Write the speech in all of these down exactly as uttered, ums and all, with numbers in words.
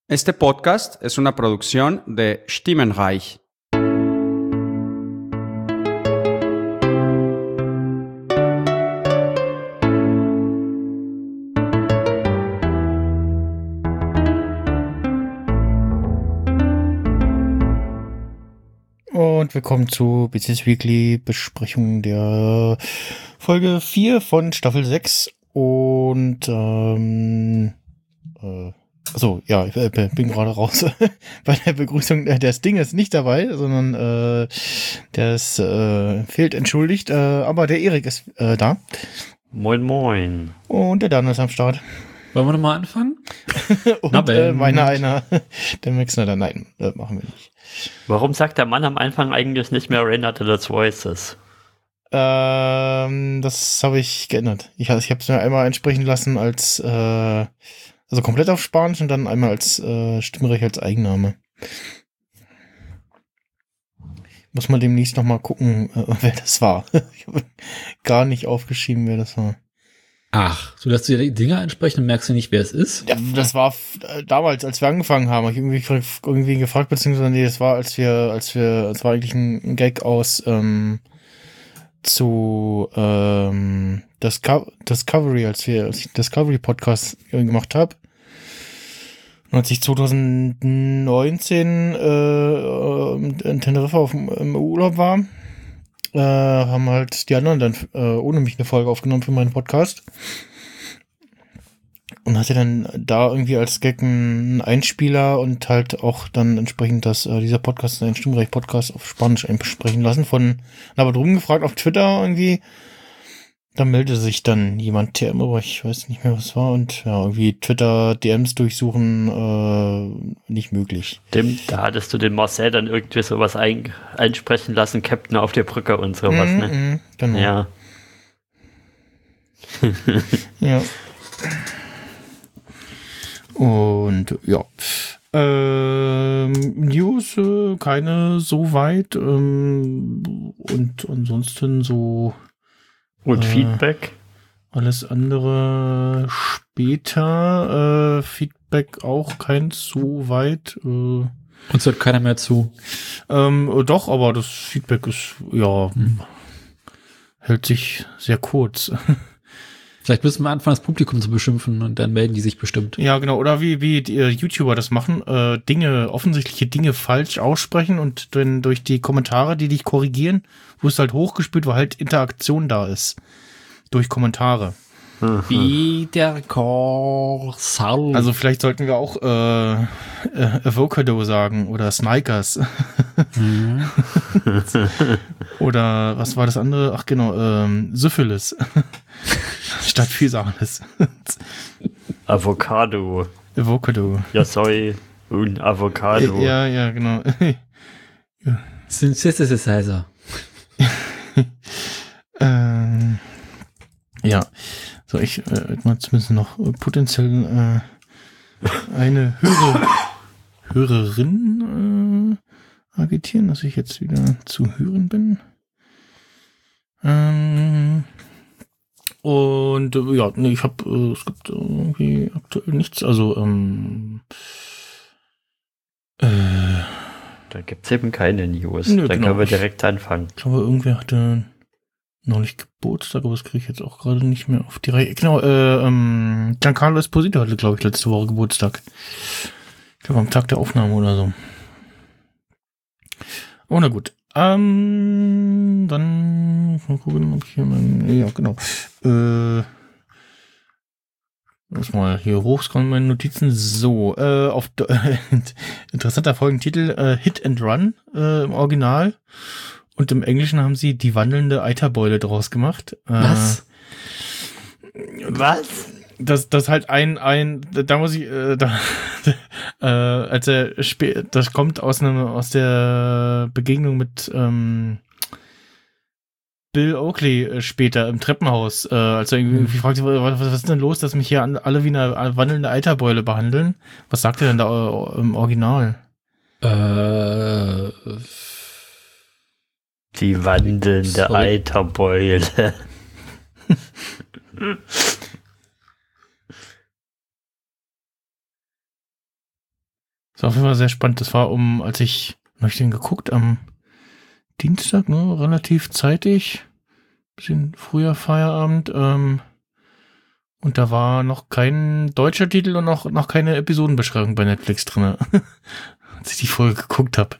Este podcast es una producción de Stimmenreich. Und willkommen zu B C S Weekly Besprechung der Folge vier von Staffel sechs. Und ähm, äh, so, ja, ich äh, bin gerade raus bei der Begrüßung. Der Sting ist nicht dabei, sondern äh, der ist, äh, fehlt entschuldigt. Äh, aber der Erik ist äh, da. Moin, moin. Und der Dan ist am Start. Wollen wir nochmal anfangen? Und äh, meiner einer, der Mixner da. Nein, das machen wir nicht. Warum sagt der Mann am Anfang eigentlich nicht mehr Rain Until Its Voices? Ähm, das habe ich geändert. Ich, ich habe es mir einmal entsprechen lassen als, äh, also komplett auf Spanisch und dann einmal als äh, Stimmrecht als Eigenname. Muss man demnächst nochmal gucken, äh, wer das war. Ich habe gar nicht aufgeschrieben, wer das war. Ach, du lässt dir die Dinger ansprechen und merkst du nicht, wer es ist? Ja, das war f- äh, damals, als wir angefangen haben, hab ich irgendwie, gef- irgendwie gefragt, beziehungsweise nee, das war, als wir, als wir, es war eigentlich ein, ein Gag aus, ähm, zu ähm, Disco- Discovery, als wir als ich Discovery Podcast gemacht habe. Und als ich zwanzig neunzehn äh, in Teneriffa auf dem, im Urlaub war, äh, haben halt die anderen dann äh, ohne mich eine Folge aufgenommen für meinen Podcast. Und hatte dann da irgendwie als Gag einen Einspieler und halt auch dann entsprechend das, äh, dieser Podcast, ein Stimmrecht-Podcast auf Spanisch einsprechen lassen von, aber drum gefragt auf Twitter irgendwie. Da meldete sich dann jemand T M, aber ich weiß nicht mehr, was war. Und ja, irgendwie Twitter-D Ms durchsuchen, äh, nicht möglich. Dem, da hattest du den Marcel dann irgendwie sowas ein, einsprechen lassen, Captain auf der Brücke und sowas, mm, ne? Mm, genau. Ja. Ja. Und ja. Ähm, News, äh, keine so weit. Ähm, und ansonsten so Und Äh, Feedback? alles andere später. Äh, Feedback auch kein so weit. Äh, Uns hört keiner mehr zu. ähm, äh, doch, aber das Feedback ist, ja, Hm. hält sich sehr kurz. Vielleicht müssen wir anfangen, das Publikum zu beschimpfen und dann melden die sich bestimmt. Ja, genau. Oder wie, wie die äh, YouTuber das machen, äh, Dinge, offensichtliche Dinge falsch aussprechen und dann durch die Kommentare, die dich korrigieren, wo es halt hochgespült, wo halt Interaktion da ist. Durch Kommentare. Wie der Korsal. Also vielleicht sollten wir auch äh, äh, Avocado sagen oder Snikers. Mhm. Oder was war das andere? Ach genau, ähm, Syphilis. Statt Physalis. Avocado. Avocado. Ja, sorry. Un Avocado. Äh, ja, ja, genau. Synthesizer. ähm, ja. So, ich äh, mal zumindest noch äh, potenziell äh, eine Hörer, Hörerin äh, agitieren, dass ich jetzt wieder zu hören bin. Ähm, und äh, ja, nee, ich habe, äh, es gibt irgendwie aktuell nichts, also ähm, äh, Da gibt's eben keine News. Nö, Dann genau. können wir direkt anfangen. ich glaube, irgendwer hatte neulich Geburtstag, aber das kriege ich jetzt auch gerade nicht mehr auf die Reihe. Genau, äh, ähm, Giancarlo Esposito hatte, glaube ich, letzte Woche Geburtstag. Ich glaube, am Tag der Aufnahme oder so. Oh, na gut. Ähm, dann mal gucken, ob ich hier mein, ja, genau. Äh, muss mal hier hochscrollen, meine Notizen. So, äh, auf, äh, interessanter Folgentitel, äh, Hit and Run, äh, im Original. Und im Englischen haben sie die wandelnde Eiterbeule draus gemacht. Was? Äh, Was? Das, das halt ein, ein, da muss ich, äh, da, äh, als er spä- das kommt aus einem, aus der Begegnung mit, ähm, Bill Oakley äh, später im Treppenhaus, äh, als er irgendwie fragt, was, was ist denn los, dass mich hier an, alle wie eine wandelnde Eiterbeule behandeln? Was sagt er denn da äh, im Original? Äh, Die wandelnde Sorry. Eiterbeule. Das war auf jeden Fall sehr spannend. Das war um, als ich, habe ich den geguckt, am Dienstag, ne, relativ zeitig, bisschen früher Feierabend, ähm, und da war noch kein deutscher Titel und noch, noch keine Episodenbeschreibung bei Netflix drin, als ich die Folge geguckt habe.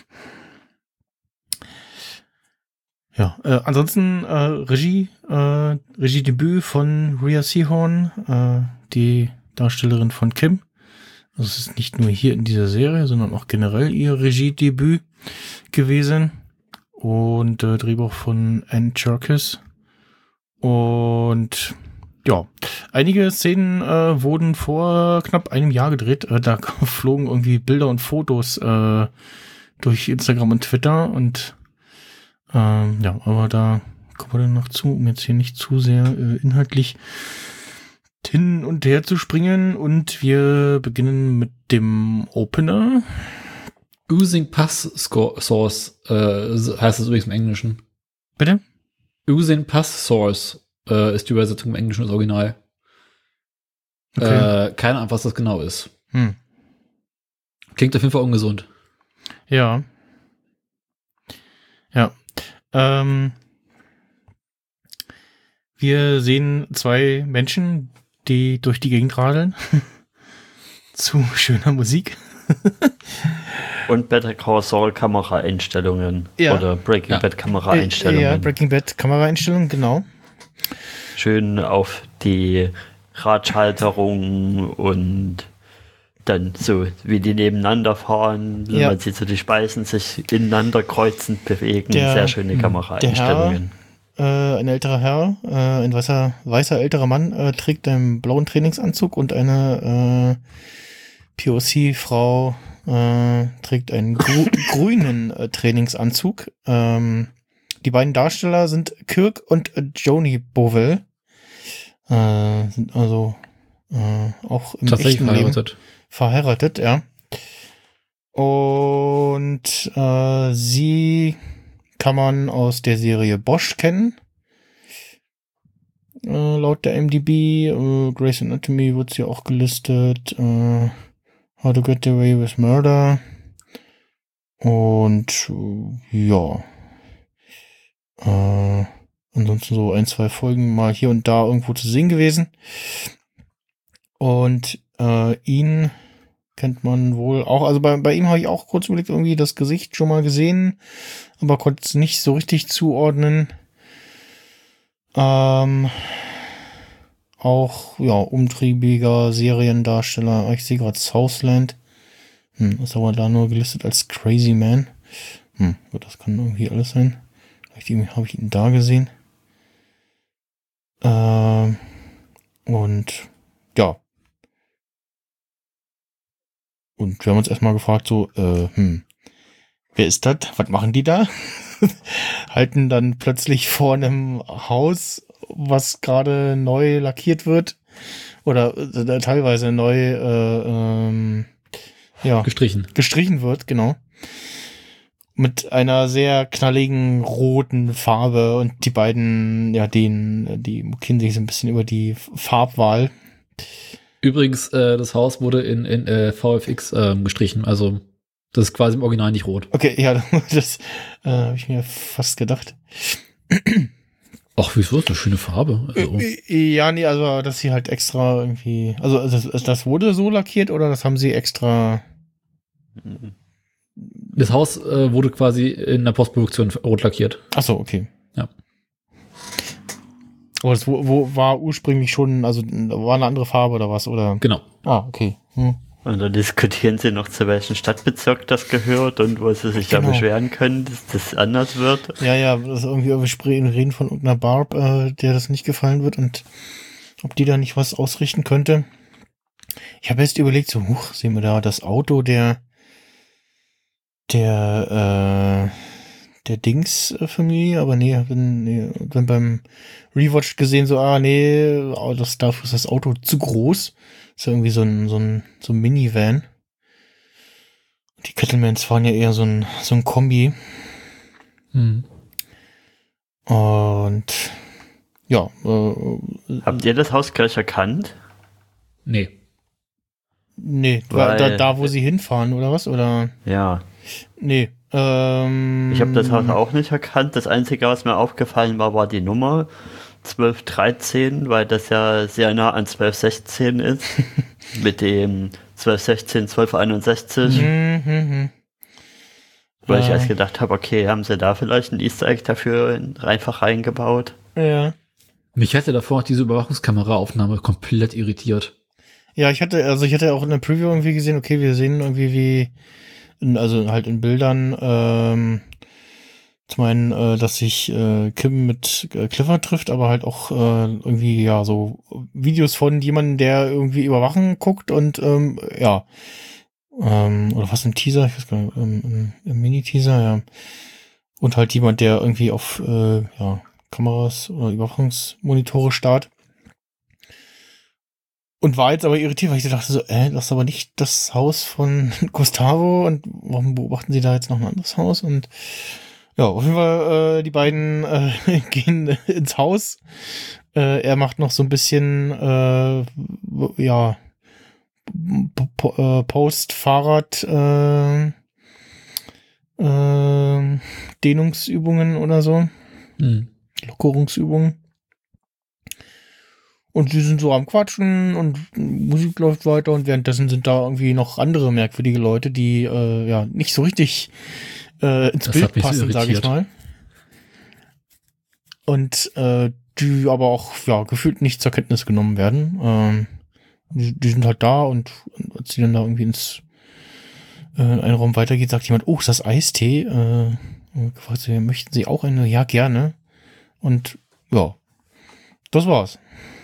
Ja, äh, ansonsten äh, Regie, äh, Regiedebüt von Rhea Seehorn, äh, die Darstellerin von Kim. Also es ist nicht nur hier in dieser Serie, sondern auch generell ihr Regiedebüt gewesen. Und äh, Drehbuch von Anne Cherkis. Und ja, einige Szenen äh, wurden vor knapp einem Jahr gedreht. Äh, da flogen irgendwie Bilder und Fotos äh, durch Instagram und Twitter. Und ähm, ja, aber da kommen wir dann noch zu, um jetzt hier nicht zu sehr äh, inhaltlich hin und her zu springen. Und wir beginnen mit dem Opener. Oozing Pus Sco- Source äh, heißt es übrigens im Englischen. Bitte? Oozing Pus Source äh, ist die Übersetzung im Englischen, das Original. Okay. Äh, keine Ahnung, was das genau ist. Hm. Klingt auf jeden Fall ungesund. Ja. Ja. Ähm, wir sehen zwei Menschen, die durch die Gegend radeln. Zu schöner Musik. Und Better Call Saul Kameraeinstellungen. Ja. Oder Breaking Ja. Bad Kameraeinstellungen. Ja, Breaking Bad Kameraeinstellungen, genau. Schön auf die Radschalterung und dann so, wie die nebeneinander fahren, Ja. man sieht so die Speisen sich ineinander kreuzend bewegen. Der- Sehr schöne Kameraeinstellungen. Äh, ein älterer Herr, äh, ein weißer, weißer älterer Mann, äh, trägt einen blauen Trainingsanzug und eine äh, P O C-Frau äh, trägt einen grü grünen äh, Trainingsanzug. Ähm, die beiden Darsteller sind Kirk und äh, Joni Bovell. Äh, sind also äh, auch im Tatsächlich echten Leben verheiratet. verheiratet, ja. Und äh, sie kann man aus der Serie Bosch kennen. Äh, laut der I M D B. Äh, Grey's Anatomy wird sie auch gelistet. Äh, How to Get Away with Murder. Und äh, ja. Äh, ansonsten so ein, zwei Folgen mal hier und da irgendwo zu sehen gewesen. Und äh, ihn kennt man wohl auch. Also bei, bei ihm habe ich auch kurz überlegt, irgendwie das Gesicht schon mal gesehen, aber konnte es nicht so richtig zuordnen. Ähm, auch, ja, umtriebiger Seriendarsteller. Ich sehe gerade Southland. Hm, ist aber da nur gelistet als Crazy Man. Hm, gut, das kann irgendwie alles sein. Vielleicht habe ich ihn da gesehen. Ähm, und ja. Und wir haben uns erstmal gefragt, so, äh, hm, wer ist das? Was machen die da? Halten dann plötzlich vor einem Haus, was gerade neu lackiert wird. Oder äh, teilweise neu äh, ähm, ja, Gestrichen. gestrichen wird, genau. Mit einer sehr knalligen roten Farbe und die beiden, ja, den, die mokieren sich so ein bisschen über die Farbwahl. Übrigens, äh, das Haus wurde in, in äh, V F X ähm, gestrichen. Also, das ist quasi im Original nicht rot. Okay, ja, das äh, habe ich mir fast gedacht. Ach, wieso? Ist eine schöne Farbe. Also, Äh, Ja, nee, also, dass sie halt extra irgendwie, also, das, das wurde so lackiert oder das haben sie extra. das Haus äh, wurde quasi in der Postproduktion rot lackiert. Ach so, okay. Ja. Aber das wo, wo war ursprünglich schon, also war eine andere Farbe oder was, oder? Genau. Ah, okay. Hm. Und dann diskutieren sie noch, zu welchem Stadtbezirk das gehört und wo sie sich Genau. ja beschweren können, dass das anders wird. Ja, ja, das ist irgendwie wir sprechen- reden von irgendeiner Barb, äh, der das nicht gefallen wird und ob die da nicht was ausrichten könnte. Ich habe jetzt überlegt, so, huch, sehen wir da das Auto der der äh, der Dings-Familie, aber nee, bin, nee, bin beim Rewatch gesehen, so, ah, nee, oh, das, dafür ist das Auto zu groß. Ist ja irgendwie so ein, so ein, so ein Minivan. Die Kettlemans fahren ja eher so ein, so ein Kombi. Hm. Und ja, äh, Habt ihr das Haus gleich erkannt? Nee. Nee, Weil- da, da, wo sie hinfahren, oder was? Oder? Ja. Nee. Ähm, Ich habe das Haus auch nicht erkannt. Das Einzige, was mir aufgefallen war, war die Nummer zwölf dreizehn, weil das ja sehr nah an zwölf sechzehn ist. Mit dem zwölf sechzehn, zwölf einundsechzig. Mhm, mhm. Weil ich Ja. erst gedacht habe, okay, haben sie da vielleicht ein Easter Egg dafür in- einfach reingebaut? Ja. Mich hätte davor auch diese Überwachungskameraaufnahme komplett irritiert. Ja, ich hatte, also ich hatte auch in der Preview irgendwie gesehen, okay, wir sehen irgendwie wie, in, also halt in Bildern, ähm, zum einen, äh, dass sich äh, Kim mit äh, Clifford trifft, aber halt auch äh, irgendwie, ja, so Videos von jemandem, der irgendwie Überwachen guckt und, ähm, ja, ähm, oder was im Teaser, ich weiß gar nicht, im, im, im Mini-Teaser, ja. Und halt jemand, der irgendwie auf, äh, ja, Kameras oder Überwachungsmonitore starrt. Und war jetzt aber irritiert, weil ich dachte so, äh, das ist aber nicht das Haus von Gustavo und warum beobachten sie da jetzt noch ein anderes Haus? Und ja, auf jeden Fall, äh, die beiden äh, gehen ins Haus. Äh, er macht noch so ein bisschen, äh, ja, po äh, Post-Fahrrad äh, äh, Dehnungsübungen oder so. Hm. Lockerungsübungen. Und sie sind so am Quatschen und Musik läuft weiter und währenddessen sind da irgendwie noch andere merkwürdige Leute, die äh, ja nicht so richtig äh, ins Das Bild hat mich so passen, sage ich irritiert. mal. Und äh, die aber auch ja gefühlt nicht zur Kenntnis genommen werden. Ähm, die, die sind halt da und, und als sie dann da irgendwie ins äh, einen Raum weitergeht, sagt jemand, oh, ist das Eistee? Äh, und gefragt sie, möchten Sie auch eine? Ja, gerne. Und ja, das war's.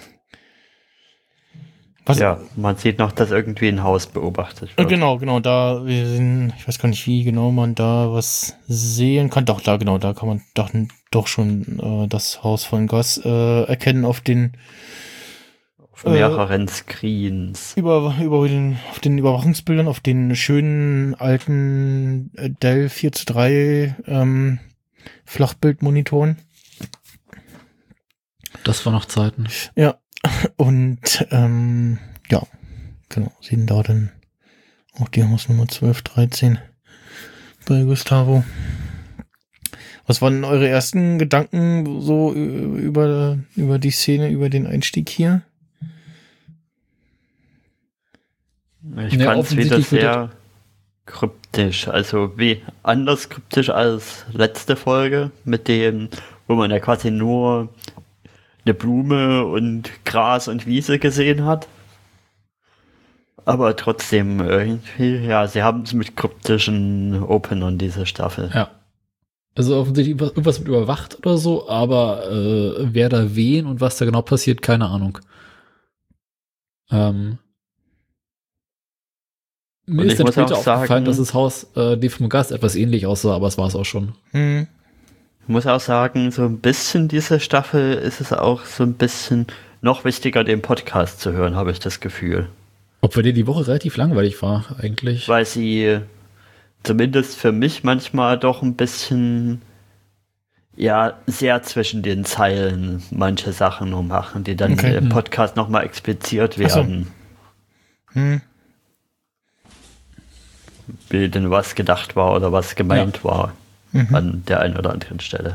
Was, Ja, man sieht noch, dass irgendwie ein Haus beobachtet Äh, wird. Genau, genau, da, wir sind, ich weiß gar nicht, wie genau man da was sehen kann. Doch, da, genau, da kann man doch, doch schon äh, das Haus von Gus äh, erkennen auf den, Auf mehreren Screens. über, über den, auf den Überwachungsbildern, auf den schönen alten äh, Dell vier zu drei ähm, Flachbildmonitoren. Das war noch Zeiten. Ja, und ähm, ja, genau, sehen da dann auch die Hausnummer zwölf dreizehn bei Gustavo. Was waren eure ersten Gedanken so über, über die Szene, über den Einstieg hier? Ich Ja, fand es wieder offensichtlich wird sehr kryptisch. Also wie anders kryptisch als letzte Folge, mit dem, wo man ja quasi nur eine Blume und Gras und Wiese gesehen hat. Aber trotzdem irgendwie, ja, sie haben es mit kryptischen Openern, diese Staffel. Ja. Also offensichtlich irgendwas mit überwacht oder so, aber äh, wer da wen und was da genau passiert, keine Ahnung. Ähm, mir Und ist ich dann muss später auch sagen- aufgefallen, dass das Haus äh, dem vom Gast etwas ähnlich aussah, aber es war es auch schon. Hm. Ich muss auch sagen, so ein bisschen diese Staffel ist es auch so ein bisschen noch wichtiger, den Podcast zu hören, habe ich das Gefühl. Obwohl dir die Woche relativ langweilig war, eigentlich. Weil sie zumindest für mich manchmal doch ein bisschen, ja, sehr zwischen den Zeilen manche Sachen nur machen, die dann Okay. im Podcast nochmal expliziert Ach so. werden, Hm. wie denn was gedacht war oder was gemeint war Mhm. an der einen oder anderen Stelle.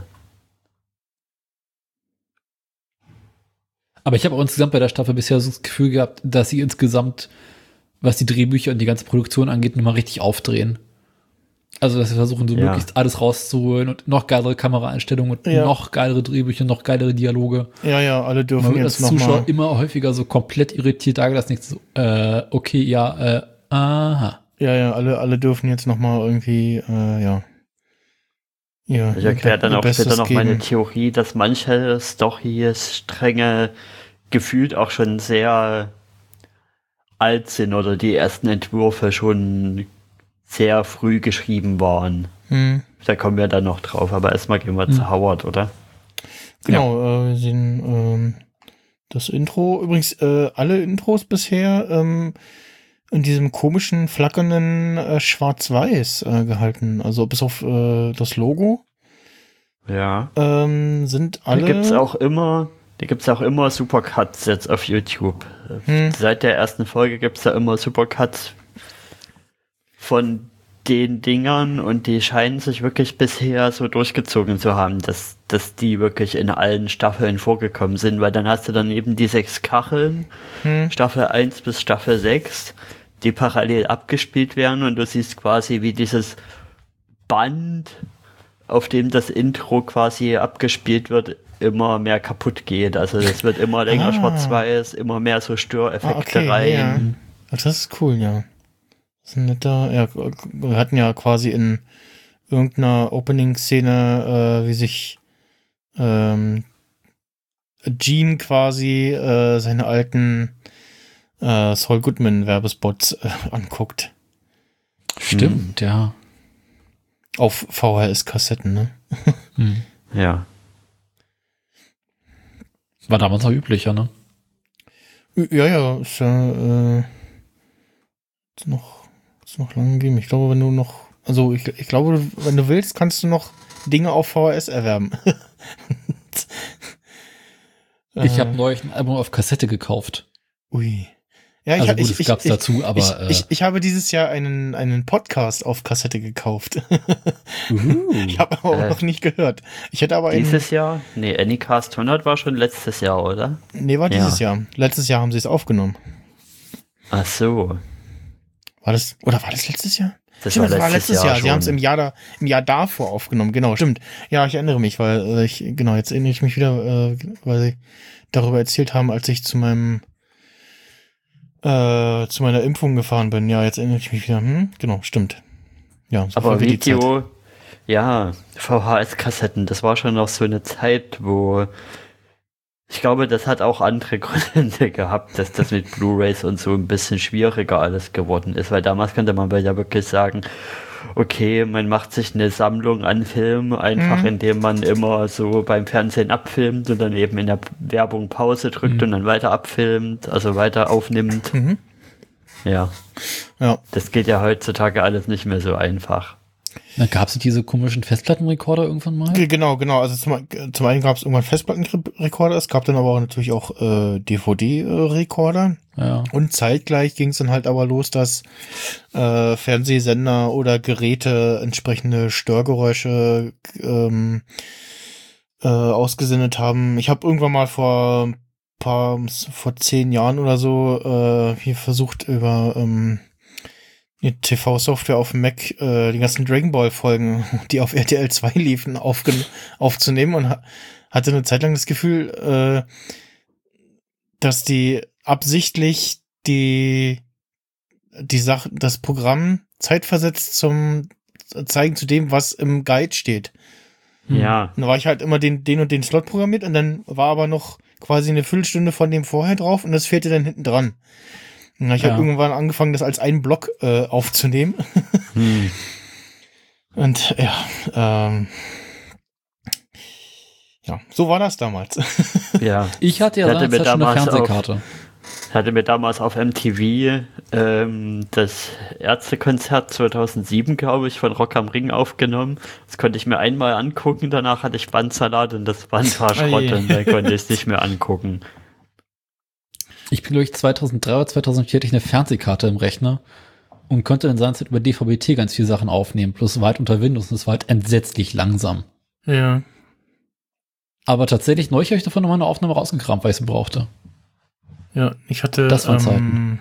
Aber ich habe auch insgesamt bei der Staffel bisher so das Gefühl gehabt, dass sie insgesamt, was die Drehbücher und die ganze Produktion angeht, nochmal richtig aufdrehen. Also, dass sie versuchen, so Ja. möglichst alles rauszuholen und noch geilere Kameraeinstellungen und Ja. noch geilere Drehbücher, noch geilere Dialoge. Ja, ja, alle Man dürfen wird als jetzt noch Zuschauer mal. immer häufiger so komplett irritiert dagelassen, nicht so, äh, okay, ja, äh, aha. Ja, ja, alle, alle dürfen jetzt noch mal irgendwie, äh, ja. Ja, Ich erkläre dann ihr auch Bestes später noch meine geben. Theorie, dass manche Story-Stränge gefühlt auch schon sehr alt sind oder die ersten Entwürfe schon sehr früh geschrieben waren. Hm. Da kommen wir dann noch drauf, aber erstmal gehen wir Hm. zu Howard, oder? Genau, äh, wir sehen ähm, das Intro. Übrigens, äh, alle Intros bisher ähm, in diesem komischen, flackernden äh, Schwarz-Weiß äh, gehalten. Also bis auf äh, das Logo Ja. ähm, sind Da alle. gibt es auch immer Da gibt es auch immer Supercuts jetzt auf YouTube. Hm. Seit der ersten Folge gibt es da immer Supercuts von den Dingern und die scheinen sich wirklich bisher so durchgezogen zu haben, dass, dass die wirklich in allen Staffeln vorgekommen sind, weil dann hast du dann eben die sechs Kacheln, Hm. Staffel eins bis Staffel sechs, die parallel abgespielt werden und du siehst quasi, wie dieses Band, auf dem das Intro quasi abgespielt wird, immer mehr kaputt geht. Also das wird immer länger Ah. schwarz-weiß, immer mehr so Störeffekte Ah, okay, rein. ja. Das ist cool, ja. Das ist ein netter, ja, wir hatten ja quasi in irgendeiner Opening-Szene, äh, wie sich ähm, Gene quasi äh, seine alten äh, Saul Goodman-Werbespots äh, anguckt. Stimmt, ja. Auf V H S-Kassetten, ne? Hm. Ja. War damals noch üblicher, ne? Ja, ja, ist ja äh, ist noch, ist noch lange gegeben. Ich glaube, wenn du noch, also ich, ich glaube, wenn du willst, kannst du noch Dinge auf V H S erwerben. Ich Äh, habe neulich ein Album auf Kassette gekauft. Ui. Ja, Also ich, gut, ich, es gab's ich, dazu, aber, ich, äh, ich, ich habe dieses Jahr einen, einen Podcast auf Kassette gekauft. Uhu. Ich habe aber Äh, noch nicht gehört. Ich hätte aber einen, Dieses Jahr? Nee, Anycast hundert war schon letztes Jahr, oder? nee, war dieses Ja. Jahr. Letztes Jahr haben sie es aufgenommen. Ach so. War das, oder war das letztes Jahr? Das Stimmt, war das war letztes letztes Jahr. Jahr Sie haben es schon. im Jahr da, im Jahr davor aufgenommen. Genau, stimmt. Ja, ich erinnere mich, weil äh, ich, genau, jetzt erinnere ich mich wieder, äh, weil sie darüber erzählt haben, als ich zu meinem, äh, zu meiner Impfung gefahren bin. Ja, jetzt erinnere ich mich wieder. Hm, genau, stimmt. Ja, so Aber war wie die Zeit. Video, ja, V H S-Kassetten, das war schon noch so eine Zeit, wo ich glaube, das hat auch andere Gründe gehabt, dass das mit Blu-rays und so ein bisschen schwieriger alles geworden ist, weil damals konnte man ja wirklich sagen, okay, man macht sich eine Sammlung an Filmen, einfach Mhm. indem man immer so beim Fernsehen abfilmt und dann eben in der Werbung Pause drückt Mhm. und dann weiter abfilmt, also weiter aufnimmt. Mhm. Ja, Ja. das geht ja heutzutage alles nicht mehr so einfach. Dann gab es diese komischen Festplattenrekorder irgendwann mal. Ge- Genau, genau. Also zum, zum einen gab es irgendwann Festplattenrekorder, es gab dann aber auch natürlich auch äh, D V D-Rekorder. Ja. Und zeitgleich ging es dann halt aber los, dass äh, Fernsehsender oder Geräte entsprechende Störgeräusche ähm, äh, ausgesendet haben. Ich habe irgendwann mal vor paar vor zehn Jahren oder so äh, hier versucht über ähm, die T V-Software auf dem Mac äh, die ganzen Dragon Ball-Folgen, die auf R T L zwei liefen, aufgen- aufzunehmen und ha- hatte eine Zeit lang das Gefühl, äh, dass die absichtlich die die Sache, das Programm zeitversetzt zum Zeigen zu dem, was im Guide steht. Hm. Ja, Und da war ich halt immer den, den und den Slot programmiert und dann war aber noch quasi eine Viertelstunde von dem vorher drauf und das fehlte dann hinten dran. Und ich Ja. habe irgendwann angefangen, das als einen Block äh, aufzunehmen. hm. Und ja, ähm, ja, so war das damals. ja. Ich hatte ja Ich hatte mir seinerzeit schon eine damals Fernsehkarte. Ich hatte mir damals auf M T V ähm, das Ärztekonzert zweitausendsieben, glaube ich, von Rock am Ring aufgenommen. Das konnte ich mir einmal angucken, danach hatte ich Bandsalat und das Band war Schrott Ei. und dann konnte ich es nicht mehr angucken. Ich bin, glaube ich, zweitausenddrei oder zweitausendvier hatte ich eine Fernsehkarte im Rechner und konnte dann seinerzeit über D V B T ganz viele Sachen aufnehmen, plus weit unter Windows und es war halt entsetzlich langsam. Ja. Aber tatsächlich, neulich habe ich davon nochmal eine Aufnahme rausgekramt, weil ich sie brauchte. Ja, ich hatte Das waren ähm, Zeiten.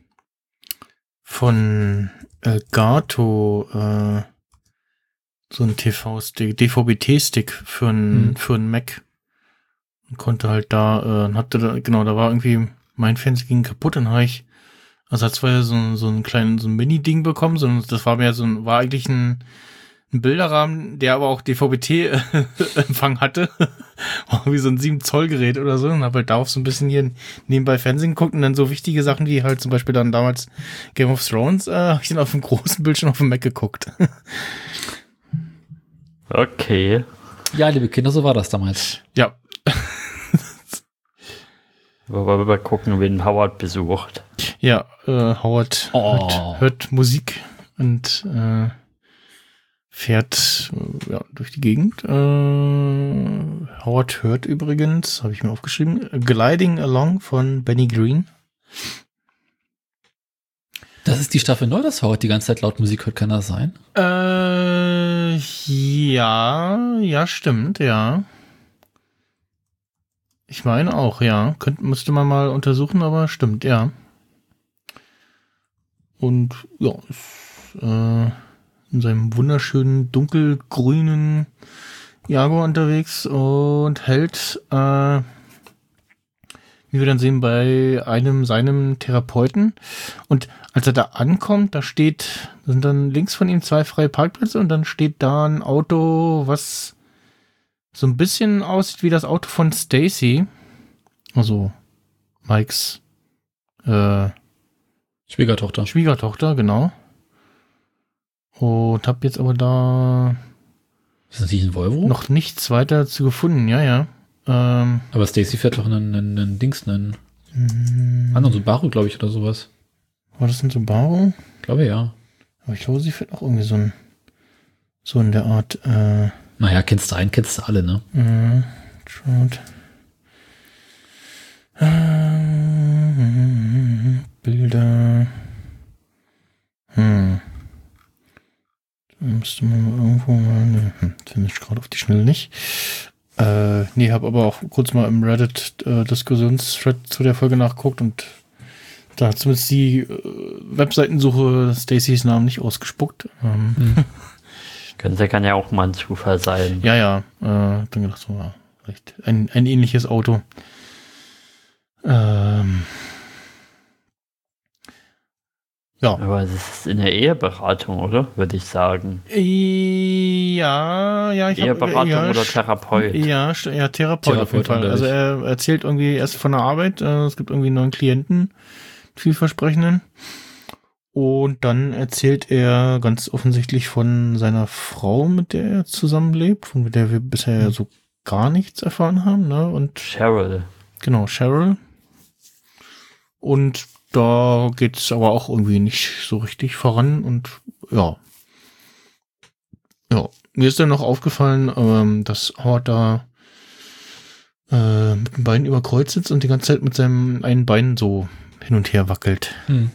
von Elgato äh, so ein T V-Stick, D V B T-Stick für einen Hm. für einen Mac und konnte halt da, äh, hatte da, genau, da war irgendwie mein Fernseher ging kaputt, dann habe ich ersatzweise so, ein- so ein kleinen, so ein Mini-Ding bekommen, so, ein- das war mehr so ein, war eigentlich ein, ein Bilderrahmen, der aber auch D V B T-Empfang hatte. War wie so ein sieben Zoll Gerät oder so. Und habe halt darauf so ein bisschen hier nebenbei Fernsehen geguckt und dann so wichtige Sachen wie halt zum Beispiel dann damals Game of Thrones, äh, habe ich dann auf dem großen Bildschirm auf dem Mac geguckt. Okay. Ja, liebe Kinder, so war das damals. Ja. Wollen wir mal gucken, wen Howard besucht. Ja, äh, Howard Oh. hört, hört Musik und äh, fährt äh, ja, durch die Gegend. Äh, Howard hört übrigens, habe ich mir aufgeschrieben, Gliding Along von Benny Green. Das ist die Staffel neu, dass Howard die ganze Zeit laut Musik hört, kann das sein? Äh, ja, ja, stimmt, ja. Ich meine auch, ja. Könnt, müsste man mal untersuchen, aber stimmt, ja. Und ja, ist äh, in seinem wunderschönen dunkelgrünen Jaguar unterwegs und hält, äh, wie wir dann sehen, bei einem seinem Therapeuten. Und als er da ankommt, da steht, sind dann links von ihm zwei freie Parkplätze und dann steht da ein Auto, was so ein bisschen aussieht wie das Auto von Stacy. Also Mikes äh, Schwiegertochter. Schwiegertochter, genau. Und hab jetzt aber da Ist das nicht ein Volvo? noch nichts weiter zu gefunden, ja, ja. Ähm, Aber Stacy fährt doch einen, einen, einen Dings, einen mh, anderen Subaru, glaube ich, oder sowas. war das ein Subaru? Ich glaube, ja. Aber ich glaube, sie fährt auch irgendwie so ein so in der Art äh, Naja, kennst du einen, kennst du alle, ne? äh, Trout. Äh, Bilder. Hm. Da müsste man mal irgendwo mal. Ne, hm, finde ich gerade auf die Schnelle nicht. Äh, nee, habe aber auch kurz mal im Reddit-Diskussionsthread äh, zu der Folge nachgeguckt und da hat zumindest die äh, Webseitensuche Stacys Namen nicht ausgespuckt. Ähm, Hm. Könnte kann ja auch mal ein Zufall sein. Ja, ja. Äh, dann gedacht, so, ja, vielleicht ein, ein ähnliches Auto. Ähm, ja. Aber es ist in der Eheberatung, oder? Würde ich sagen. Ja, ja, ich habe Eheberatung ja, oder Therapeut? Ja, st- ja, Therapeut, auf jeden Therapeut, Fall. Also er erzählt irgendwie erst von der Arbeit, äh, es gibt irgendwie einen neuen Klienten, vielversprechenden. Und dann erzählt er ganz offensichtlich von seiner Frau, mit der er zusammenlebt, von der wir bisher so gar nichts erfahren haben, ne? Und Cheryl. genau, Cheryl. Und da geht es aber auch irgendwie nicht so richtig voran und ja. Ja, mir ist dann noch aufgefallen, ähm, dass Howard da äh, mit dem Bein über Kreuz sitzt und die ganze Zeit mit seinem einen Bein so hin und her wackelt. Hm.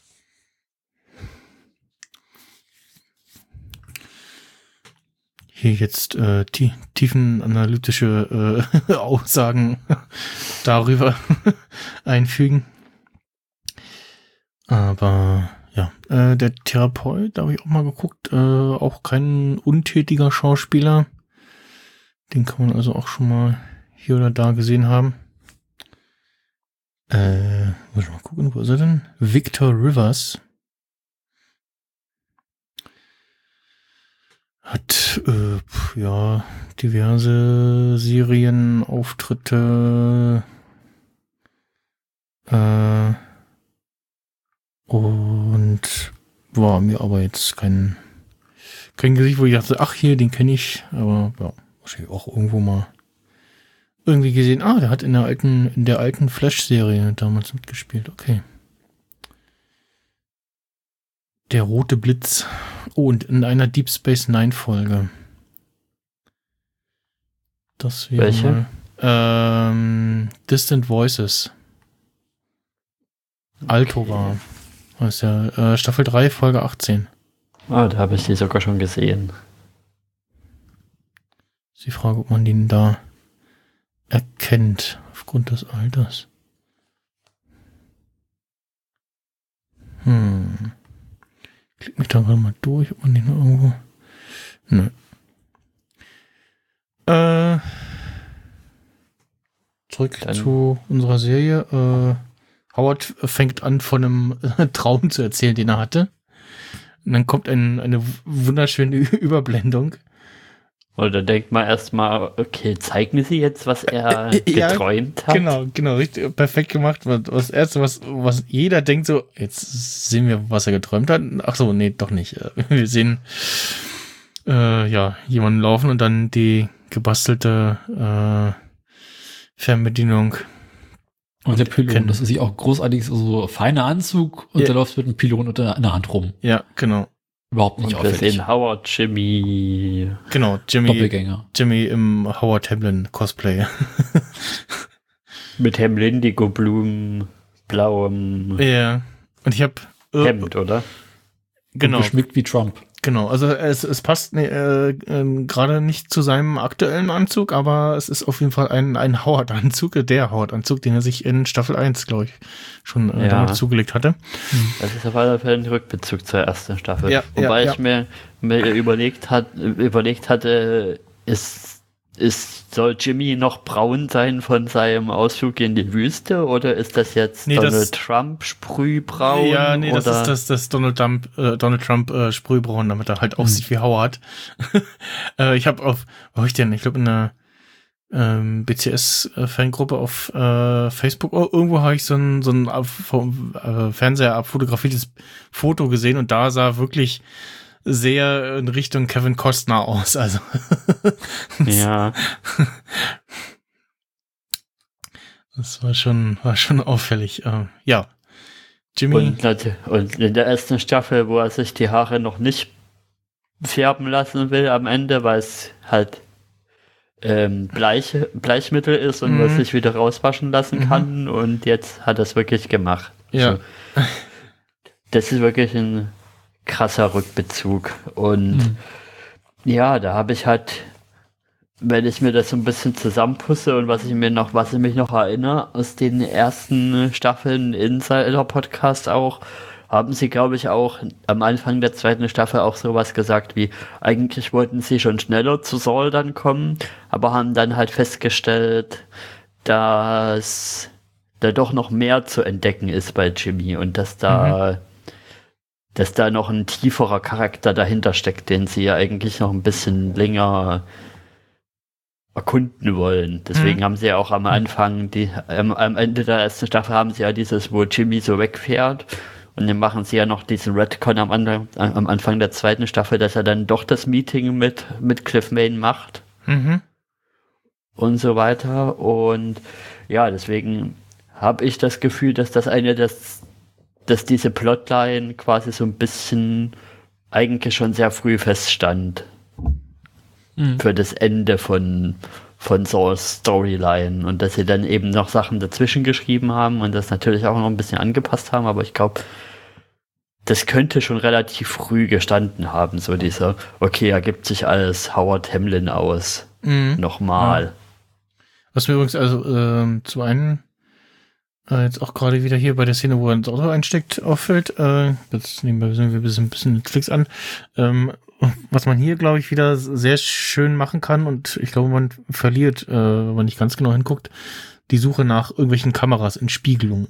Hier jetzt äh, tie tiefenanalytische äh, Aussagen darüber einfügen. Aber ja, äh, der Therapeut, da habe ich auch mal geguckt, äh, auch kein untätiger Schauspieler. Den kann man also auch schon mal hier oder da gesehen haben. Äh, muss ich mal gucken, wo ist er denn? Victor Rivers. Hat, äh, ja, diverse Serienauftritte, äh, und war mir aber jetzt kein, kein Gesicht, wo ich dachte, ach hier, den kenne ich, aber ja, wahrscheinlich auch irgendwo mal irgendwie gesehen. Ah, der hat in der alten, in der alten Flash-Serie damals mitgespielt, okay. Der rote Blitz. Oh, und in einer Deep Space Nine Folge. Das wäre Welche? mal, ähm, Distant Voices. Altovar. Das ist ja äh, Staffel drei, Folge achtzehn. Ah, da habe ich die sogar schon gesehen. Ist die Frage, ob man den da erkennt, aufgrund des Alters. Hm. Klick mich da gerade mal durch, ob man den noch irgendwo... Nö. Äh, zurück Dann- zu unserer Serie. Äh, Howard fängt an, von einem äh, Traum zu erzählen, den er hatte. Und dann kommt ein, eine wunderschöne Überblendung. Oder denkt man erstmal, okay, zeig mir sie jetzt, was er Äh, äh, ja, geträumt hat. Genau, genau, richtig perfekt gemacht. Was das Erste, was, was jeder denkt, so, jetzt sehen wir, was er geträumt hat. Ach so, nee, doch nicht. Wir sehen äh, ja jemanden laufen und dann die gebastelte äh, Fernbedienung. Und der Pylon, kennen- das ist sich auch großartig, so feiner Anzug und Ja. der läuft mit einem Pylon unter in der Hand rum. Ja, genau. Überhaupt nicht Und wir auffällig. sehen Howard, Jimmy. Genau, Jimmy, Doppelgänger. Jimmy im Howard Hamlin Cosplay. Mit Hemd, Indigo-Blumen, blauem Ja. Und ich habe äh, Hemd, oder? genau, Und geschmückt wie Trump. genau. Also es, es passt ne, äh, äh, gerade nicht zu seinem aktuellen Anzug, aber es ist auf jeden Fall ein, ein Howard-Anzug, äh, der Howard-Anzug, den er sich in Staffel eins, glaube ich, schon äh, Ja. damals zugelegt hatte. Das ist auf alle Fälle ein Rückbezug zur ersten Staffel. Ja, Wobei ja, ich mir, mir überlegt, hat, überlegt hatte, ist, ist, soll Jimmy noch braun sein von seinem Ausflug in die Wüste oder ist das jetzt Nee, Donald das- Trump Sprühbraun? Ja, nee, das oder? ist das, das Donald Trump, äh, Donald Trump äh, Sprühbraun, damit er halt aussieht wie Howard. äh, ich habe auf, wo hab ich denn? Ich glaube in einer ähm, B C S-Fangruppe auf äh, Facebook, oh, irgendwo habe ich so ein, so ein ab, vom äh, Fernseher abfotografiertes Foto gesehen und da sah wirklich sehr in Richtung Kevin Costner aus. Also Ja, das war schon, war schon auffällig. Äh, ja, Jimmy. und, nat- und in der ersten Staffel, wo er sich die Haare noch nicht färben lassen will am Ende, weil es halt ähm, Bleich, Bleichmittel ist und Mhm. man sich wieder rauswaschen lassen Mhm. kann und jetzt hat er es wirklich gemacht. Ja. Also, das ist wirklich ein krasser Rückbezug und Mhm. ja, da habe ich halt, wenn ich mir das so ein bisschen zusammenpusse und was ich mir noch, was ich mich noch erinnere aus den ersten Staffeln Insider Podcast auch, haben sie, glaube ich, auch am Anfang der zweiten Staffel auch sowas gesagt wie, eigentlich wollten sie schon schneller zu Saul dann kommen, aber haben dann halt festgestellt, dass da doch noch mehr zu entdecken ist bei Jimmy und dass da dass da noch ein tieferer Charakter dahinter steckt, den sie ja eigentlich noch ein bisschen länger erkunden wollen. Deswegen Mhm. haben sie ja auch am Anfang, die, ähm, am Ende der ersten Staffel haben sie ja dieses, wo Jimmy so wegfährt. Und dann machen sie ja noch diesen Redcon am, Anfang- am Anfang der zweiten Staffel, dass er dann doch das Meeting mit, mit Cliff Main macht Mhm. und so weiter. Und ja, deswegen habe ich das Gefühl, dass das eine, dass, dass diese Plotline quasi so ein bisschen eigentlich schon sehr früh feststand Mhm. für das Ende von, von Sauls Storyline und dass sie dann eben noch Sachen dazwischen geschrieben haben und das natürlich auch noch ein bisschen angepasst haben, aber ich glaube, das könnte schon relativ früh gestanden haben, so dieser, okay, er gibt sich als Howard Hamlin aus. Mhm. Nochmal. Was mir übrigens also ähm, zu einem äh, jetzt auch gerade wieder hier bei der Szene, wo er ins Auto einsteckt, auffällt. Äh, jetzt nehmen wir ein bisschen, ein bisschen Netflix an. Ähm, was man hier, glaube ich, wieder sehr schön machen kann und ich glaube, man verliert, äh, wenn man nicht ganz genau hinguckt, die Suche nach irgendwelchen Kameras in Spiegelung.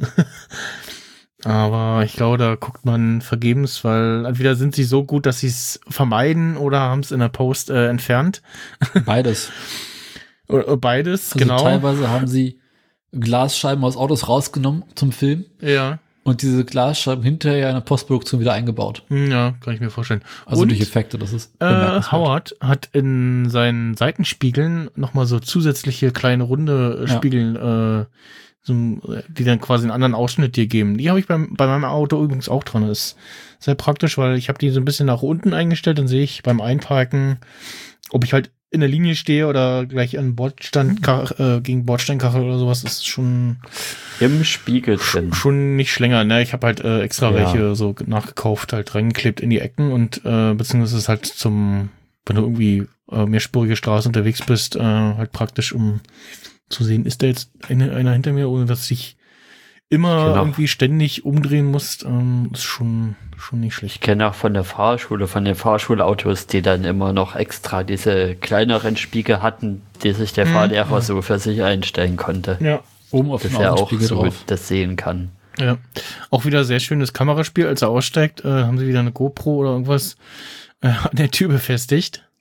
Aber ich glaube, da guckt man vergebens, weil entweder sind sie so gut, dass sie es vermeiden oder haben es in der Post äh, entfernt. Beides. Oder beides, Also genau. teilweise haben sie Glasscheiben aus Autos rausgenommen zum Film Ja. und diese Glasscheiben hinterher in der Postproduktion wieder eingebaut. Hm, ja, kann ich mir vorstellen. Also Und durch Effekte, das ist äh, bemerkenswert. Howard hat in seinen Seitenspiegeln nochmal so zusätzliche kleine runde Ja. Spiegel, äh, so, die dann quasi einen anderen Ausschnitt dir geben. Die habe ich beim, bei meinem Auto übrigens auch dran. Das ist sehr praktisch, weil ich habe die so ein bisschen nach unten eingestellt. Dann sehe ich beim Einparken, ob ich halt in der Linie stehe oder gleich an Bordstein, äh, gegen Bordsteinkachel oder sowas. Das ist schon Im Spiegel drin. schon nicht länger, ne? Ich habe halt äh, extra Ja. welche so nachgekauft, halt reingeklebt in die Ecken und äh, beziehungsweise ist halt zum, wenn du irgendwie äh, mehrspurige Straße unterwegs bist, äh, halt praktisch, um zu sehen, ist da jetzt eine, einer hinter mir, ohne dass ich immer Genau. irgendwie ständig umdrehen musst, ähm, ist schon, schon nicht Ich schlecht. kenne auch von der Fahrschule, von den Fahrschulautos, die dann immer noch extra diese kleineren Spiegel hatten, die sich der Mhm. Fahrlehrer so für sich einstellen konnte. Ja, Oben auf Dass dem er auch Außenspiegel so drauf. das sehen kann. ja. Auch wieder sehr schönes Kameraspiel. Als er aussteigt, äh, haben sie wieder eine GoPro oder irgendwas äh, an der Tür befestigt.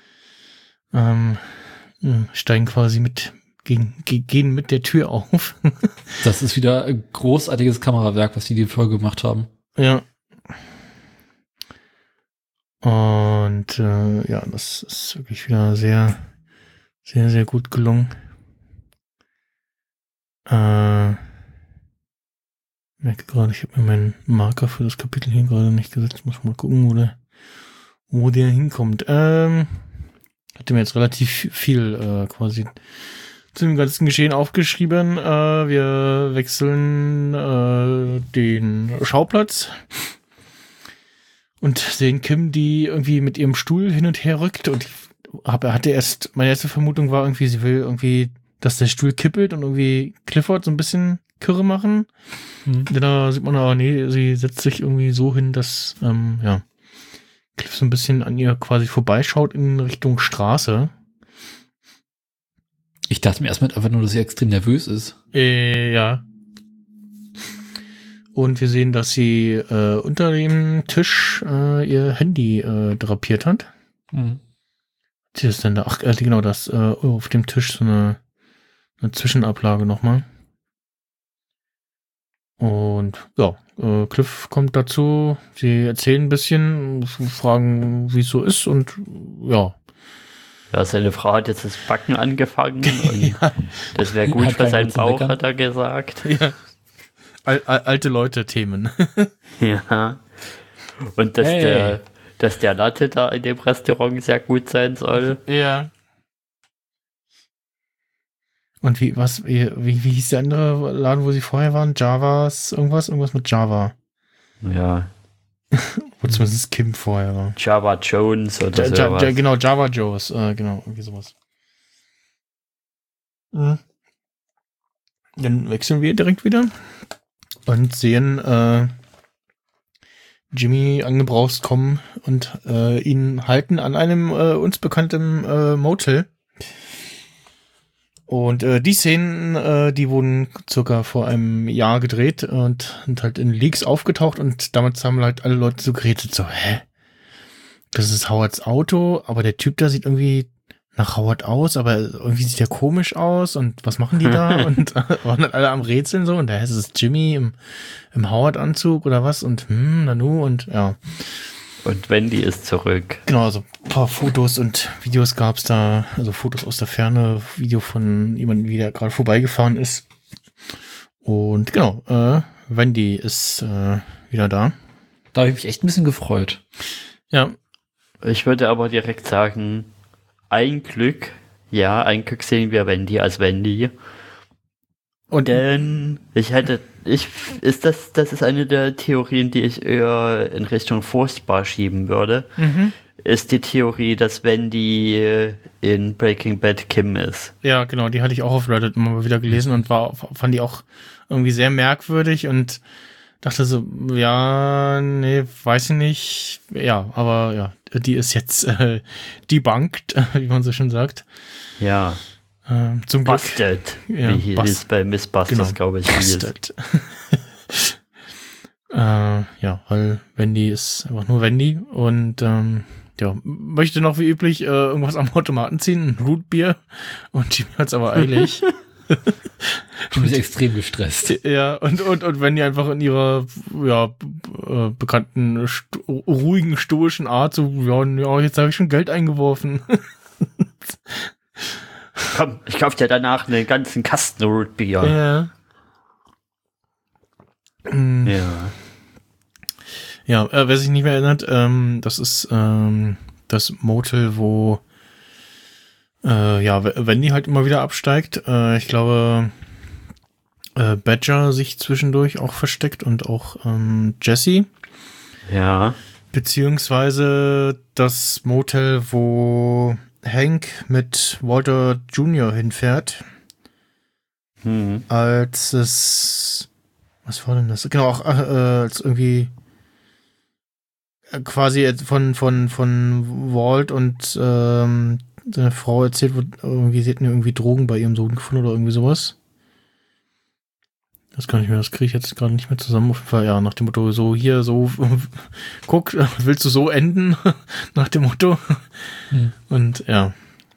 Ähm, äh, steigen quasi mit, gehen, ge- gehen mit der Tür auf. Das ist wieder ein großartiges Kamerawerk, was die die Folge gemacht haben. Ja. Und äh, ja, das ist wirklich wieder sehr, sehr, sehr gut gelungen. Äh, merke gerade, ich habe mir meinen Marker für das Kapitel hier gerade nicht gesetzt. Muss mal gucken, wo der wo der hinkommt. Ähm, hatte mir jetzt relativ viel äh, quasi zu dem ganzen Geschehen aufgeschrieben. Äh, wir wechseln äh, den Schauplatz und sehen Kim, die irgendwie mit ihrem Stuhl hin und her rückt. Und ich hab, hatte erst, meine erste Vermutung war irgendwie, sie will irgendwie, dass der Stuhl kippelt und irgendwie Clifford so ein bisschen Kürre machen. Mhm. Da sieht man aber, nee, sie setzt sich irgendwie so hin, dass, ähm, ja, Cliff so ein bisschen an ihr quasi vorbeischaut in Richtung Straße. Ich dachte mir erstmal einfach nur, dass sie extrem nervös ist. Äh, ja. Und wir sehen, dass sie äh, unter dem Tisch äh, ihr Handy äh, drapiert hat. Mhm. Was ist denn da? Ach, äh, genau, das äh, auf dem Tisch so eine, eine Zwischenablage nochmal. Und ja, äh, Cliff kommt dazu. Sie erzählen ein bisschen, fragen, wie es so ist und ja. Ja, seine Frau hat jetzt das Backen angefangen und Ja. das wäre gut Hat für keinen seinen Grund zum Bauch, Meckern. hat er gesagt. Ja. Al al alte Leute-Themen. Ja. Und dass, Hey. der, dass der Latte da in dem Restaurant sehr gut sein soll. Ja. Und wie, was, wie, wie, wie hieß der andere Laden, wo sie vorher waren? Javas, irgendwas? Irgendwas mit Java. Ja. Wo zumindest Kim vorher war. Java Jones oder Ja, sowas. ja, genau, Java Joes, äh, genau, irgendwie sowas. Mhm. Dann wechseln wir direkt wieder und sehen äh, Jimmy angebraust kommen und äh, ihn halten an einem äh, uns bekannten äh, Motel. Und äh, die Szenen, äh, die wurden circa vor einem Jahr gedreht und sind halt in Leaks aufgetaucht und damals haben halt alle Leute so geredet, so, hä? Das ist Howards Auto, aber der Typ da sieht irgendwie nach Howard aus, aber irgendwie sieht der komisch aus und was machen die da? Und äh, waren dann alle am Rätseln so und da ist es Jimmy im, im Howard-Anzug oder was und hm, Nanu und ja. Und Wendy ist zurück. Genau, so ein paar Fotos und Videos gab's da, also Fotos aus der Ferne, Video von jemandem, wie der gerade vorbeigefahren ist. Und genau, äh, Wendy ist äh, wieder da. Da habe ich mich echt ein bisschen gefreut. Ja, Ich würde aber direkt sagen, ein Glück, ja, ein Glück sehen wir Wendy als Wendy. und Denn ich hätte, ich, ist das, das ist eine der Theorien, die ich eher in Richtung furchtbar schieben würde, mhm. ist die Theorie, dass Wendy in Breaking Bad Kim ist. Ja, genau, die hatte ich auch auf Reddit immer mal wieder gelesen und war, fand die auch irgendwie sehr merkwürdig und dachte so, ja, nee, weiß ich nicht. Ja, aber ja, die ist jetzt äh, debunked, wie man so schön sagt. Ja, Äh, zum Glück. Busted, Ja, wie hier bust- ist bei Miss Busters, genau, glaube ich. hieß. Busted. äh, ja, weil Wendy ist einfach nur Wendy und ähm, ja, möchte noch wie üblich äh, irgendwas am Automaten ziehen, ein Rootbier und Jimmy hat's aber eilig. Ich bin extrem gestresst. Ja, und, und, und wenn die einfach in ihrer, ja, b- äh, bekannten, sto ruhigen, stoischen Art so, ja, ja jetzt habe ich schon Geld eingeworfen. Komm, ich kauf dir danach einen ganzen Kasten Rootbier. Ja. Mm, Ja. ja, äh, wer sich nicht mehr erinnert, ähm, das ist ähm, das Motel, wo äh, ja, W- Wendy halt immer wieder absteigt. Äh, ich glaube, äh, Badger sich zwischendurch auch versteckt und auch ähm, Jesse. Ja. Beziehungsweise das Motel, wo Hank mit Walter Junior hinfährt, Hm. als es, was war denn das? Genau, auch äh, als irgendwie äh, quasi jetzt von von von Walt und ähm, seine Frau erzählt wird, irgendwie sie hätten irgendwie Drogen bei ihrem Sohn gefunden oder irgendwie sowas. Das kann ich mir, das kriege ich jetzt gerade nicht mehr zusammen. Auf jeden Fall, ja, nach dem Motto, so hier, so, guck, willst du so enden? Nach dem Motto. Hm. Und ja.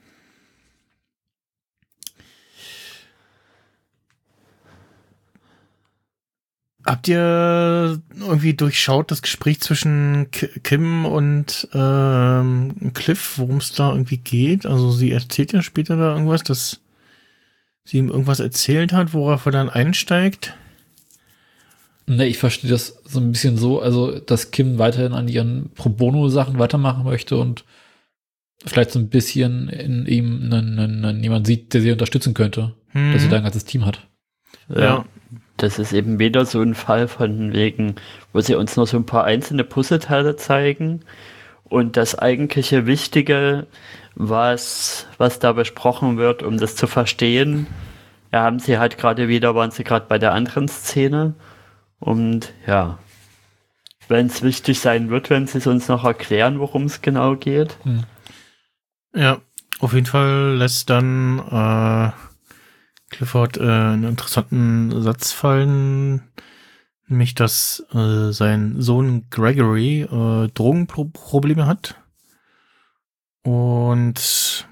Habt ihr irgendwie durchschaut das Gespräch zwischen K Kim und ähm, Cliff, worum es da irgendwie geht? Also sie erzählt ja später da irgendwas, dass sie ihm irgendwas erzählt hat, worauf er dann einsteigt. Ne, ich verstehe das so ein bisschen so, also dass Kim weiterhin an ihren Pro Bono-Sachen weitermachen möchte und vielleicht so ein bisschen in ihm einen, einen, einen, jemand sieht, der sie unterstützen könnte, Mhm. dass sie da ein ganzes Team hat. Ja. Ja. Das ist eben wieder so ein Fall von wegen, wo sie uns nur so ein paar einzelne Puzzleteile zeigen und das eigentliche Wichtige, was, was da besprochen wird, um das zu verstehen, ja, haben sie halt gerade wieder, waren sie gerade bei der anderen Szene und ja, wenn es wichtig sein wird, wenn sie es uns noch erklären, worum es genau geht. Hm. Ja, auf jeden Fall lässt dann äh, Clifford äh, einen interessanten Satz fallen, nämlich, dass äh, sein Sohn Gregory äh, Drogenprobleme hat. Und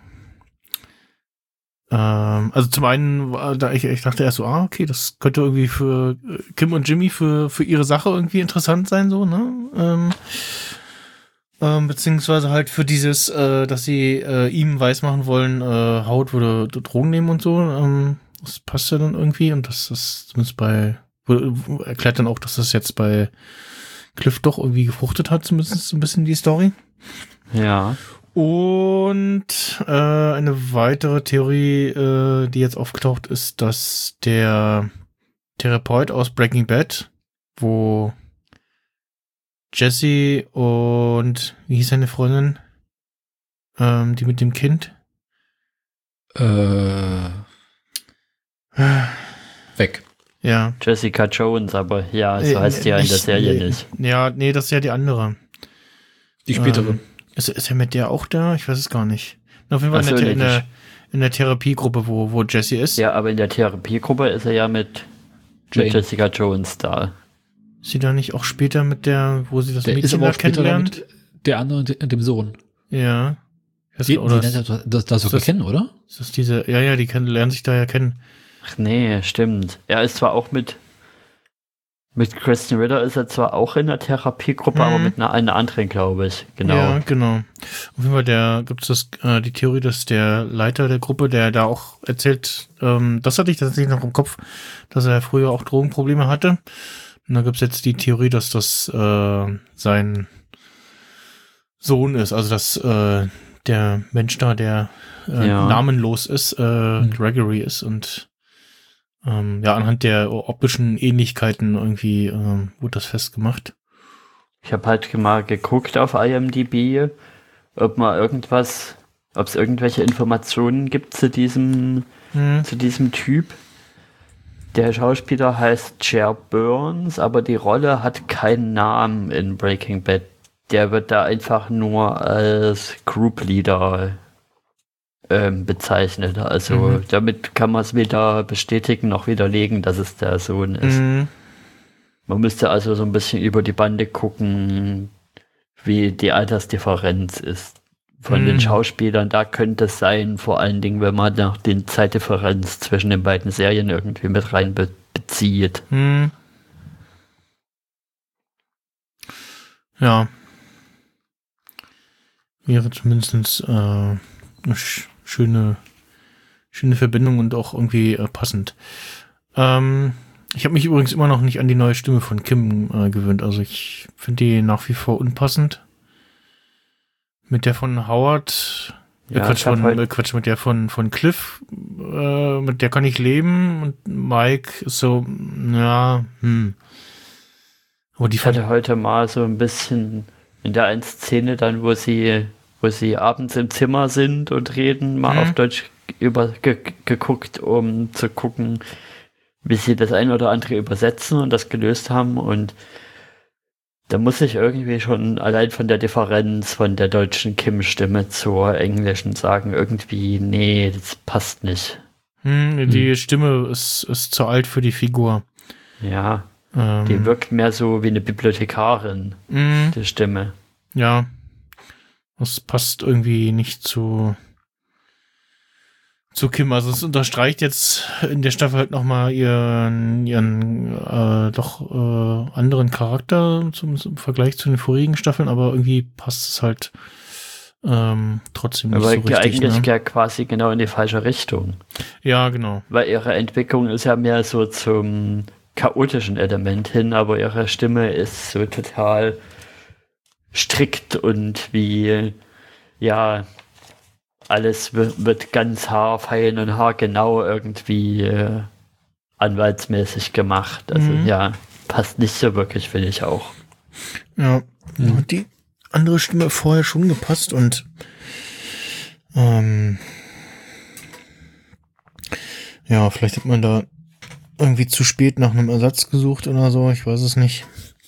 ähm, also zum einen, war da ich, ich dachte erst so, ah, okay, das könnte irgendwie für äh, Kim und Jimmy für, für ihre Sache irgendwie interessant sein, so, ne? Ähm, ähm, beziehungsweise halt für dieses, äh, dass sie äh, ihm weismachen wollen, äh, Howard würde Drogen nehmen und so. Ähm, das passt ja dann irgendwie und das ist zumindest bei, wo, erklärt dann auch, dass das jetzt bei Cliff doch irgendwie gefruchtet hat, zumindest so ein bisschen die Story. Ja. Und äh, eine weitere Theorie, äh, die jetzt aufgetaucht ist, dass der Therapeut aus Breaking Bad, wo Jesse und wie hieß seine Freundin, ähm, die mit dem Kind, Äh, weg. ja. Jessica Jones, aber ja, so Äh, heißt die ja in der nicht- Serie nee, nicht. Ja, nee, das ist ja die andere. Die spätere. Ähm, ist, ist er mit der auch da? Ich weiß es gar nicht. Auf jeden Fall Ach in, so, der, in, nee, der, in der Therapiegruppe, wo, wo Jesse ist. Ja, aber in der Therapiegruppe ist er ja mit, Jane. mit Jessica Jones da. Ist sie da nicht auch später mit der, wo sie das Der ist Mädchen aber da auch später kennenlernt? mit der andere und dem Sohn. Ja. Ich weiß Die, gar- oder die ist, lernt er das, das sogar das- kennen, oder? ist das diese, ja, ja, die kennen, lernen sich da ja kennen. Ach nee, stimmt. Er ist zwar auch mit mit Kristen Ritter ist er zwar auch in der Therapiegruppe, Mhm. aber mit einer, einer anderen, glaube ich. Genau. Ja, genau. Auf jeden Fall, der gibt es äh, die Theorie, dass der Leiter der Gruppe, der da auch erzählt, ähm, das hatte ich tatsächlich noch im Kopf, dass er früher auch Drogenprobleme hatte. Und da gibt es jetzt die Theorie, dass das äh, sein Sohn ist, also dass äh, der Mensch da, der äh, Ja. namenlos ist, äh, Gregory ist und ähm, ja, anhand der optischen Ähnlichkeiten irgendwie ähm, wurde das festgemacht. Ich habe halt mal geguckt auf I M D B, ob mal irgendwas, ob es irgendwelche Informationen gibt zu diesem, Hm. zu diesem Typ. Der Schauspieler heißt Cher Burns, aber die Rolle hat keinen Namen in Breaking Bad. Der wird da einfach nur als Group Leader ähm, bezeichnet. Also Mhm. damit kann man es weder bestätigen noch widerlegen, dass es der Sohn ist. Mhm. Man müsste also so ein bisschen über die Bande gucken, wie die Altersdifferenz ist von Mhm. den Schauspielern. Da könnte es sein, vor allen Dingen, wenn man noch die Zeitdifferenz zwischen den beiden Serien irgendwie mit rein be bezieht. Hm. Ja. Wäre zumindest äh, eine sch schöne, schöne Verbindung und auch irgendwie äh, passend. Ähm, ich habe mich übrigens immer noch nicht an die neue Stimme von Kim äh, gewöhnt. Also ich finde die nach wie vor unpassend. Mit der von Howard, äh, Ja, Quatsch, ich hab von, heute- äh, Quatsch, mit der von, von Cliff, äh, mit der kann ich leben. Und Mike ist so, ja, hm. Aber die Ich fand hatte heute mal so ein bisschen in der einen Szene dann, wo sie, wo sie abends im Zimmer sind und reden, mal Mhm. auf Deutsch über, ge, geguckt, um zu gucken, wie sie das ein oder andere übersetzen und das gelöst haben. Und da muss ich irgendwie schon allein von der Differenz von der deutschen Kim-Stimme zur englischen sagen, irgendwie, nee, das passt nicht. Hm, die Stimme ist, ist zu alt für die Figur. Ja, Ähm, die wirkt mehr so wie eine Bibliothekarin, mh, die Stimme. ja. Das passt irgendwie nicht zu zu Kim. Also es unterstreicht jetzt in der Staffel halt nochmal ihren, ihren äh, doch äh, anderen Charakter zum, zum Vergleich zu den vorigen Staffeln, aber irgendwie passt es halt ähm, trotzdem nicht Aber so richtig. eigentlich Ne? ja quasi genau in die falsche Richtung. Ja, genau. Weil ihre Entwicklung ist ja mehr so zum chaotischen Element hin, aber ihre Stimme ist so total strikt und wie, ja, alles wird, wird ganz haarfein und haargenau irgendwie äh, anwaltsmäßig gemacht. Also Mhm. ja, passt nicht so wirklich, finde ich auch. Ja, Mhm. hat die andere Stimme vorher schon gepasst und ähm, ja, vielleicht hat man da irgendwie zu spät nach einem Ersatz gesucht oder so, ich weiß es nicht.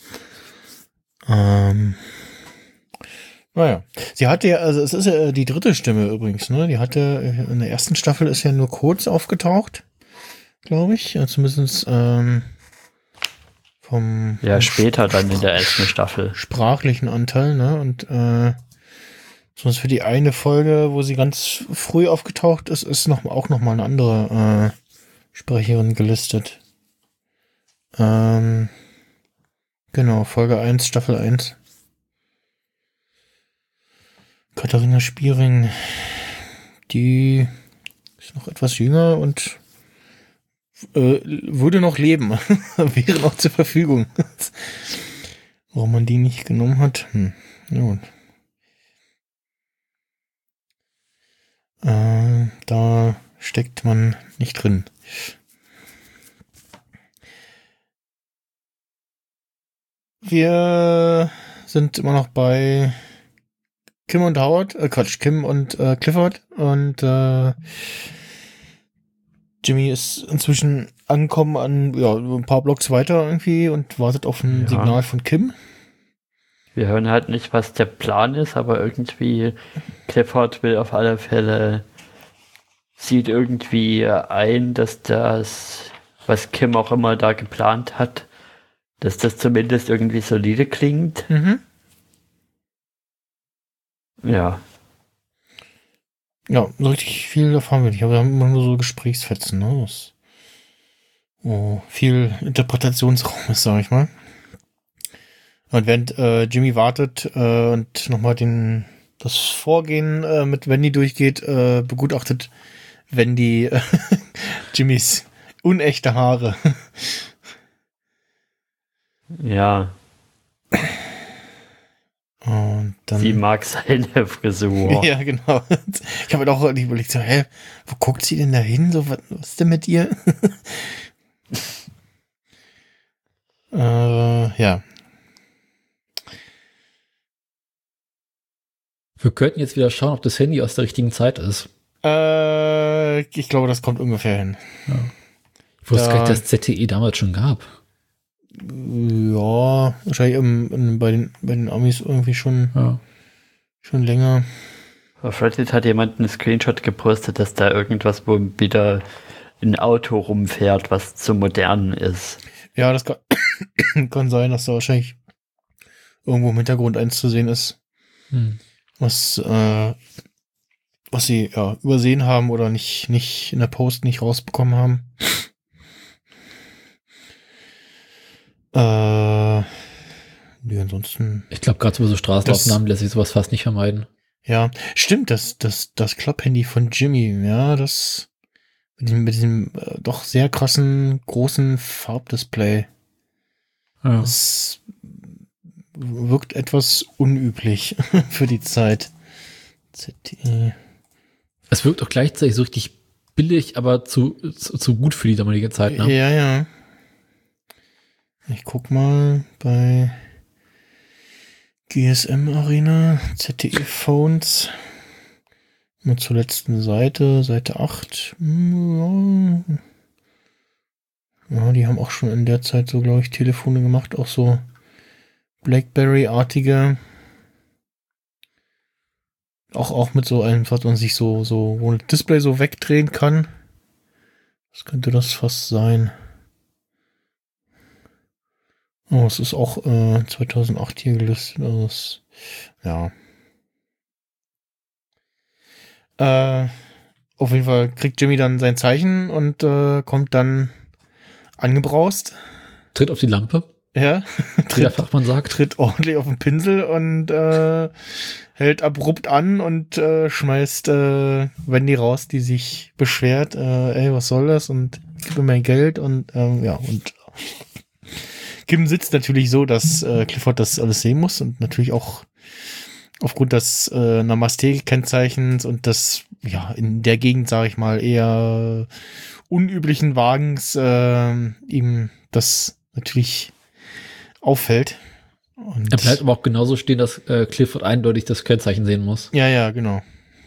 Ähm, naja, sie hatte ja, also es ist ja die dritte Stimme übrigens, ne? Die hatte in der ersten Staffel ist ja nur kurz aufgetaucht, glaube ich, ja, zumindest ähm, vom, Ja, vom später dann in der ersten Staffel. sprachlichen Anteil, ne? Und äh, sonst für die eine Folge, wo sie ganz früh aufgetaucht ist, ist noch auch noch mal eine andere äh, Sprecherin gelistet. Ähm, genau, Folge eins, Staffel eins. Katharina Spiering, die ist noch etwas jünger und äh, würde noch leben, wäre noch zur Verfügung. Warum man die nicht genommen hat? Hm. Ja, gut. Äh, da steckt man nicht drin. Wir sind immer noch bei Kim und Howard, äh Quatsch, Kim und äh, Clifford und äh, Jimmy ist inzwischen angekommen an, ja, ein paar Blocks weiter irgendwie und wartet auf ein Ja. Signal von Kim. Wir hören halt nicht, was der Plan ist, aber irgendwie Clifford will auf alle Fälle, sieht irgendwie ein, dass das, was Kim auch immer da geplant hat, dass das zumindest irgendwie solide klingt. Mhm. Ja, Ja, so richtig viel erfahren wir nicht, aber wir haben immer nur so Gesprächsfetzen, ne? Das, wo viel Interpretationsraum ist, sag ich mal. Und während äh, Jimmy wartet äh, und nochmal den das Vorgehen äh, mit Wendy durchgeht, äh, begutachtet Wendy äh, Jimmys unechte Haare. ja, Und dann sie mag seine Frisur. ja, genau. Ich habe halt auch nicht überlegt, so, hä, wo guckt sie denn da hin? So, was, was ist denn mit ihr? äh, ja. Wir könnten jetzt wieder schauen, ob das Handy aus der richtigen Zeit ist. Äh, ich glaube, das kommt ungefähr hin. Ich wusste Da- gar nicht, dass Z T E damals schon gab. Ja, wahrscheinlich im, in, bei, den, bei den Amis irgendwie schon, Ja. schon länger. Auf Reddit hat jemand einen Screenshot gepostet, dass da irgendwas, wo wieder ein Auto rumfährt, was zu modern ist. Ja, das kann, kann sein, dass da wahrscheinlich irgendwo im Hintergrund eins zu sehen ist, Hm. was, äh, was sie ja, übersehen haben oder nicht, nicht in der Post nicht rausbekommen haben. Äh, nee, ansonsten, Ich glaube, gerade so Straßenaufnahmen lässt sich sowas fast nicht vermeiden. ja, stimmt, das, das, das Club-Handy von Jimmy, ja, das mit diesem, mit diesem äh, doch sehr krassen, großen Farbdisplay. Ja. Das wirkt etwas unüblich für die Zeit. Z T E. Es wirkt auch gleichzeitig so richtig billig, aber zu, zu, zu gut für die damalige Zeit. Ne? Ja, ja. Ich guck mal bei G S M Arena, Z T E Phones. Mal zur letzten Seite, Seite acht. Hm, Ja. ja, die haben auch schon in der Zeit so, glaube ich, Telefone gemacht, auch so Blackberry-artige. Auch, auch mit so einem, was man sich so, so, wo ein Display so wegdrehen kann. Was könnte das fast sein? Oh, es ist auch äh, zweitausendacht hier gelistet. Also es, ja. Äh, auf jeden Fall kriegt Jimmy dann sein Zeichen und äh, kommt dann angebraust. Tritt auf die Lampe, Ja, wie der tritt, Fachmann sagt. tritt ordentlich auf den Pinsel und äh, hält abrupt an und äh, schmeißt äh, Wendy raus, die sich beschwert, äh, ey, was soll das? Und gib mir mein Geld und ähm, ja, und Kim sitzt natürlich so, dass äh, Clifford das alles sehen muss und natürlich auch aufgrund des äh, Namaste-Kennzeichens und des, ja, in der Gegend, sage ich mal, eher unüblichen Wagens äh, ihm das natürlich auffällt. Und Er bleibt aber auch genauso stehen, dass äh, Clifford eindeutig das Kennzeichen sehen muss. ja, ja, genau.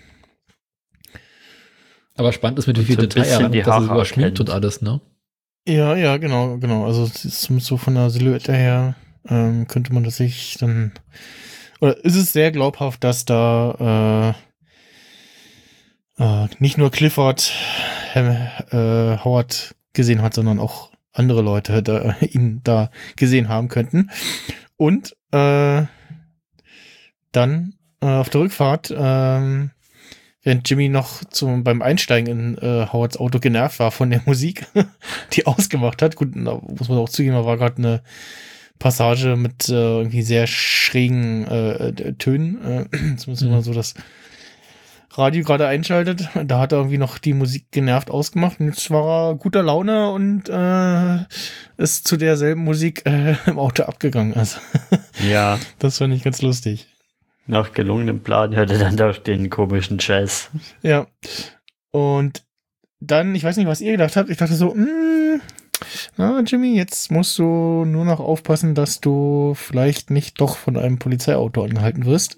Aber spannend ist, mit wie Und viel so ein Detail er bisschen die rangeht, dass er Haare sogar schminkt erkennt. und alles, ne? Ja, ja, genau, genau. Also es ist zumindest so von der Silhouette her ähm, könnte man das sich dann, oder ist es sehr glaubhaft, dass da äh, äh, nicht nur Clifford äh, Howard gesehen hat, sondern auch andere Leute da, ihn da gesehen haben könnten. Und äh, dann äh, auf der Rückfahrt, ähm, während Jimmy noch zum, beim Einsteigen in äh, Howards Auto genervt war von der Musik, die ausgemacht hat. Gut, da muss man auch zugeben, da war gerade eine Passage mit äh, irgendwie sehr schrägen äh, Tönen. Äh, zumindest wenn man so das Radio gerade einschaltet. Da hat er irgendwie noch die Musik genervt ausgemacht. Und jetzt war er guter Laune und äh, ist zu derselben Musik äh, im Auto abgegangen. Also, Ja, das fand ich ganz lustig. nach gelungenem Plan hört er dann doch den komischen Jazz. Ja. Und dann, ich weiß nicht, was ihr gedacht habt. Ich dachte so, mh, na, Jimmy, jetzt musst du nur noch aufpassen, dass du vielleicht nicht doch von einem Polizeiauto angehalten wirst.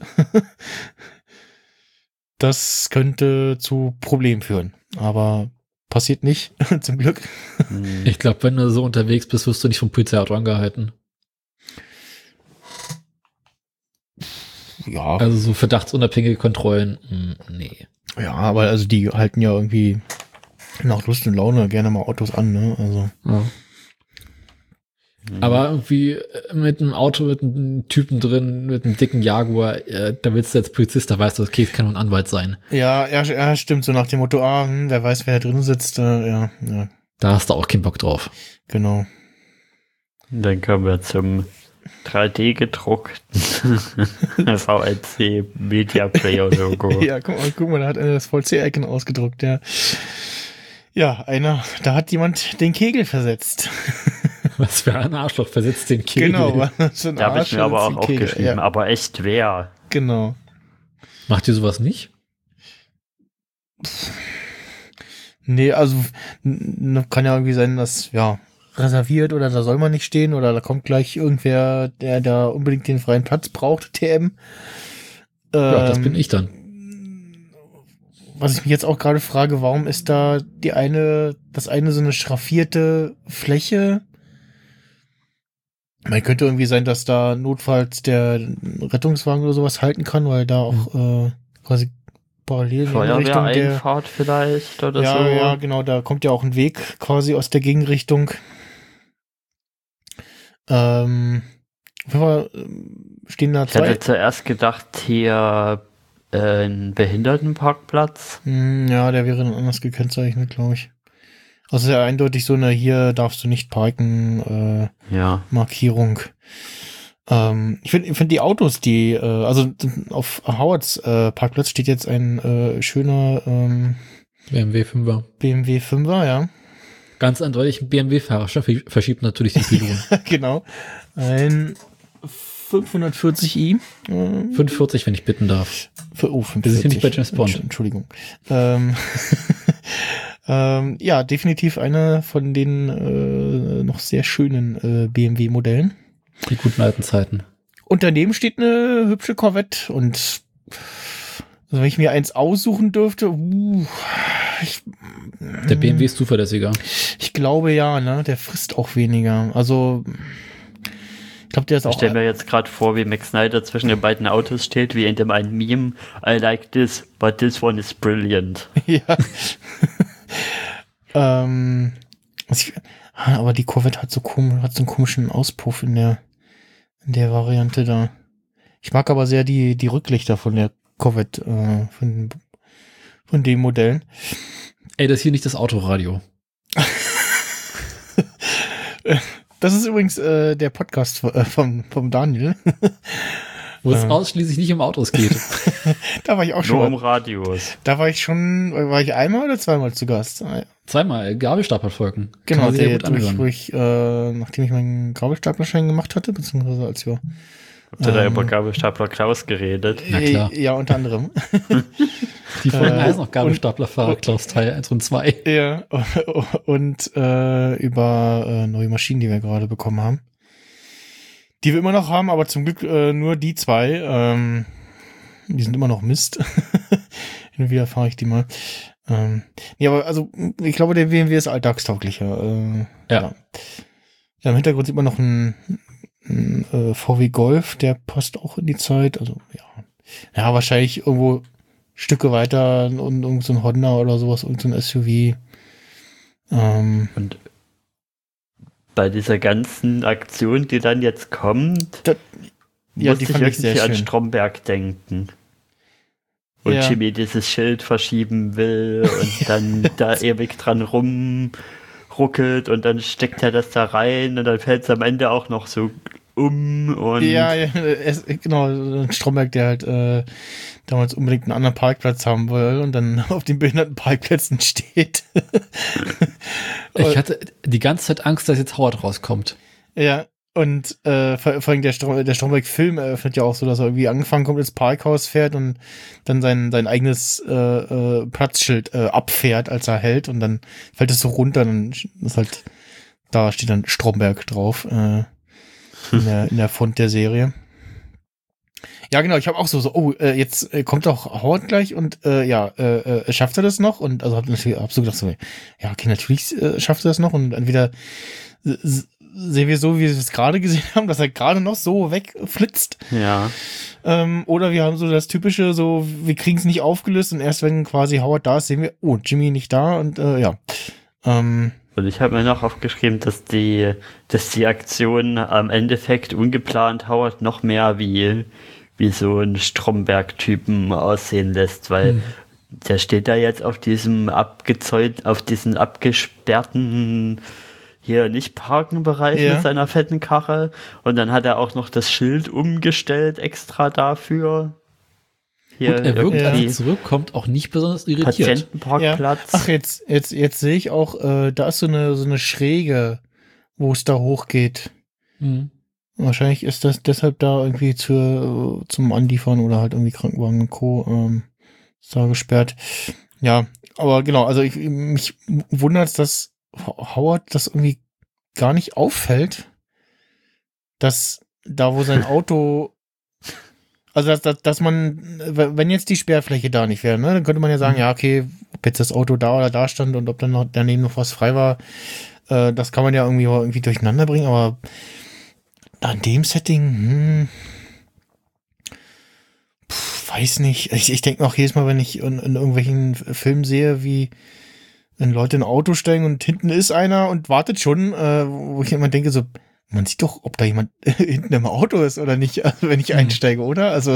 Das könnte zu Problemen führen. Aber passiert nicht, zum Glück. Hm. Ich glaube, wenn du so unterwegs bist, wirst du nicht vom Polizeiauto angehalten. Ja, Also so verdachtsunabhängige Kontrollen, mh, nee. ja, aber also die halten ja irgendwie nach Lust und Laune gerne mal Autos an, ne? Also. Ja. Hm. Aber irgendwie mit einem Auto, mit einem Typen drin, mit einem dicken Jaguar, äh, da willst du als Polizist, da weißt du, okay, es kann nur ein Anwalt sein. Ja, ja, ja, stimmt, so nach dem Motto, ah, hm, wer weiß, wer da drin sitzt, äh, ja, ja, Da hast du auch keinen Bock drauf. genau. Dann kommen wir zum drei D gedruckten V N C Media Player Logo. Ja, guck mal, guck mal, da hat einer das V C-Icon ausgedruckt, ja. Ja, einer, da hat jemand den Kegel versetzt. Was für ein Arschloch versetzt den Kegel. Genau, war so ein Da habe ich Arsch mir aber auch versetzt den Kegel, aufgeschrieben, ja, aber echt wer? genau. Macht ihr sowas nicht? Nee, also n- kann ja irgendwie sein, dass, ja, reserviert oder da soll man nicht stehen oder da kommt gleich irgendwer, der da unbedingt den freien Platz braucht, T M. Ja, das Ähm, bin ich dann. Was ich mich jetzt auch gerade frage, warum ist da die eine, das eine so eine schraffierte Fläche? Man könnte irgendwie sein, dass da notfalls der Rettungswagen oder sowas halten kann, weil da auch äh, quasi parallel in die Richtung der, Feuerwehreinfahrt vielleicht oder ja, so. ja, genau, da kommt ja auch ein Weg quasi aus der Gegenrichtung. Ähm, auf jeden Fall ähm, stehen da Ich hatte zwei. zuerst gedacht, hier äh, ein Behindertenparkplatz. Hm, ja, der wäre dann anders gekennzeichnet, glaube ich. Also sehr eindeutig so eine, hier darfst du nicht parken, äh, Ja. Markierung. Ähm, ich finde ich find die Autos, die, äh, also auf Howards äh, Parkplatz steht jetzt ein äh, schöner ähm, B M W fünfer. B M W fünfer, ja. Ganz eindeutig ein B M W-Fahrer verschie- verschiebt natürlich den Pylon. Genau. Ein fünfhundertvierzig i. Äh, fünfundvierzig, wenn ich bitten darf. für, oh, Wir fünfundvierzig. sind hier nicht bei James Bond. Entschuldigung. Ähm, ähm, ja, definitiv einer von den äh, noch sehr schönen äh, B M W-Modellen. Die guten alten Zeiten. Und daneben steht eine hübsche Corvette und also wenn ich mir eins aussuchen dürfte, uh, ich, Der B M W ist zuverlässiger. ich glaube ja, ne, der frisst auch weniger. Also ich glaube, der ist Ich auch stelle mir jetzt gerade vor, wie Max Snyder zwischen den beiden Autos steht, wie in dem einen Meme. I like this, but this one is brilliant. ja. ähm, also ich, aber die Corvette hat so komisch, hat so einen komischen Auspuff in der in der Variante da. Ich mag aber sehr die die Rücklichter von der Corvette, äh, von von den Modellen. Ey, das ist hier nicht das Autoradio. Das ist übrigens äh, der Podcast äh, vom, vom Daniel. Wo es Äh. ausschließlich nicht um Autos geht. Da war ich auch schon Nur um mal. Radios. Da war ich schon, war ich einmal oder zweimal zu Gast? Ah, ja. Zweimal Gabelstaplerfolgen. Kann Genau, man sich ja der, gut wo ich, anhören. wo ich äh, nachdem ich meinen Gabelstaplerschein gemacht hatte, beziehungsweise als wir Habt ihr da Ähm. über Gabelstapler Klaus geredet? Na klar. Äh, ja, unter anderem. Die Folgen Äh, heißen noch Gabelstaplerfahrer Klaus Teil eins und zwei. Ja, und äh, über äh, neue Maschinen, die wir gerade bekommen haben. Die wir immer noch haben, aber zum Glück äh, nur die zwei. Ähm, die sind immer noch Mist. Hin und wieder fahre ich die mal. Ähm, nee, aber also, ich glaube, der B M W ist alltagstauglicher. Äh, Ja. ja. Ja, im Hintergrund sieht man noch ein, ein äh, V W Golf, der passt auch in die Zeit. Also, ja. Ja, wahrscheinlich irgendwo Stücke weiter und irgend so ein Honda oder sowas, irgend so ein S U V. Ähm, Und bei dieser ganzen Aktion, die dann jetzt kommt, Da- ja, muss die ich fand ich sehr irgendwie an schön. Stromberg denken. Und Ja. Jimmy dieses Schild verschieben will und dann da ewig dran rumruckelt und dann steckt er das da rein und dann fällt es am Ende auch noch so um und ja, ja, es, genau, ein Stromberg, der halt äh, damals unbedingt einen anderen Parkplatz haben will und dann auf den behinderten Parkplätzen steht. Ich hatte die ganze Zeit Angst, dass jetzt Howard rauskommt. Ja, und äh, vor, vor allem der, Strom, der Stromberg-Film eröffnet ja auch so, dass er irgendwie angefangen kommt, ins Parkhaus fährt und dann sein, sein eigenes äh, äh, Platzschild äh, abfährt, als er hält und dann fällt es so runter und ist halt, da steht dann Stromberg drauf äh, in, der, in der Font der Serie. Ja, genau, ich habe auch so, so, oh, äh, jetzt äh, kommt auch Howard gleich und äh, ja, äh, äh, schafft er das noch? Und also hab natürlich hab so gedacht, so, ja, okay, natürlich äh, schafft er das noch und entweder s- sehen wir so, wie wir es gerade gesehen haben, dass er gerade noch so wegflitzt. ja. Ähm, oder wir haben so das typische, so, wir kriegen es nicht aufgelöst und erst wenn quasi Howard da ist, sehen wir, oh, Jimmy nicht da und äh, ja. Ähm, Und ich habe mir noch aufgeschrieben, dass die, dass die Aktion am Endeffekt ungeplant Howard noch mehr wie, wie so ein Stromberg-Typen aussehen lässt, weil Hm. der steht da jetzt auf diesem abgezäunt, auf diesen abgesperrten hier nicht parken Bereich Ja. mit seiner fetten Karre und dann hat er auch noch das Schild umgestellt extra dafür. Hier Und er wirkt, als irgendwie er zurückkommt, auch nicht besonders irritiert. ja. Patientenparkplatz. Ach, jetzt, jetzt, jetzt sehe ich auch, äh, da ist so eine, so eine Schräge, wo es da hochgeht. Mhm. Wahrscheinlich ist das deshalb da irgendwie zur, zum Anliefern oder halt irgendwie Krankenwagen und Co. Ähm, ist da gesperrt. Ja, aber genau, also ich, mich wundert, dass Howard das irgendwie gar nicht auffällt, dass da, wo sein Auto, also dass, dass, dass man, wenn jetzt die Sperrfläche da nicht wäre, ne, dann könnte man ja sagen, Mhm. ja, okay, ob jetzt das Auto da oder da stand und ob dann noch daneben noch was frei war, äh, das kann man ja irgendwie, irgendwie durcheinander bringen, aber an dem Setting, hm, pf, weiß nicht. Ich, ich denke auch jedes Mal, wenn ich in, in irgendwelchen Filmen sehe, wie wenn Leute in ein Auto steigen und hinten ist einer und wartet schon, äh, wo ich immer denke, so, man sieht doch, ob da jemand hinten im Auto ist oder nicht, also wenn ich Mhm. einsteige, oder? Also,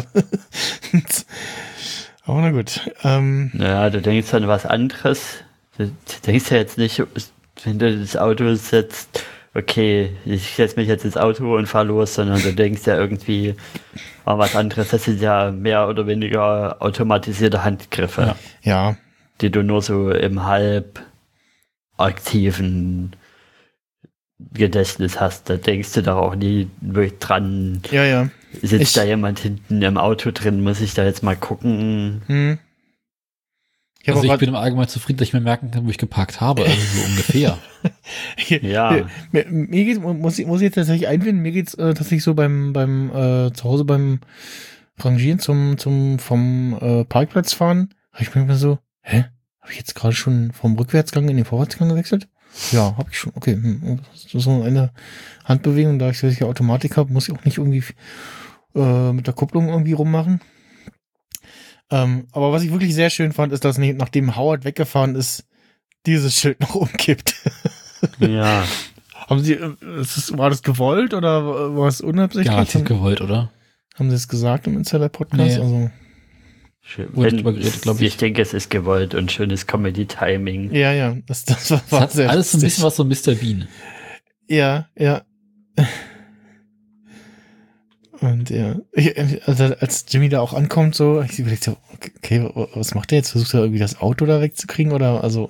aber na gut. Ähm, Ja, du denkst an was anderes. Du, du denkst ja jetzt nicht, wenn du das Auto setzt, okay, ich setze mich jetzt ins Auto und fahre los, sondern du denkst ja irgendwie an was anderes. Das sind ja mehr oder weniger automatisierte Handgriffe, Ja. ja, die du nur so im halb aktiven Gedächtnis hast. Da denkst du doch auch nie wirklich dran, ja, ja. sitzt Ich- da jemand hinten im Auto drin, muss ich da jetzt mal gucken. Hm. Ich habe Also ich auch bin im Allgemeinen zufrieden, dass ich mir merken kann, wo ich geparkt habe. Also so ungefähr. Ja. Mir, mir geht's, muss ich, muss ich jetzt tatsächlich einwenden, mir geht's äh, tatsächlich so beim, beim, äh, zu Hause beim Rangieren zum, zum, vom äh, Parkplatz fahren, habe ich mir immer so, hä? Habe ich jetzt gerade schon vom Rückwärtsgang in den Vorwärtsgang gewechselt? Ja, habe ich schon. Okay, hm. Das ist so eine Handbewegung, da ich solche Automatik habe, muss ich auch nicht irgendwie äh, mit der Kupplung irgendwie rummachen. Ähm, aber was ich wirklich sehr schön fand, ist, dass nicht, nachdem Howard weggefahren ist, dieses Schild noch umkippt. Ja. Haben Sie, äh, ist das, war das gewollt oder war es unabsichtlich? Garantiert gewollt, oder? Haben Sie es gesagt im Insider-Podcast? Nee. Also, Schön. Wurde Wenn- drüber geredet, glaub ich. Ich denke, es ist gewollt und schönes Comedy-Timing. ja, ja, das, das war, Das war hat sehr alles so ein bisschen lustig. was so Mister Bean. Ja, ja. Und ja, ich, also als Jimmy da auch ankommt, so, ich überlege so, okay, was macht der jetzt? Versucht er irgendwie das Auto da wegzukriegen oder also?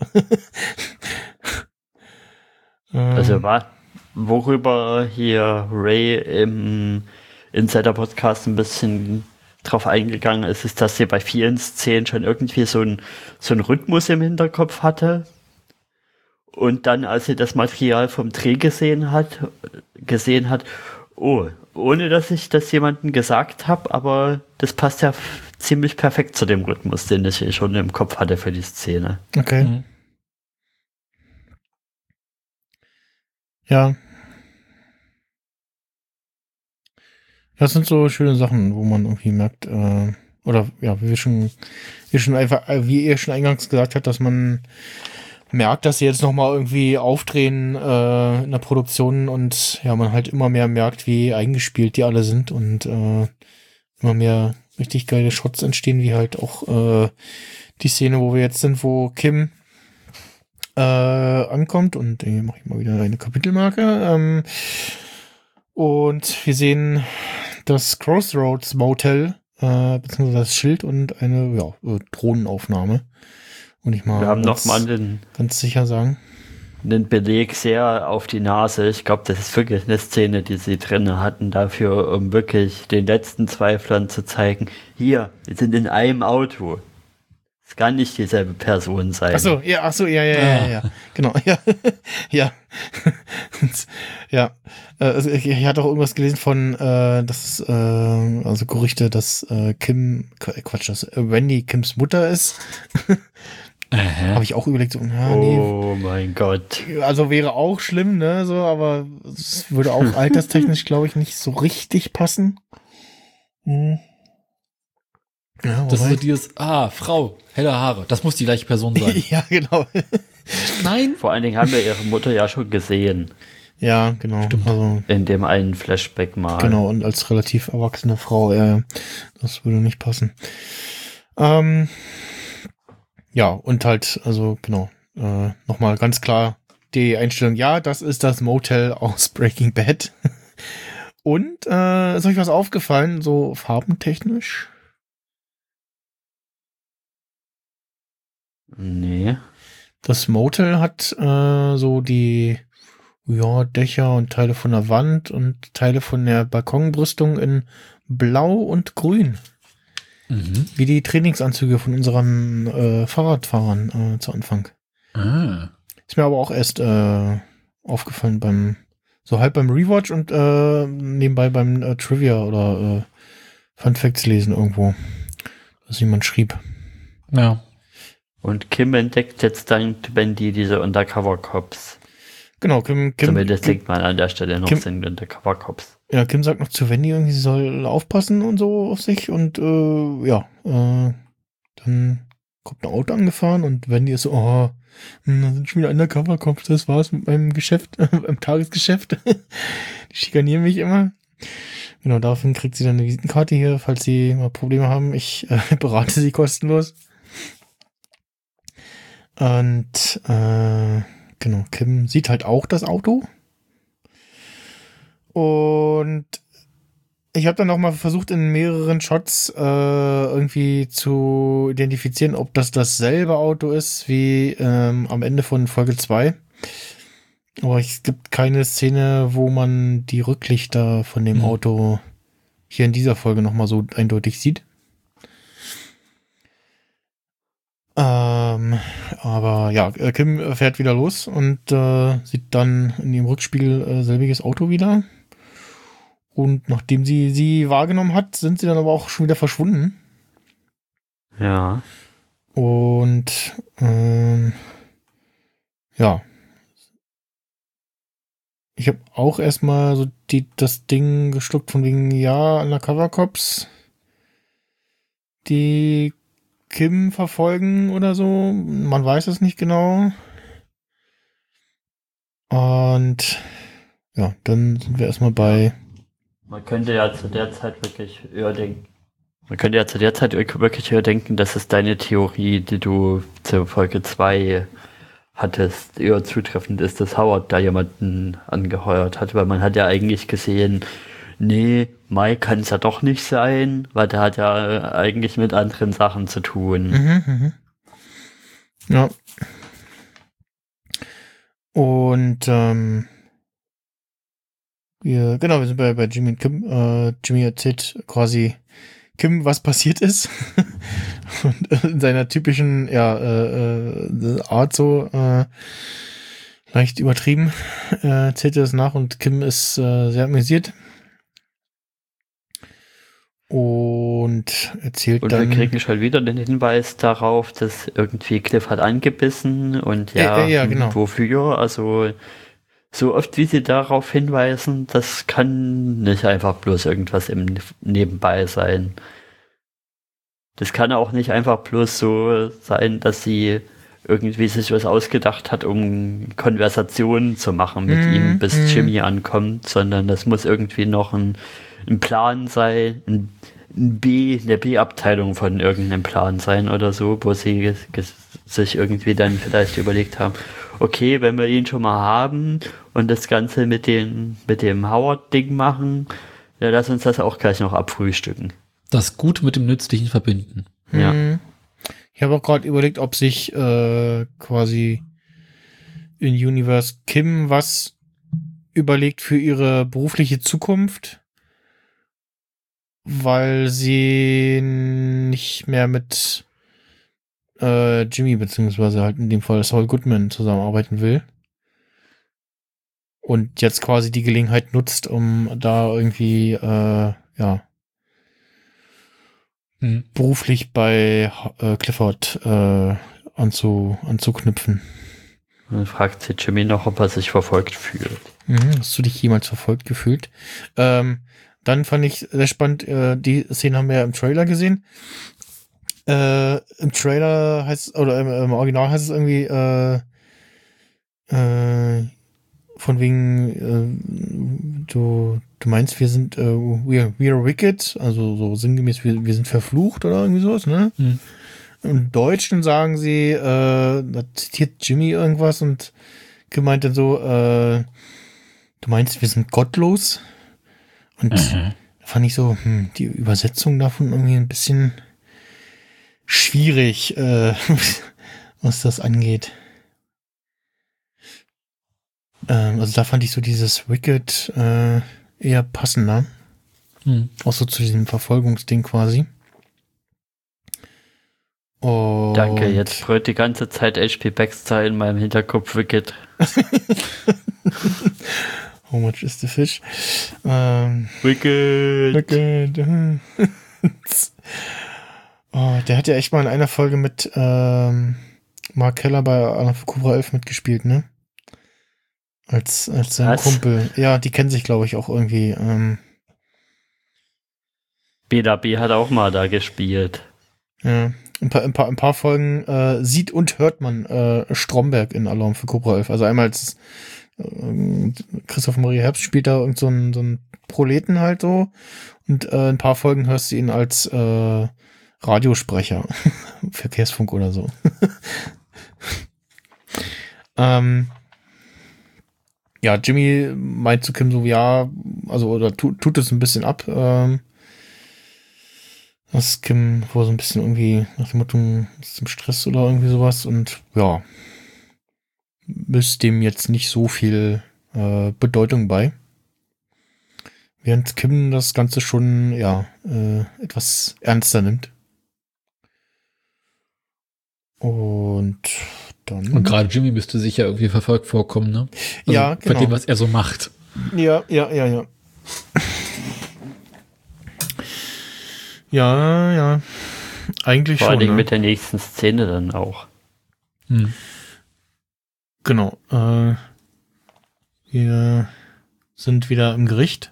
Also war, worüber hier Ray im Insider-Podcast ein bisschen drauf eingegangen ist, ist, dass sie bei vielen Szenen schon irgendwie so ein so ein Rhythmus im Hinterkopf hatte. Und dann, als sie das Material vom Dreh gesehen hat, gesehen hat, oh, ohne dass ich das jemandem gesagt habe, aber das passt ja f- ziemlich perfekt zu dem Rhythmus, den ich schon im Kopf hatte für die Szene. Okay. Mhm. Ja. Das sind so schöne Sachen, wo man irgendwie merkt, äh, oder ja, wie wir schon, wie schon einfach, äh, wie ihr schon eingangs gesagt habt, dass man merkt, dass sie jetzt nochmal irgendwie aufdrehen äh, in der Produktion und ja, man halt immer mehr merkt, wie eingespielt die alle sind und äh, immer mehr richtig geile Shots entstehen, wie halt auch äh, die Szene, wo wir jetzt sind, wo Kim äh, ankommt und hier mache ich mal wieder eine Kapitelmarke. Ähm, und wir sehen das Crossroads Motel, äh, beziehungsweise das Schild und eine ja, Drohnenaufnahme. Und ich mal Wir haben ganz, nochmal einen, ganz sicher sagen. einen Beleg sehr auf die Nase. Ich glaube, das ist wirklich eine Szene, die sie drin hatten, dafür, um wirklich den letzten Zweiflern zu zeigen, hier, wir sind in einem Auto. Es kann nicht dieselbe Person sein. Ach so, ja, ach so, ja, ja, ja, ja, ja. Genau, ja, ja, ja. Äh, Also ich, ich hatte auch irgendwas gelesen von, äh, das, äh, also Gerüchte, dass äh, Kim, Qu- Quatsch, dass äh, Wendy Kims Mutter ist. Habe ich auch überlegt, so, ja, nee, Oh mein Gott. also wäre auch schlimm, ne, so, aber es würde auch alterstechnisch, glaube ich, nicht so richtig passen. Hm. Ja, Das ist wobei- so dieses, ah, Frau, helle Haare, das muss die gleiche Person sein. ja, genau. Nein. Vor allen Dingen haben wir ihre Mutter ja schon gesehen. Ja, genau. Also, In dem einen Flashback mal. genau, und als relativ erwachsene Frau, äh, das würde nicht passen. Ähm, ja, und halt, also, genau, äh, nochmal ganz klar die Einstellung, ja, das ist das Motel aus Breaking Bad. Und, äh, ist euch was aufgefallen, so farbentechnisch? Nee. Das Motel hat äh, so die ja, Dächer und Teile von der Wand und Teile von der Balkonbrüstung in Blau und Grün. Mhm. Wie die Trainingsanzüge von unseren äh, Fahrradfahrern äh, zu Anfang. Ah. Ist mir aber auch erst äh, aufgefallen beim, so halb beim Rewatch und äh, nebenbei beim äh, Trivia oder äh, Fun Facts lesen irgendwo. Dass jemand schrieb. Ja. Und Kim entdeckt jetzt dann, wenn die diese Undercover-Cops. Genau, Kim, Kim, Zumindest Kim, denkt man an der Stelle noch, Kim- sind Undercover-Cops. ja, Kim sagt noch zu Wendy, irgendwie, sie soll aufpassen und so auf sich und äh, ja, äh, dann kommt ein Auto angefahren und Wendy ist so, oh, hm, da sind schon wieder Undercover-Cops, das war's mit meinem Geschäft, beim Tagesgeschäft. Die schikanieren mich immer. Genau, daraufhin kriegt sie dann eine Visitenkarte hier, falls sie mal Probleme haben. Ich äh, berate sie kostenlos. Und äh, genau, Kim sieht halt auch das Auto. Und ich habe dann auch mal versucht, in mehreren Shots äh, irgendwie zu identifizieren, ob das dasselbe Auto ist wie ähm, am Ende von Folge zwei. Aber es gibt keine Szene, wo man die Rücklichter von dem Mhm. Auto hier in dieser Folge nochmal so eindeutig sieht. Ähm, aber ja, äh, Kim fährt wieder los und äh, sieht dann in ihrem Rückspiegel äh, selbiges Auto wieder. Und nachdem sie sie wahrgenommen hat, sind sie dann aber auch schon wieder verschwunden. Ja. Und ähm, ja. Ich habe auch erstmal so die, das Ding geschluckt von wegen, ja, Undercover Cops, die Kim verfolgen oder so. Man weiß es nicht genau. Und ja, dann sind wir erstmal bei. Man könnte ja zu der Zeit wirklich eher denken. Man könnte ja zu der Zeit wirklich eher denken, dass es deine Theorie, die du zur Folge zwei hattest, eher zutreffend ist, dass Howard da jemanden angeheuert hat, weil man hat ja eigentlich gesehen, nee, Mai kann es ja doch nicht sein, weil der hat ja eigentlich mit anderen Sachen zu tun. Mhm, mhm. Ja. Und ähm, wir, genau, wir sind bei, bei Jimmy und Kim. Äh, Jimmy erzählt quasi Kim, was passiert ist. Und in seiner typischen ja, äh, äh, Art so äh, leicht übertrieben äh, erzählt er das nach und Kim ist äh, sehr amüsiert. Und erzählt Und dann... wir kriegen schon wieder den Hinweis darauf, dass irgendwie Cliff hat angebissen und ja, Äh, äh, ja, genau. wofür. Also so oft wie sie darauf hinweisen, das kann nicht einfach bloß irgendwas im Nebenbei sein. Das kann auch nicht einfach bloß so sein, dass sie irgendwie sich was ausgedacht hat, um Konversationen zu machen mit Mhm, ihm, bis mhm. Jimmy ankommt, sondern das muss irgendwie noch ein, ein Plan sein, ein, ein B, eine B-Abteilung von irgendeinem Plan sein oder so, wo sie ges- ges- sich irgendwie dann vielleicht überlegt haben, okay, wenn wir ihn schon mal haben und das Ganze mit dem, mit dem Howard-Ding machen, ja, lass uns das auch gleich noch abfrühstücken. Das Gute mit dem Nützlichen verbinden. Ja. Hm. Ich habe auch gerade überlegt, ob sich äh, quasi in Universe Kim was überlegt für ihre berufliche Zukunft, weil sie nicht mehr mit äh, Jimmy beziehungsweise halt in dem Fall Saul Goodman zusammenarbeiten will. Und jetzt quasi die Gelegenheit nutzt, um da irgendwie äh, ja Hm. beruflich bei äh, Clifford äh, anzu, anzuknüpfen. Dann fragt sich Jimmy noch, ob er sich verfolgt fühlt. Mhm, hast du dich jemals verfolgt gefühlt? Ähm, dann fand ich sehr spannend, äh, die Szene haben wir ja im Trailer gesehen. Äh, im Trailer heißt oder im, im Original heißt es irgendwie äh, äh, von wegen äh, du, du meinst, wir sind äh, we're, we're wicked, also so sinngemäß, wir, wir sind verflucht oder irgendwie sowas, ne? Hm. Im Deutschen sagen sie, äh, da zitiert Jimmy irgendwas und gemeint dann so, äh, du meinst, wir sind gottlos? Und Mhm. da fand ich so, hm, die Übersetzung davon irgendwie ein bisschen schwierig, äh, was das angeht. Ähm, also da fand ich so dieses Wicked äh, eher passender. Hm. Auch so zu diesem Verfolgungsding quasi. Und Danke, jetzt brüllt die ganze Zeit H P Baxter in meinem Hinterkopf Wicked. How much is the fish? Ähm, Wicked! Wicked. Oh, der hat ja echt mal in einer Folge mit ähm, Mark Keller bei Alarm für Cobra elf mitgespielt, ne? Als, als sein Was? Kumpel. Ja, die kennen sich, glaube ich, auch irgendwie. Ähm, B D B hat auch mal da gespielt. ja. Ein paar, ein paar, ein paar Folgen äh, sieht und hört man äh, Stromberg in Alarm für Cobra elf. Also einmal als äh, Christoph Maria Herbst spielt da irgend so einen, so einen Proleten halt so. Und äh, ein paar Folgen hörst du ihn als äh, Radiosprecher. Verkehrsfunk oder so. ähm, ja, Jimmy meint zu Kim so, ja, also, oder tu, tut es ein bisschen ab, ähm, dass Kim wohl so ein bisschen irgendwie nach dem Motto ist im Stress oder irgendwie sowas und ja, misst dem jetzt nicht so viel äh, Bedeutung bei. Während Kim das Ganze schon, ja, äh, etwas ernster nimmt. Und dann... Und gerade Jimmy müsste sich ja irgendwie verfolgt vorkommen, ne? Also Ja, Von genau. dem, was er so macht. Ja, ja, ja, ja. Ja, ja. Eigentlich Vor allen schon. Dingen Ne? mit der nächsten Szene dann auch. Hm. Genau. Äh, wir sind wieder im Gericht.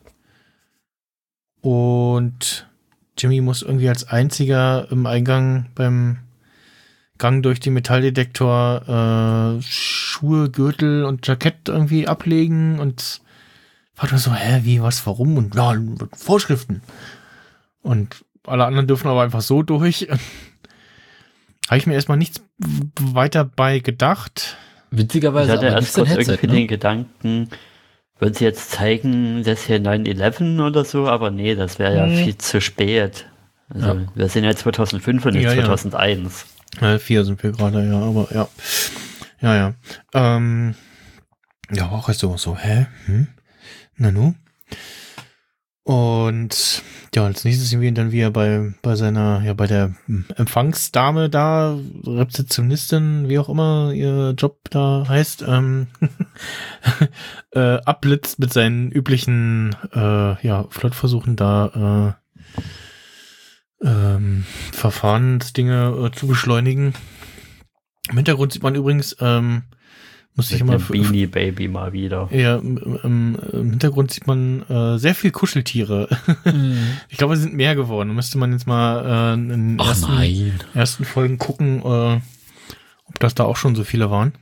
Und Jimmy muss irgendwie als einziger im Eingang beim Gang durch den Metalldetektor äh, Schuhe, Gürtel und Jackett irgendwie ablegen und fragt so, hä, wie, was, warum? Und ja, Vorschriften. Und alle anderen dürfen aber einfach so durch. Habe ich mir erstmal nichts weiter bei gedacht. Ich Witzigerweise hatte aber erst nicht sein kurz Headset, irgendwie ne? den Gedanken, würden sie jetzt zeigen, das hier neun elf oder so, aber nee, das wäre ja Nee. viel zu spät. Also Ja. wir sind ja zweitausendfünf und nicht Ja, ja. zweitausendeins. Ja, vier sind wir gerade, ja, aber ja. Ja, ja. Ähm, ja, auch so, so, hä? Hm? Nanu? Und ja, als nächstes sind wir dann wieder bei, bei seiner, ja, bei der Empfangsdame da, Rezeptionistin, wie auch immer ihr Job da heißt, ähm, äh, abblitzt mit seinen üblichen, äh, ja, Flottversuchen da, äh, ähm, Verfahrensdinge äh, zu beschleunigen. Im Hintergrund sieht man übrigens, ähm, muss ich Mit immer einem für, Beanie Baby mal wieder. ja, im, im, im Hintergrund sieht man äh, sehr viel Kuscheltiere. Mhm. Ich glaube, es sind mehr geworden. Müsste man jetzt mal äh, in den Ach ersten, nein. ersten Folgen gucken, äh, ob das da auch schon so viele waren.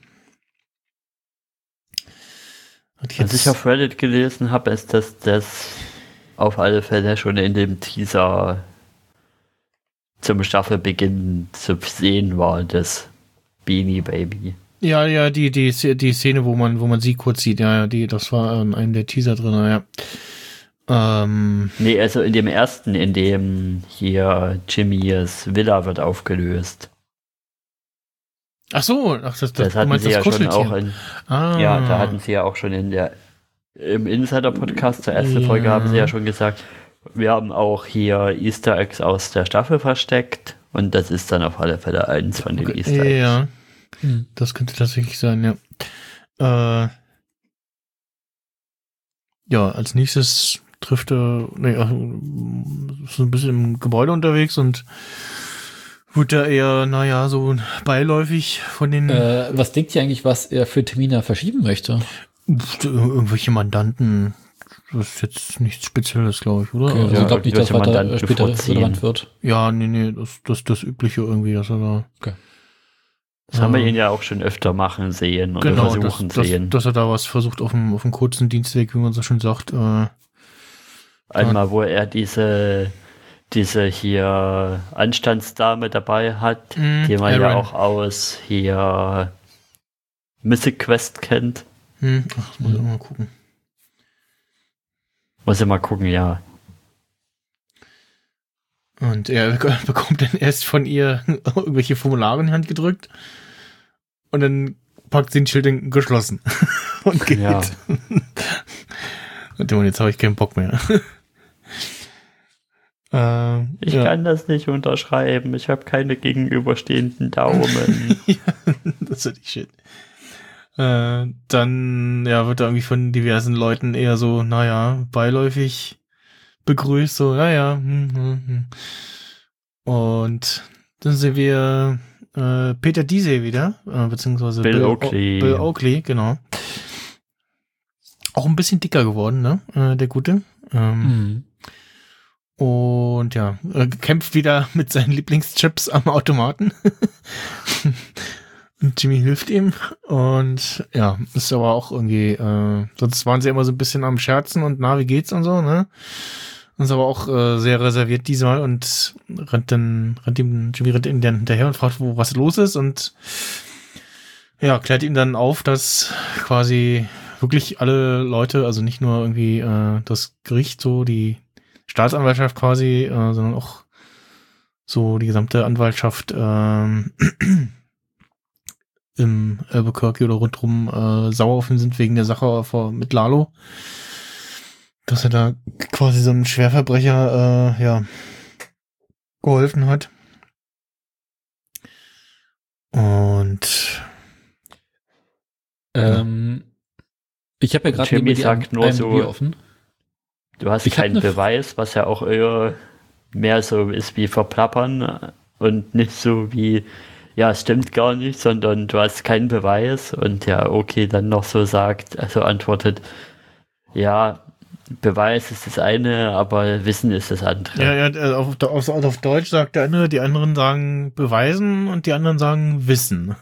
Und Was ich auf Reddit gelesen habe, ist, dass das auf alle Fälle schon in dem Teaser zum Staffelbeginn zu sehen war, das Beanie Baby. ja, ja, die, die, die Szene, wo man, wo man sie kurz sieht, ja, ja, die, das war in einem der Teaser drin, ja. Ähm, Nee, also in dem ersten, in dem hier Jimmys Villa wird aufgelöst. ach so, ach, das, das, Das du hatten meinst sie das ja schon Kuscheltier. auch in, ah. ja, da hatten sie ja auch schon in der, im Insider-Podcast zur ersten Ja. Folge haben sie ja schon gesagt, wir haben auch hier Easter Eggs aus der Staffel versteckt und das ist dann auf alle Fälle eins von den Okay, Easter Eggs. ja, Hm. das könnte tatsächlich sein, ja. Äh, ja, als nächstes trifft er, nee, ach, ist so ein bisschen im Gebäude unterwegs und wird da eher, naja, so beiläufig von den Äh, was denkt ihr eigentlich, was er für Termine verschieben möchte? pf, irgendwelche Mandanten. Das ist jetzt nichts Spezielles, glaube ich, oder? Okay, also Also, ich glaube nicht, dass irgendwelche weiter Mandanten später vorziehen. relevant wird. ja, nee, nee, das, das, das Übliche irgendwie, dass er da. Das haben wir äh, ihn ja auch schon öfter machen sehen oder Genau, dass, versuchen dass, sehen. dass er da was versucht auf dem, auf dem kurzen Dienstweg, wie man so schön sagt. Äh, Einmal, wo er diese, diese hier Anstandsdame dabei hat, Mhm, die man ja Aaron. auch aus hier Mythic Quest kennt. hm, ach, das muss ich auch mal gucken. Muss ich mal gucken, ja. Und er bekommt dann erst von ihr irgendwelche Formulare in die Hand gedrückt und dann packt sie ein Schild in geschlossen und geht. Ja. Und jetzt habe ich keinen Bock mehr. äh, Ich ja. kann das nicht unterschreiben. Ich habe keine gegenüberstehenden Daumen. Ja, das ist nicht shit. Äh, dann ja, wird er irgendwie von diversen Leuten eher so, naja, beiläufig begrüßt, so, naja. Hm, hm, hm. Und dann sehen wir äh, Peter Diesel wieder, äh, beziehungsweise Bill O- Oakley. Bill Oakley, genau. Auch ein bisschen dicker geworden, ne, äh, der Gute. Ähm, Mhm. Und ja, äh, kämpft wieder mit seinen Lieblingschips am Automaten. Und Jimmy hilft ihm. Und ja, ist aber auch irgendwie, äh, sonst waren sie immer so ein bisschen am Scherzen und na, wie geht's und so, ne? Und ist aber auch äh, sehr reserviert diesmal und rennt dann, rennt ihm, Jimmy rennt ihm dann hinterher und fragt, wo was los ist und ja, klärt ihm dann auf, dass quasi wirklich alle Leute, also nicht nur irgendwie äh, das Gericht, so die Staatsanwaltschaft quasi, äh, sondern auch so die gesamte Anwaltschaft ähm, im Albuquerque oder rundrum äh, sauer auf ihn sind wegen der Sache vor, mit Lalo. Dass er da quasi so einem Schwerverbrecher äh, ja geholfen hat. Und Ähm, ich habe ja gerade Jimmy neben dir sagt ein- nur ein so- Bier offen. Du hast Ich hab keinen ne- Beweis, was ja auch eher mehr so ist wie verplappern und nicht so wie, ja, es stimmt gar nicht, sondern du hast keinen Beweis und ja, okay, dann noch so sagt, also antwortet, ja, Beweis ist das eine, aber Wissen ist das andere. ja, ja, auf, auf, auf Deutsch sagt der eine, die anderen sagen beweisen und die anderen sagen wissen.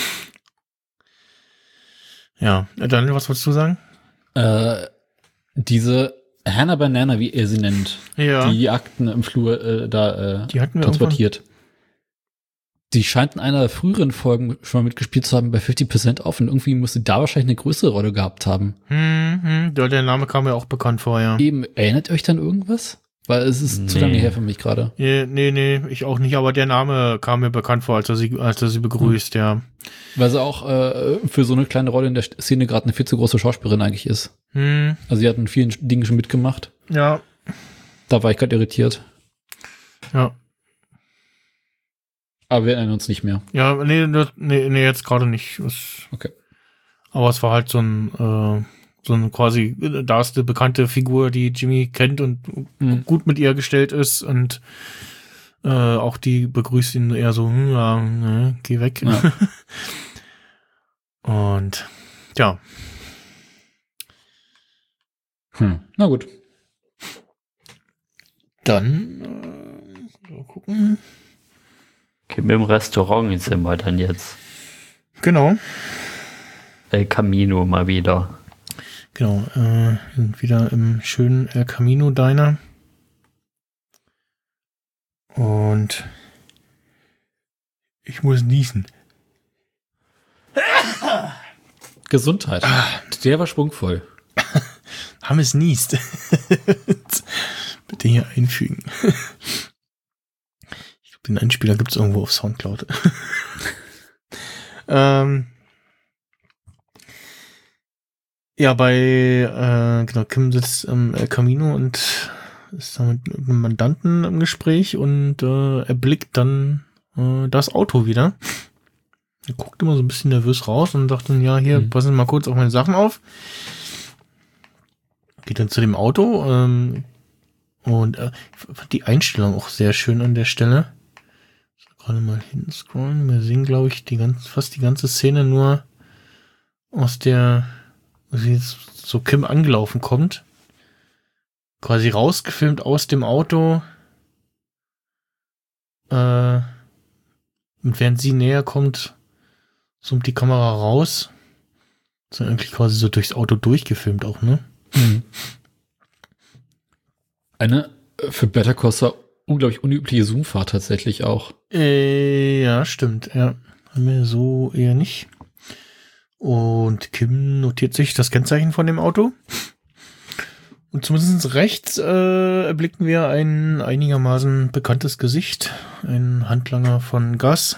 Ja, Daniel, was wolltest du sagen? Äh, diese Hannah Banana, wie er sie nennt, Ja, die die Akten im Flur äh, da äh, die hatten wir irgendwann. transportiert. Die scheint in einer der früheren Folgen schon mal mitgespielt zu haben bei fifty percent Off und irgendwie muss sie da wahrscheinlich eine größere Rolle gehabt haben. Hm, hm, der, der Name kam mir auch bekannt vor, ja. Eben, erinnert ihr euch dann irgendwas? Weil es ist Nee. zu lange her für mich gerade. Nee, nee, nee, ich auch nicht, aber der Name kam mir bekannt vor, als er sie, als er sie begrüßt, ja. Weil sie auch äh, für so eine kleine Rolle in der Szene gerade eine viel zu große Schauspielerin eigentlich ist. Hm, Also sie hat in vielen Dingen schon mitgemacht. ja, Da war ich gerade irritiert. ja. Aber wir erinnern uns nicht mehr. Ja, nee, das- nee, nee jetzt gerade nicht. Es, Okay. aber es war halt so ein, äh, so ein quasi, da ist eine bekannte Figur, die Jimmy kennt und Mhm. gut mit ihr gestellt ist und äh, auch die begrüßt ihn eher so, hm, ja, ne, geh weg. Ja. Und ja, Hm. Na gut. dann äh, so gucken. Okay, mit dem Restaurant sind wir dann jetzt. Genau, El Camino mal wieder. genau. Äh, wir sind wieder im schönen El Camino Diner. Und ich muss niesen. Gesundheit. Der war schwungvoll. Hammes niest. Bitte hier einfügen. Ich glaube, den Einspieler gibt es irgendwo auf Soundcloud. ähm, ja, bei äh, genau, Kim sitzt im El Camino und ist da mit einem Mandanten im Gespräch und äh, erblickt dann äh, das Auto wieder. Er guckt immer so ein bisschen nervös raus und sagt dann, ja, hier, Mhm. passen Sie mal kurz auf meine Sachen auf. Geht dann zu dem Auto ähm, und äh, ich fand die Einstellung auch sehr schön an der Stelle. Ich soll gerade mal hinscrollen. Wir sehen, glaube ich, die ganz, fast die ganze Szene nur aus der, wie jetzt so Kim angelaufen kommt. Quasi rausgefilmt aus dem Auto. Äh, und während sie näher kommt, zoomt die Kamera raus. Ist dann eigentlich quasi so durchs Auto durchgefilmt auch, ne? Mhm. Eine äh, für Better Call Saul unglaublich unübliche Zoomfahrt tatsächlich auch. Äh, ja, stimmt. Ja, haben wir so eher nicht. Und Kim notiert sich das Kennzeichen von dem Auto. Und zumindest rechts äh, erblicken wir ein einigermaßen bekanntes Gesicht. Ein Handlanger von Gus.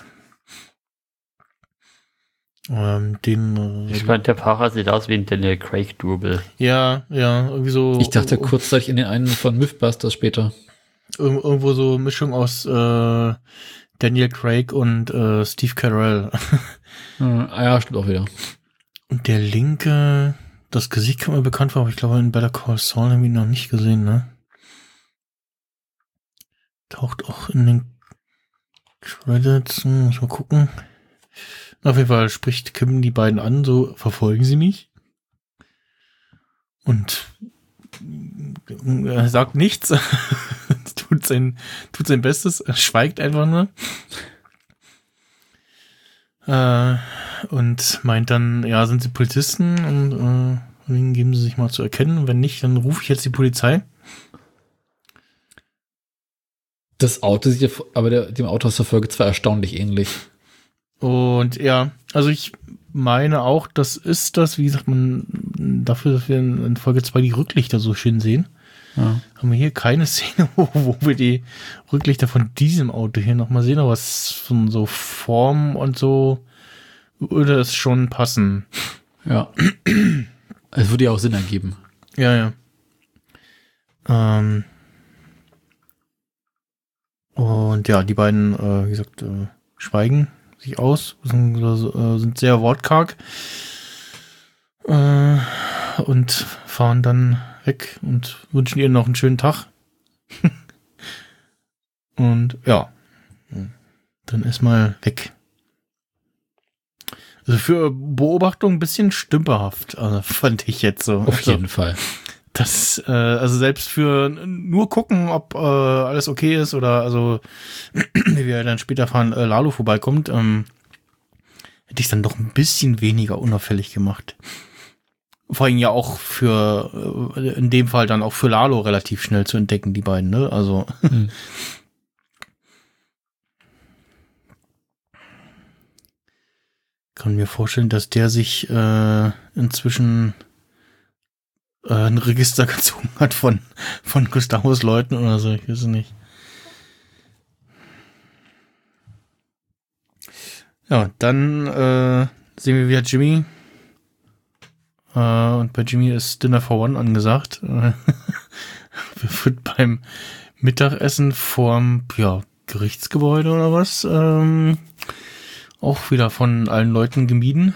Ähm, den, äh, Ich fand, der Fahrer sieht aus wie ein Daniel Craig-Double. ja, ja, irgendwie so. Ich dachte kurzzeitig in den einen von Mythbusters später. Ir- irgendwo so Mischung aus äh, Daniel Craig und äh, Steve Carell. Hm, ah ja, stimmt auch wieder. Und der linke, das Gesicht kommt mir bekannt vor, aber ich glaube, in Better Call Saul haben wir ihn noch nicht gesehen, ne? Taucht auch in den Credits, hm, muss mal gucken. Auf jeden Fall spricht Kim die beiden an, so, verfolgen Sie mich? Und er sagt nichts, tut sein, tut sein Bestes, er schweigt einfach nur. Äh, und meint dann, ja, sind Sie Polizisten und äh, deswegen geben Sie sich mal zu erkennen. Wenn nicht, dann rufe ich jetzt die Polizei. Das Auto sieht ja, aber der, dem Auto aus der Folge zwei erstaunlich ähnlich. Und ja, also ich meine auch, das ist das, wie gesagt, man dafür, dass wir in, in Folge zwei die Rücklichter so schön sehen, Ja. haben wir hier keine Szene, wo, wo wir die Rücklichter von diesem Auto hier nochmal sehen, aber es von so Form und so würde es schon passen. Ja. Es würde ja auch Sinn ergeben. Ja, ja. Ähm. Und ja, die beiden, äh, wie gesagt, äh, schweigen sich aus, sind, äh, sind sehr wortkarg äh, und fahren dann weg und wünschen ihr noch einen schönen Tag. Und ja, dann erstmal weg. Also für Beobachtung ein bisschen stümperhaft, also fand ich jetzt so. Auf also, jeden Fall. Das, äh, also selbst für nur gucken, ob äh, alles okay ist oder also, wie wir dann später fahren, äh, Lalo vorbeikommt, ähm, hätte ich dann doch ein bisschen weniger unauffällig gemacht. Vor allem ja auch für, äh, in dem Fall dann auch für Lalo relativ schnell zu entdecken, die beiden, ne? Also. Mhm. kann mir vorstellen, dass der sich äh, inzwischen äh, ein Register gezogen hat von, von Gustavos Leuten oder so, ich weiß es nicht. Ja, dann äh, sehen wir wieder Jimmy. Äh, und bei Jimmy ist Dinner for One angesagt. Wir wird beim Mittagessen vorm ja, Gerichtsgebäude oder was ähm, auch wieder von allen Leuten gemieden.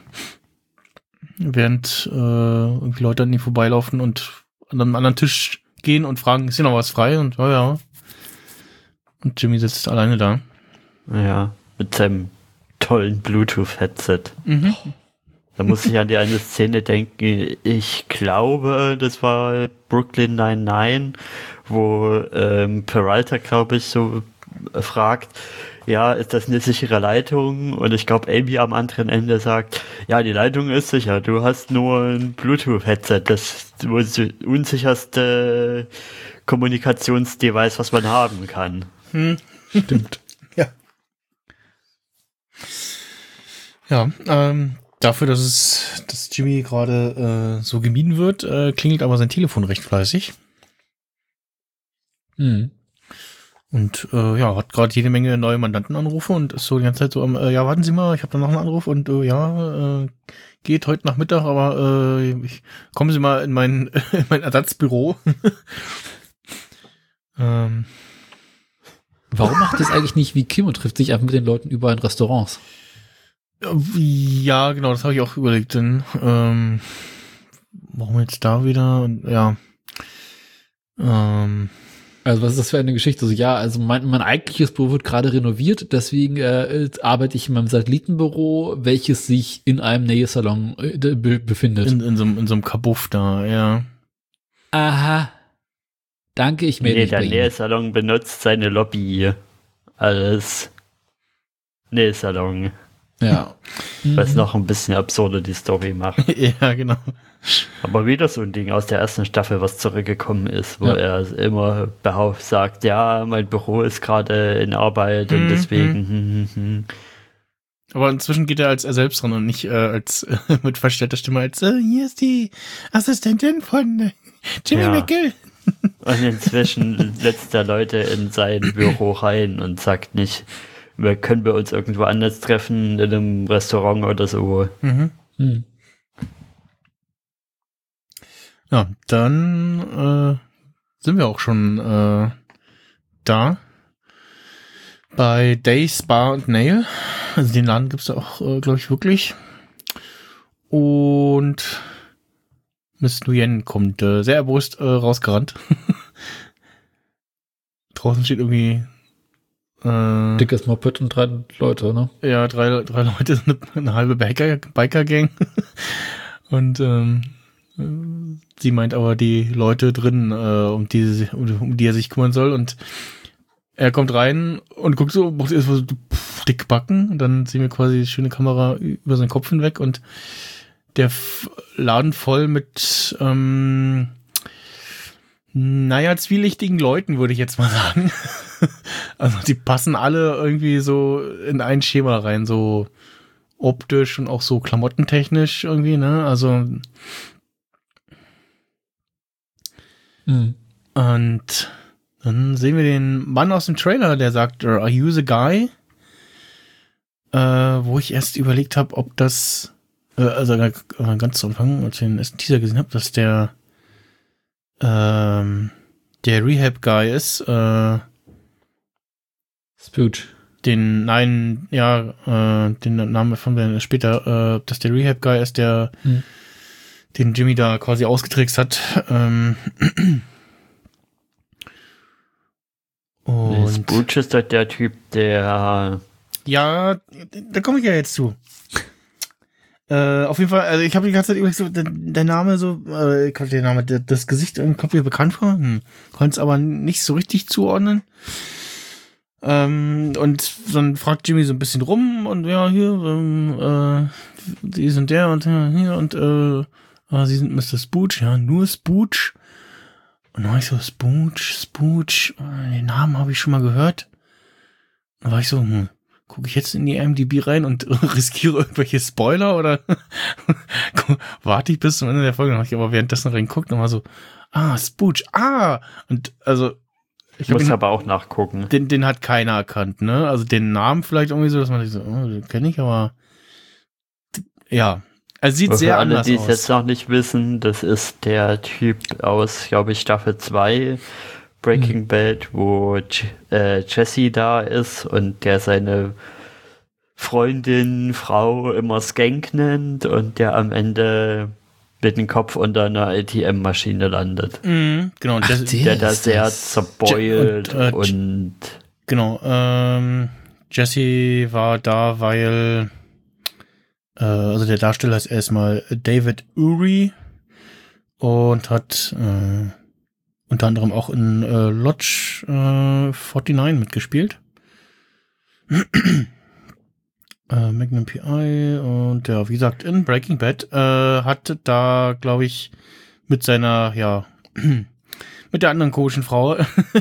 Während äh, irgendwie Leute an ihm vorbeilaufen und an einem anderen Tisch gehen und fragen, ist hier noch was frei? Und ja, ja. Und Jimmy sitzt alleine da. Ja, mit seinem tollen Bluetooth-Headset. Mhm. Da muss ich an die eine Szene denken. Ich glaube, das war Brooklyn Nine-Nine, wo ähm, Peralta, glaube ich, so äh, fragt, ja, ist das eine sichere Leitung? Und ich glaube, Amy am anderen Ende sagt, ja, die Leitung ist sicher. Du hast nur ein Bluetooth-Headset. Das ist das unsicherste Kommunikationsdevice, was man haben kann. Hm. Stimmt. Ja. Ja, ähm, dafür, dass es, dass Jimmy gerade äh, so gemieden wird, äh, klingelt aber sein Telefon recht fleißig. Mhm. Und äh, ja, hat gerade jede Menge neue Mandantenanrufe und ist so die ganze Zeit so am, äh, ja, warten Sie mal, ich habe da noch einen Anruf und äh, ja, äh, geht heute Nachmittag, aber äh, ich, kommen Sie mal in mein, in mein Ersatzbüro. ähm, Warum macht das eigentlich nicht wie Kim und trifft sich einfach mit den Leuten überall in Restaurants? Ja, genau, das habe ich auch überlegt. Denn, ähm, warum jetzt da wieder? Und, ja. Ähm, Also was ist das für eine Geschichte? Also ja, also mein, mein eigentliches Büro wird gerade renoviert, deswegen äh, arbeite ich in meinem Satellitenbüro, welches sich in einem Nähsalon äh, be befindet. in, in, so, in so einem Kabuff da, ja. Aha. Danke, ich melde Nee, mich bei der Ihnen. Nähsalon benutzt seine Lobby als Nähsalon. Ja. Was Mhm. noch ein bisschen absurder die Story macht. Ja, genau. Aber wieder so ein Ding aus der ersten Staffel, was zurückgekommen ist, wo Ja. er immer behauptet, sagt, ja, mein Büro ist gerade in Arbeit und Mhm. deswegen. Hm, hm, hm. Aber inzwischen geht er als er selbst dran und nicht äh, als äh, mit verstellter Stimme als äh, hier ist die Assistentin von äh, Jimmy Ja. McGill. Und inzwischen setzt er Leute in sein Büro rein und sagt nicht, wir können wir uns irgendwo anders treffen, in einem Restaurant oder so. Mhm. Mhm. Ja, dann äh, sind wir auch schon äh, da. Bei Day Spa und Nail. Also den Laden gibt's da auch, äh, glaube ich, wirklich. Und Miss Nguyen kommt äh, sehr erbost äh, rausgerannt. Draußen steht irgendwie äh, Dickes Moped und drei Leute, ne? ja, drei, drei Leute, eine, eine halbe Biker, Biker-Gang. Und ähm, äh, sie meint aber die Leute drin, äh, um, die, sie- um, um die er sich kümmern soll. Und er kommt rein und guckt so, macht erst so pff, dick Backen. Und dann sehen wir quasi die schöne Kamera über seinen Kopf hinweg. Und der F Laden voll mit, ähm, naja, zwielichtigen Leuten, würde ich jetzt mal sagen. Also die passen alle irgendwie so in ein Schema rein, so optisch und auch so klamottentechnisch irgendwie, ne? Also Mhm. und dann sehen wir den Mann aus dem Trailer, der sagt, are you the guy? Äh, wo ich erst überlegt habe, ob das, äh, also äh, ganz zu Anfang, als ich den ersten Teaser gesehen habe, dass der ähm, der Rehab-Guy ist, äh, Spooch. den, nein, ja, äh, den Namen von wir später, äh, dass der Rehab-Guy ist, der Hm. den Jimmy da quasi ausgetrickst hat. Ähm, und Spooch ist doch der Typ, der ja, da komme ich ja jetzt zu. Äh, auf jeden Fall, also ich habe die ganze Zeit übrigens so, der, der Name so, äh, kommt der Name, der, das Gesicht irgendwie kommt mir bekannt vor, hm. Konnte es aber nicht so richtig zuordnen. Ähm, und dann fragt Jimmy so ein bisschen rum und ja, hier, ähm, äh, die sind der und äh, hier und äh, ah, sie sind Mister Spooch, ja, nur Spooch. Und dann war ich so, Spooch, Spooch, äh, den Namen habe ich schon mal gehört. Dann war ich so, hm, gucke ich jetzt in die I M D B rein und riskiere irgendwelche Spoiler oder warte ich bis zum Ende der Folge? Dann habe ich aber währenddessen reingeguckt und war so, ah, Spooch, ah! Und also ich muss den, aber auch nachgucken. Den, den hat keiner erkannt, ne? Also den Namen vielleicht irgendwie so, dass man sich so, oh, den kenne ich, aber ja. Er sieht sehr anders aus. Für alle, die es jetzt noch nicht wissen, das ist der Typ aus, glaube ich, Staffel zwei Breaking hm. Bad, wo äh, Jesse da ist und der seine Freundin, Frau immer Skank nennt und der am Ende mit dem Kopf unter einer A T M-Maschine landet. Mhm, genau. Und Ach, das, der da sehr zerbeult und, äh, und genau. Ähm, Jesse war da, weil äh, also der Darsteller ist erstmal David Uri und hat äh, unter anderem auch in äh, Lodge äh, neunundvierzig mitgespielt. Äh, Magnum P I und ja, wie gesagt, in Breaking Bad äh, hat da, glaube ich, mit seiner, ja, mit der anderen komischen Frau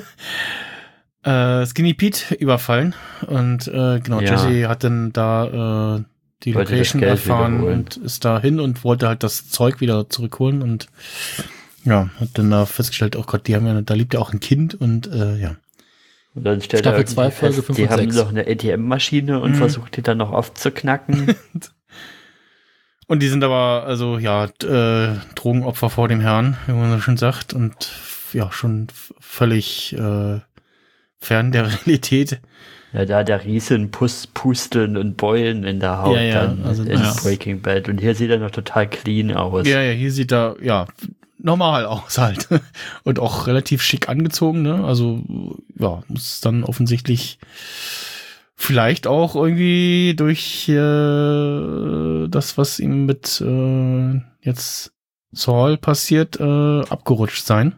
äh, Skinny Pete überfallen und äh, genau, ja. Jesse hat dann da äh, die wollte Location erfahren und ist da hin und wollte halt das Zeug wieder zurückholen und ja, hat dann da festgestellt, oh Gott, die haben ja, da lebt ja auch ein Kind und äh, ja. Und dann stellt Staffel er zwei, fest, Folge fünf die und haben sechs. noch eine A T M-Maschine und mhm. versucht die dann noch aufzuknacken. Und die sind aber, also ja, äh, Drogenopfer vor dem Herrn, wie man so schön sagt, und ja, schon f- völlig äh, fern der Realität. Ja, da der Riesen Pust, Pusteln und Beulen in der Haut ja, ja, dann also in ja. Breaking Bad. Und hier sieht er noch total clean aus. Ja, ja, hier sieht er, ja, normal aus halt. Und auch relativ schick angezogen, ne? Also, ja, muss dann offensichtlich vielleicht auch irgendwie durch äh, das, was ihm mit äh, jetzt Saul passiert, äh, abgerutscht sein.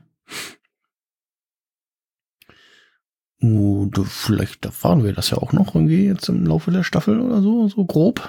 Und vielleicht erfahren wir das ja auch noch irgendwie jetzt im Laufe der Staffel oder so, so grob.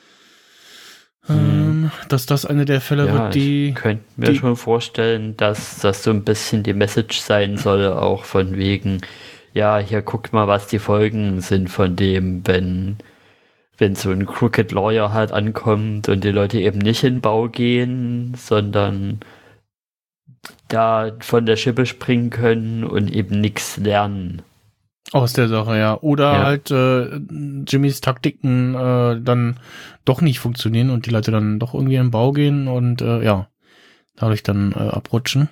Ähm, dass das eine der Fälle ja, wird, die... Ich könnte mir die, schon vorstellen, dass das so ein bisschen die Message sein soll, auch von wegen, ja, hier guckt mal, was die Folgen sind von dem, wenn, wenn so ein Crooked Lawyer halt ankommt und die Leute eben nicht in den Bau gehen, sondern da von der Schippe springen können und eben nichts lernen. Aus der Sache, ja. Oder ja. halt äh, Jimmys Taktiken äh, dann doch nicht funktionieren und die Leute dann doch irgendwie in den Bau gehen und äh, ja, dadurch dann äh, abrutschen.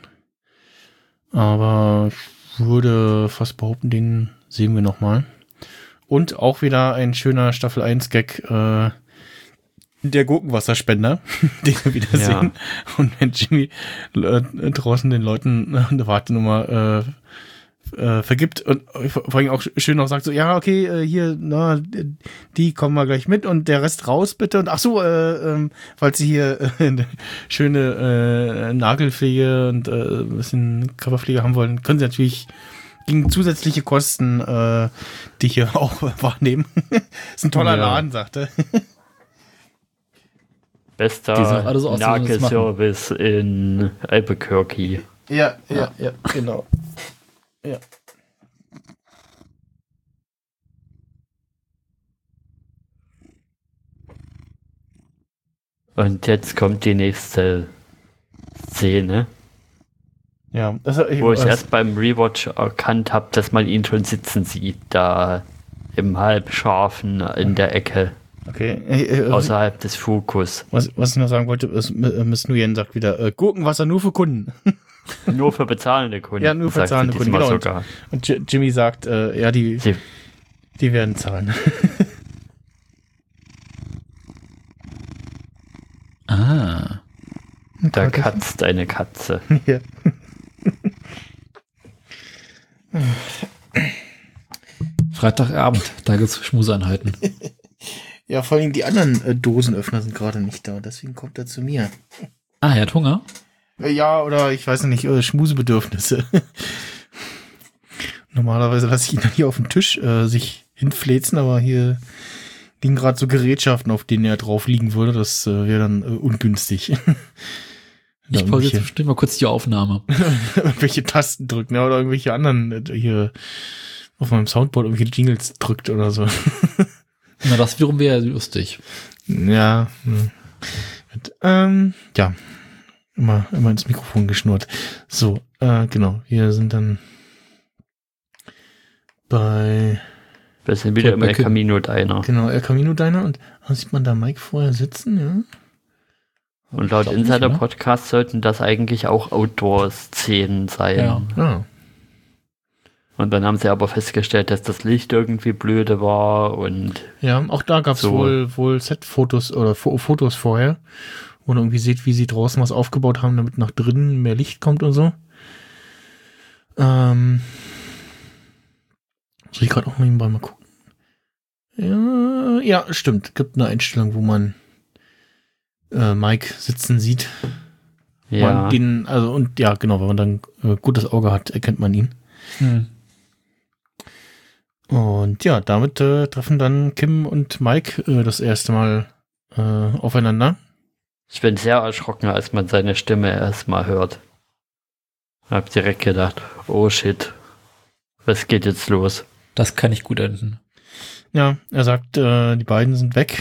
Aber ich würde fast behaupten, den sehen wir nochmal. Und auch wieder ein schöner Staffel eins Gag, äh, der Gurkenwasserspender, den wir wieder ja. sehen. Und wenn Jimmy äh, draußen den Leuten eine Wartenummer äh, Äh, vergibt und vor allem auch schön noch sagt so, ja, okay, äh, hier, na, die kommen mal gleich mit und der Rest raus bitte und ach so, äh, ähm, falls sie hier äh, eine schöne äh, Nagelpflege und äh, ein bisschen Körperpflege haben wollen, können sie natürlich gegen zusätzliche Kosten äh, die hier auch wahrnehmen. Ist ein toller ja. Laden, sagt er. Bester so Nagelservice in Albuquerque. Ja, ja, ja, genau. Ja. Und jetzt kommt die nächste Szene. Ja, also ich, wo ich erst beim Rewatch erkannt habe, dass man ihn schon sitzen sieht, da im Halbscharfen in der Ecke. Okay. Äh, äh, außerhalb des Fokus. Was, was ich noch sagen wollte, ist, Miss Nguyen sagt wieder, äh, Gurkenwasser nur für Kunden. Nur für bezahlende Kunden. Ja, nur für bezahlende Kunden, genau. Sogar. Und, und Jimmy sagt, äh, ja, die, die, die werden zahlen. Ah. Da katzt eine Katze. Ja. Freitagabend, da gibt's Schmuseinheiten. Ja, vor allem die anderen äh, Dosenöffner sind gerade nicht da, deswegen kommt er zu mir. Ah, er hat Hunger? Ja, oder ich weiß nicht, äh, Schmusebedürfnisse. Normalerweise lasse ich ihn dann hier auf dem Tisch äh, sich hinfläzen, aber hier liegen gerade so Gerätschaften, auf denen er drauf liegen würde. Das äh, wäre dann äh, ungünstig. Ich pause jetzt bestimmt mal kurz die Aufnahme. Irgendwelche Tasten drücken, ja, oder irgendwelche anderen äh, hier auf meinem Soundboard irgendwelche Jingles drückt oder so. Na, das wiederum wäre lustig. Ja. Hm. Und, ähm, ja. Immer, immer ins Mikrofon geschnurrt. So, äh, genau. Wir sind dann bei... Wir sind wieder im Bei El Kim. Camino Diner. Genau, El Camino Diner. Und da sieht man da Mike vorher sitzen, ja? Und laut Glaub nicht, Insider-Podcast sollten das eigentlich auch Outdoor-Szenen sein. Ja. Ah. Und dann haben sie aber festgestellt, dass das Licht irgendwie blöde war und Ja, auch da gab es So. wohl, wohl Set-Fotos oder Fo- Fotos vorher, wo man irgendwie sieht, wie sie draußen was aufgebaut haben, damit nach drinnen mehr Licht kommt und so. Ähm, soll ich gerade auch nebenbei mal gucken? Ja, ja, stimmt. Gibt eine Einstellung, wo man äh, Mike sitzen sieht. ja. Man den, also und ja, genau, wenn man dann äh, gutes Auge hat, erkennt man ihn. Hm. Und ja, damit äh, treffen dann Kim und Mike äh, das erste Mal äh, aufeinander. Ich bin sehr erschrocken, als man seine Stimme erstmal hört. Hab direkt gedacht, oh shit, was geht jetzt los? Das kann nicht gut enden. Ja, er sagt, äh, die beiden sind weg.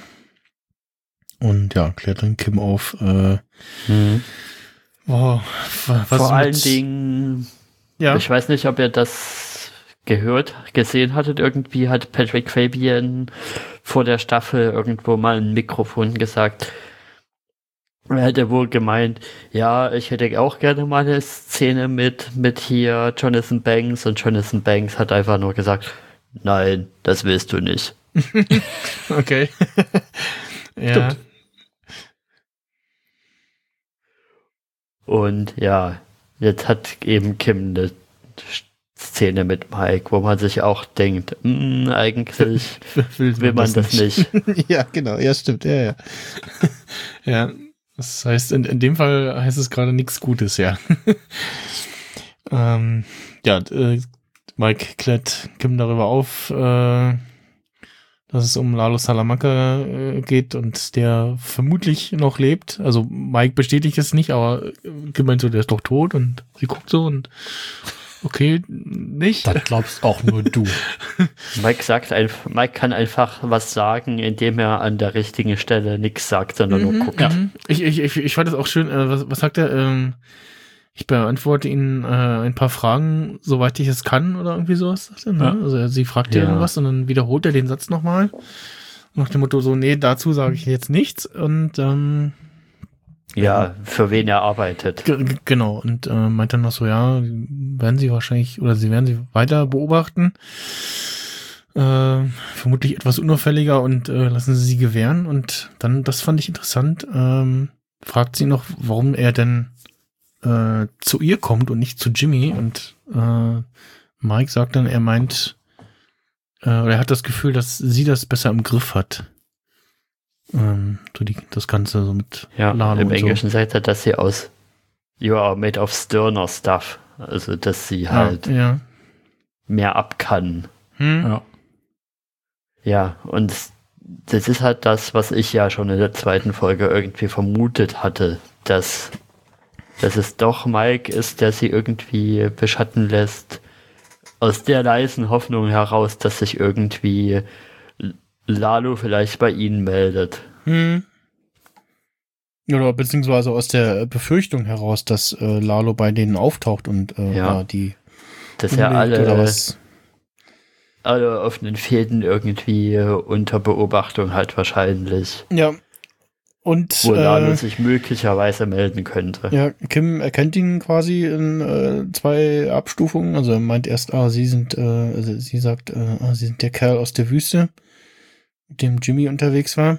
Und ja, klärt dann Kim auf. Äh, oh, was Vor allen mit- Dingen, Ja, ich weiß nicht, ob ihr das gehört, gesehen hattet, irgendwie hat Patrick Fabian vor der Staffel irgendwo mal ein Mikrofon gesagt. Er hätte wohl gemeint, ja, ich hätte auch gerne mal eine Szene mit, mit hier Jonathan Banks, und Jonathan Banks hat einfach nur gesagt, nein, das willst du nicht. okay. ja, Und ja, jetzt hat eben Kim eine Szene mit Mike, wo man sich auch denkt, mm, eigentlich will, will man das nicht. ja, genau, ja, stimmt, ja, ja. ja, das heißt, in, in dem Fall heißt es gerade nichts Gutes, ja. ähm, ja, äh, Mike klärt Kim darüber auf, äh, dass es um Lalo Salamanca äh, geht und der vermutlich noch lebt. Also Mike bestätigt es nicht, aber Kim meint so, der ist doch tot, und sie guckt so und okay, nicht. Das glaubst auch nur du. Mike sagt einfach, Mike kann einfach was sagen, indem er an der richtigen Stelle nichts sagt, sondern nur guckt. Mhm. Ich, ich, ich, ich fand das auch schön. Äh, was, was sagt er? Ähm, ich beantworte Ihnen äh, ein paar Fragen, soweit ich es kann, oder irgendwie sowas. Sagt er, ne? Ja. Also sie fragt ja Ja. irgendwas und dann wiederholt er den Satz nochmal. Nach dem Motto so, nee, dazu sage ich jetzt nichts. Und ähm, Ja, für wen er arbeitet. G g- genau, und äh, meint dann noch so, ja, werden sie wahrscheinlich, oder sie werden sie weiter beobachten. Äh, vermutlich etwas unauffälliger, und äh, lassen sie sie gewähren. Und dann, das fand ich interessant, ähm, fragt sie noch, warum er denn äh, zu ihr kommt und nicht zu Jimmy. Und äh, Mike sagt dann, er meint, äh, oder er hat das Gefühl, dass sie das besser im Griff hat. Ähm, so die, das Ganze so mit Ja, Lalo im und so. Englischen sagt er, dass sie aus You are made of sterner stuff. Also, dass sie halt Ja, ja. mehr ab kann. Hm? Ja. Ja, und das ist halt das, was ich ja schon in der zweiten Folge irgendwie vermutet hatte, dass, dass es doch Mike ist, der sie irgendwie beschatten lässt, aus der leisen Hoffnung heraus, dass sich irgendwie Lalo vielleicht bei ihnen meldet. Hm. Oder beziehungsweise aus der Befürchtung heraus, dass äh, Lalo bei denen auftaucht und äh, Ja. ja, die Dass ja umlegt oder alle, was. alle offenen Fäden irgendwie unter Beobachtung halt wahrscheinlich, Ja. Und wo Lalo äh, sich möglicherweise melden könnte. ja, Kim erkennt ihn quasi in äh, zwei Abstufungen. Also er meint erst, ah, sie sind, äh, also sie sagt, äh, ah, sie sind der Kerl aus der Wüste, mit dem Jimmy unterwegs war.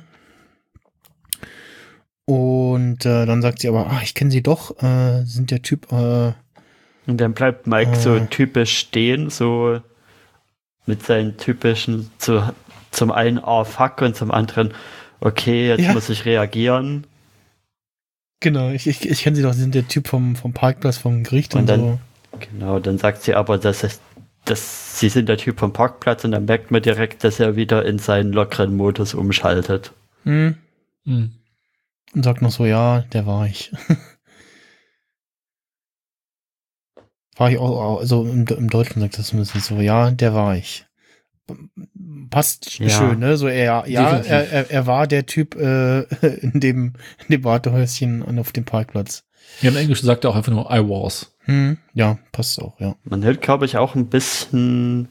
Und äh, dann sagt sie aber, ah, ich kenne sie doch, äh, sind der Typ, äh, Und dann bleibt Mike Äh. so typisch stehen, so mit seinen typischen, zu, zum einen, oh fuck, und zum anderen, okay, jetzt Ja. muss ich reagieren. genau, ich, ich, ich kenne sie doch, sie sind der Typ vom, vom Parkplatz, vom Gericht und, Und dann- so. Genau, dann sagt sie aber, dass, es, dass sie sind der Typ vom Parkplatz, und dann merkt man direkt, dass er wieder in seinen lockeren Modus umschaltet. Hm. Hm. Und sagt noch so, ja, der war ich. war ich auch, also im, im Deutschen sagt das zumindest so, ja, der war ich. passt Ja. schön, ne? So er, ja, Definitiv. er, er, er war der Typ äh, in dem in dem Wartehäuschen und auf dem Parkplatz. Ja, im Englischen sagt er auch einfach nur I was. Hm, ja, passt auch, ja. Man hört, glaube ich, auch ein bisschen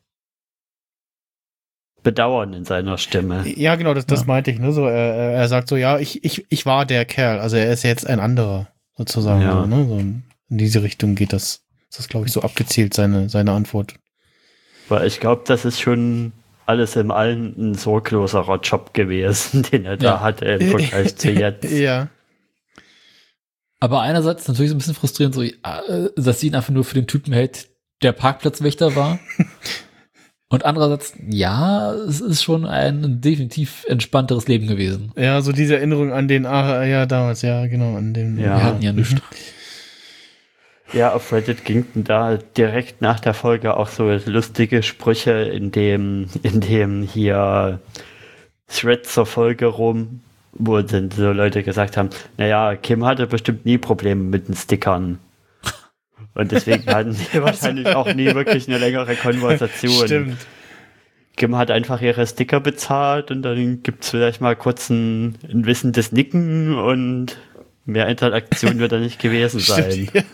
Bedauern in seiner Stimme. Ja, genau, das, das Ja. meinte ich, ne? So, er, er sagt so, ja, ich, ich, ich war der Kerl, also er ist jetzt ein anderer, sozusagen. Ja. So, ne? So in diese Richtung geht das. Das ist, glaube ich, so abgezielt, seine, seine Antwort. Weil ich glaube, das ist schon alles im Allen ein sorgloserer Job gewesen, den er da Ja. hatte im Vergleich zu jetzt. Ja. Aber einerseits natürlich so ein bisschen frustrierend, so, äh, dass sie ihn einfach nur für den Typen hält, der Parkplatzwächter war. Und andererseits, ja, es ist schon ein definitiv entspannteres Leben gewesen. Ja, so diese Erinnerung an den, ah, ja, damals, ja, genau, an den. Ja. Wir hatten ja nichts. Ja, auf Reddit gingen da direkt nach der Folge auch so lustige Sprüche in dem, in dem hier Thread zur Folge rum, wo dann so Leute gesagt haben, naja, Kim hatte bestimmt nie Probleme mit den Stickern. Und deswegen hatten die wahrscheinlich auch nie wirklich eine längere Konversation. Stimmt. Kim hat einfach ihre Sticker bezahlt und dann gibt es vielleicht mal kurz ein, ein wissendes Nicken und mehr Interaktion wird da nicht gewesen sein. Stimmt, ja.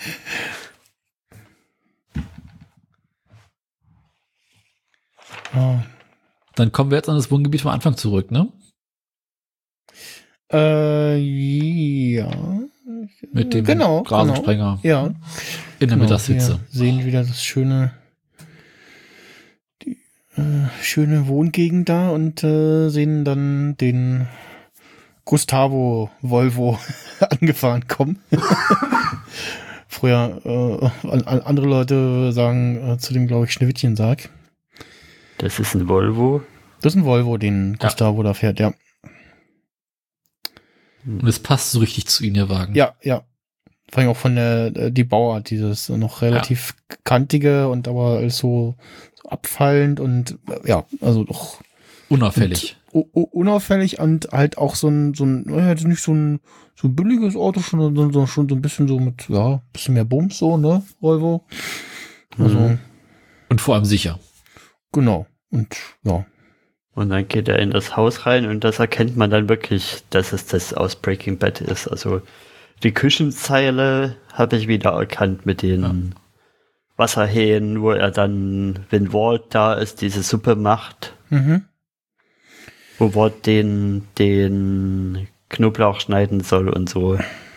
Oh. Dann kommen wir jetzt an das Wohngebiet vom Anfang zurück, ne? Äh, ja. Mit dem genau, Rasensprenger Genau. Ja. in der Genau, Mittagshitze. wir sehen wieder das schöne, die äh, schöne Wohngegend da und äh, sehen dann den Gustavo Volvo angefahren kommen. Früher, äh, an, an andere Leute sagen äh, zu dem, glaube ich, Schneewittchensarg. Das ist ein Volvo. Das ist ein Volvo, den Ja. Gustavo da fährt, ja. Und es passt so richtig zu ihnen, der Wagen. Ja, ja. Vor allem auch von der, äh, die Bauart, dieses noch relativ kantige und aber alles so, so abfallend und äh, ja, also doch Unauffällig. u- u- unauffällig und halt auch so ein, so ein, naja, jetzt nicht so ein, so ein billiges Auto, schon, so, so, schon so ein bisschen so mit, ja, ein bisschen mehr Bums so, ne, Volvo. Also, Mhm. Und vor allem sicher. genau. Und ja. Und dann geht er in das Haus rein und das erkennt man dann wirklich, dass es das aus Breaking Bad ist. Also die Küchenzeile habe ich wieder erkannt mit den Ja. Wasserhähnen, wo er dann, wenn Walt da ist, diese Suppe macht, Mhm. wo Walt den, den Knoblauch schneiden soll und so.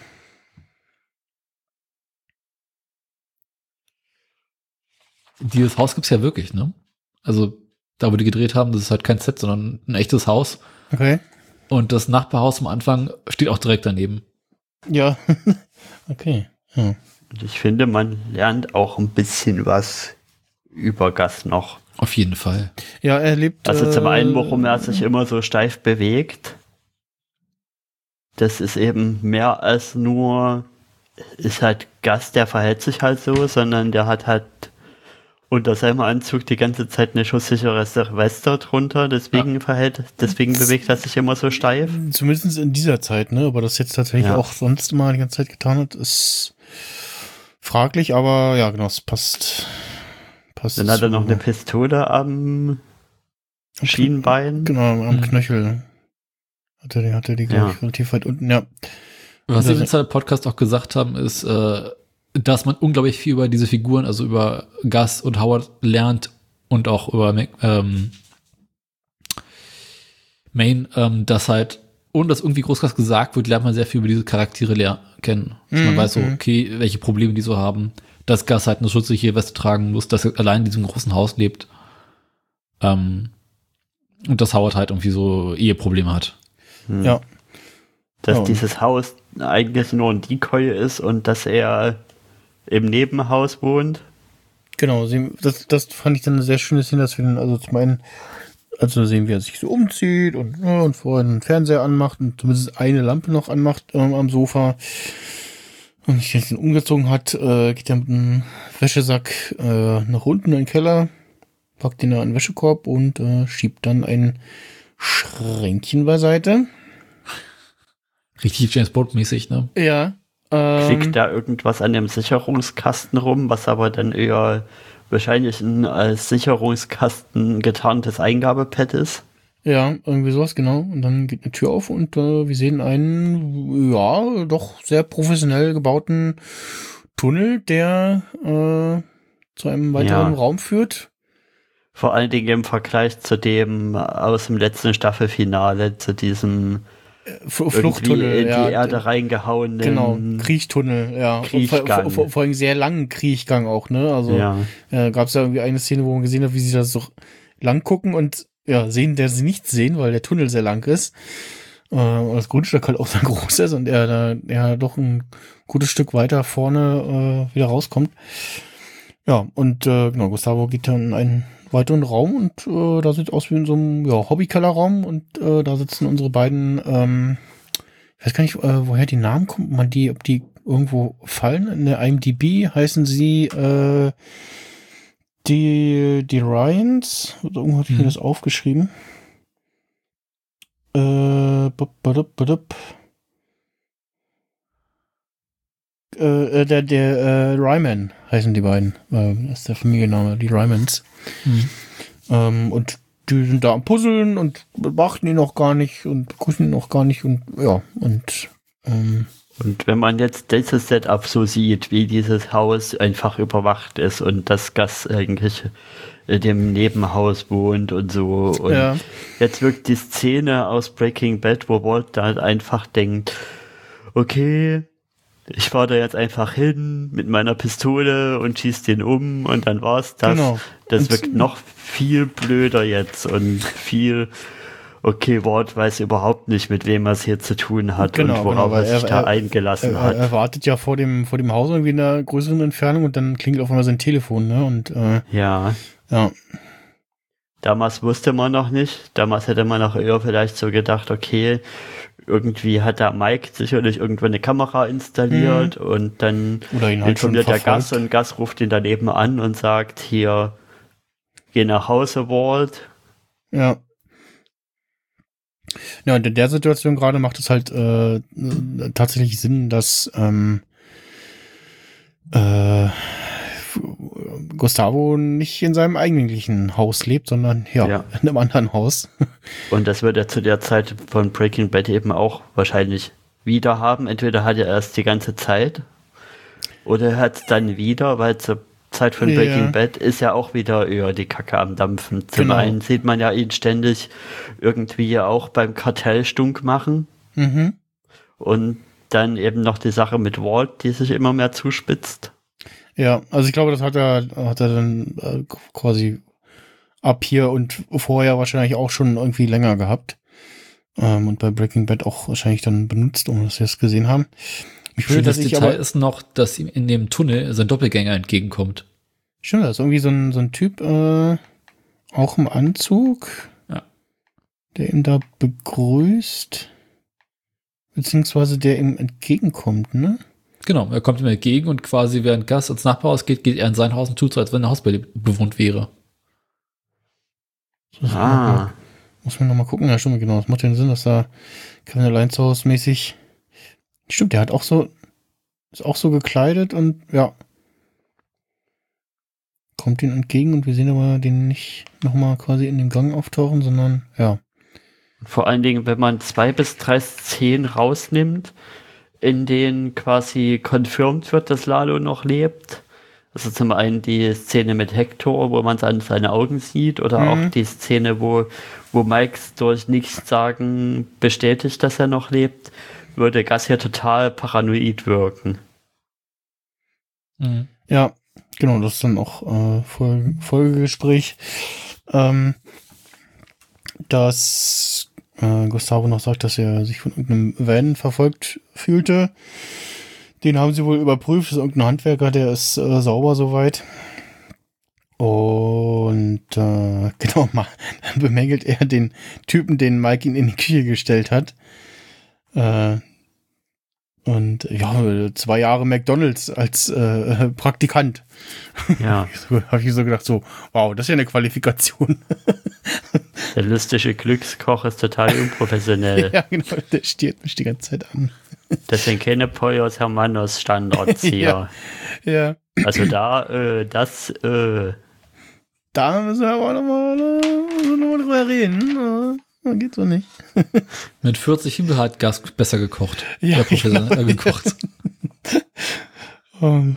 Dieses Haus gibt's ja wirklich, ne? Also, da wo die gedreht haben, das ist halt kein Set, sondern ein echtes Haus. Okay. Und das Nachbarhaus am Anfang steht auch direkt daneben. Ja. Okay. Ja. Und ich finde, man lernt auch ein bisschen was über Gus noch. Auf jeden Fall. Ja, er lebt. Also zum äh, einen, warum er sich immer so steif bewegt. Das ist eben mehr als nur, ist halt Gus, der verhält sich halt so, sondern der hat halt unter seinem Anzug die ganze Zeit eine schusssichere Weste drunter, deswegen verhält, deswegen bewegt er sich immer so steif. Zumindest in dieser Zeit, ne? Aber das jetzt tatsächlich Ja. auch sonst immer die ganze Zeit getan hat, ist fraglich, aber ja, genau, es passt. passt Dann hat er zu- noch eine Pistole am Schienbein. Genau, am Mhm. Knöchel. Hat er die, hat er die glaube Ja. ich, relativ weit unten, ja. Was Das- sie im Insider-Podcast auch gesagt haben, ist, äh, dass man unglaublich viel über diese Figuren, also über Gus und Howard lernt und auch über Mac, ähm, Maine, ähm, dass halt, ohne dass irgendwie groß was gesagt wird, lernt man sehr viel über diese Charaktere ler- kennen. Also man Mhm, weiß so, mhm. okay, welche Probleme die so haben, dass Gus halt eine schutzliche Weste tragen muss, dass er allein in diesem großen Haus lebt. Ähm, und dass Howard halt irgendwie so Eheprobleme hat. Hm. Ja. Dass Ja. dieses Haus eigentlich nur ein Decoy ist und dass er im Nebenhaus wohnt. Genau, sie, das, das fand ich dann eine sehr schöne Szene, dass wir dann, also zum einen, also sehen, wie er sich so umzieht und, ja, und vorher einen Fernseher anmacht und zumindest eine Lampe noch anmacht ähm, am Sofa. Und sich jetzt umgezogen hat, äh, geht er mit einem Wäschesack äh, nach unten in den Keller, packt ihn da in den Wäschekorb und äh, schiebt dann ein Schränkchen beiseite. Richtig James Bond-mäßig, ne? Ja. Ähm, Klickt da irgendwas an dem Sicherungskasten rum, was aber dann eher wahrscheinlich ein als Sicherungskasten getarntes Eingabepad ist. Ja, irgendwie sowas, genau. Und dann geht eine Tür auf und äh, wir sehen einen, ja, doch sehr professionell gebauten Tunnel, der äh, zu einem weiteren Ja. Raum führt. Vor allen Dingen im Vergleich zu dem aus dem letzten Staffelfinale, zu diesem F irgendwie Fluchttunnel, in die ja. Erde reingehauenen. Genau, Kriechtunnel, ja. Und Kriechgang. Vor, vor, vor allem sehr langen Kriechgang auch, ne? Also Ja. äh, gab es ja irgendwie eine Szene, wo man gesehen hat, wie sie da so lang gucken und ja, sehen, der sie nichts sehen, weil der Tunnel sehr lang ist. Äh, und das Grundstück halt auch sehr groß ist und er da er doch ein gutes Stück weiter vorne äh, wieder rauskommt. Ja, und äh, genau, Gustavo geht dann in einen weiteren Raum und äh, da sieht aus wie in so einem ja, Hobbykellerraum und äh, da sitzen unsere beiden, ähm, ich weiß gar nicht, äh, woher die Namen kommen, ob man die, ob die irgendwo fallen. In der I M D B heißen sie äh, die, die Ryans. Irgendwo hatte ich mir Hm. das aufgeschrieben. Äh, bup, bup, bup. Äh, äh, der, der äh, Ryman heißen die beiden. Äh, das ist der Familienname, die Rymans. Hm. Ähm, und die sind da am Puzzeln und beachten ihn noch gar nicht und kussen ihn noch gar nicht und ja, und ähm, Und wenn man jetzt dieses Setup so sieht, wie dieses Haus einfach überwacht ist und das Gas eigentlich in dem Nebenhaus wohnt und so. Und ja, jetzt wirkt die Szene aus Breaking Bad, wo Walt da halt einfach denkt, okay, ich fahre da jetzt einfach hin mit meiner Pistole und schieß den um und dann war's das. Genau. Das Und- wirkt noch viel blöder jetzt und viel, okay, Walt weiß überhaupt nicht, mit wem er es hier zu tun hat Genau, und worauf genau, weil er sich er- da er- eingelassen er, hat. er wartet ja vor dem, vor dem Haus irgendwie in einer größeren Entfernung und dann klingelt auf einmal sein Telefon, ne? Und äh, Ja, ja, damals wusste man noch nicht. Damals hätte man auch eher vielleicht so gedacht, okay, irgendwie hat der Mike sicherlich irgendwo eine Kamera installiert und dann oder ihn halt schon informiert der verfolgt. Gas und Gas ruft ihn daneben an und sagt, hier, geh nach Hause, Walt. Ja. Ja, und in der Situation gerade macht es halt äh, tatsächlich Sinn, dass ähm, äh, Gustavo nicht in seinem eigentlichen Haus lebt, sondern ja, Ja. in einem anderen Haus. Und das wird er zu der Zeit von Breaking Bad eben auch wahrscheinlich wieder haben. Entweder hat er erst die ganze Zeit oder er hat es dann wieder, weil zur Zeit von Ja. Breaking Bad ist ja auch wieder eher die Kacke am Dampfen. Zum Genau. einen sieht man ja ihn ständig irgendwie auch beim Kartell stunk machen Mhm. und dann eben noch die Sache mit Walt, die sich immer mehr zuspitzt. Ja, also ich glaube, das hat er, hat er dann äh, quasi ab hier und vorher wahrscheinlich auch schon irgendwie länger gehabt. Ähm, und bei Breaking Bad auch wahrscheinlich dann benutzt, ohne dass wir es gesehen haben. Ich würde, Schönes dass ich Detail aber, ist noch, dass ihm in dem Tunnel sein Doppelgänger entgegenkommt. stimmt, das ist irgendwie so ein, so ein Typ, äh, auch im Anzug, Ja. der ihn da begrüßt, beziehungsweise der ihm entgegenkommt, ne? Genau, er kommt ihm entgegen und quasi während Gas ins Nachbarhaus geht, geht er in sein Haus und tut so, als wenn ein Haus be- bewohnt wäre. Das muss, Ah, man, muss man nochmal gucken. Ja, stimmt, genau. Das macht ja Sinn, dass da Kevin allein zu Hause mäßig. Stimmt, der hat auch so, ist auch so gekleidet und ja. Kommt ihm entgegen und wir sehen aber den nicht nochmal quasi in dem Gang auftauchen, sondern ja. vor allen Dingen, wenn man zwei bis drei Szenen rausnimmt, in denen quasi confirmed wird, dass Lalo noch lebt. Also zum einen die Szene mit Hector, wo man dann seine Augen sieht, oder Mhm. auch die Szene, wo, wo Mikes durch nichts sagen bestätigt, dass er noch lebt, würde Gas hier total paranoid wirken. Mhm. Ja, genau, das ist dann auch äh, Folge, Folgegespräch. Ähm, dass äh, Gustavo noch sagt, dass er sich von irgendeinem Van verfolgt fühlte. Den haben sie wohl überprüft. Das ist irgendein Handwerker, der ist äh, sauber soweit. Und äh, genau, mal, dann bemängelt er den Typen, den Mike ihn in die Küche gestellt hat. Äh, und ja, zwei Jahre McDonald's als äh, Praktikant. Ja, So, habe ich so gedacht, so, wow, das ist ja eine Qualifikation. der lustige Glückskoch ist total unprofessionell. Ja, genau, der stiert mich die ganze Zeit an. Das sind keine Pollos Hermanos Standards hier. Ja. Ja, Also da, äh, das, äh, da müssen wir aber nochmal noch mal drüber reden. Das geht so nicht. Mit vierzig Himbeerhardt Gas besser gekocht. Ja, Der Professor genau. hat gekocht. Oh.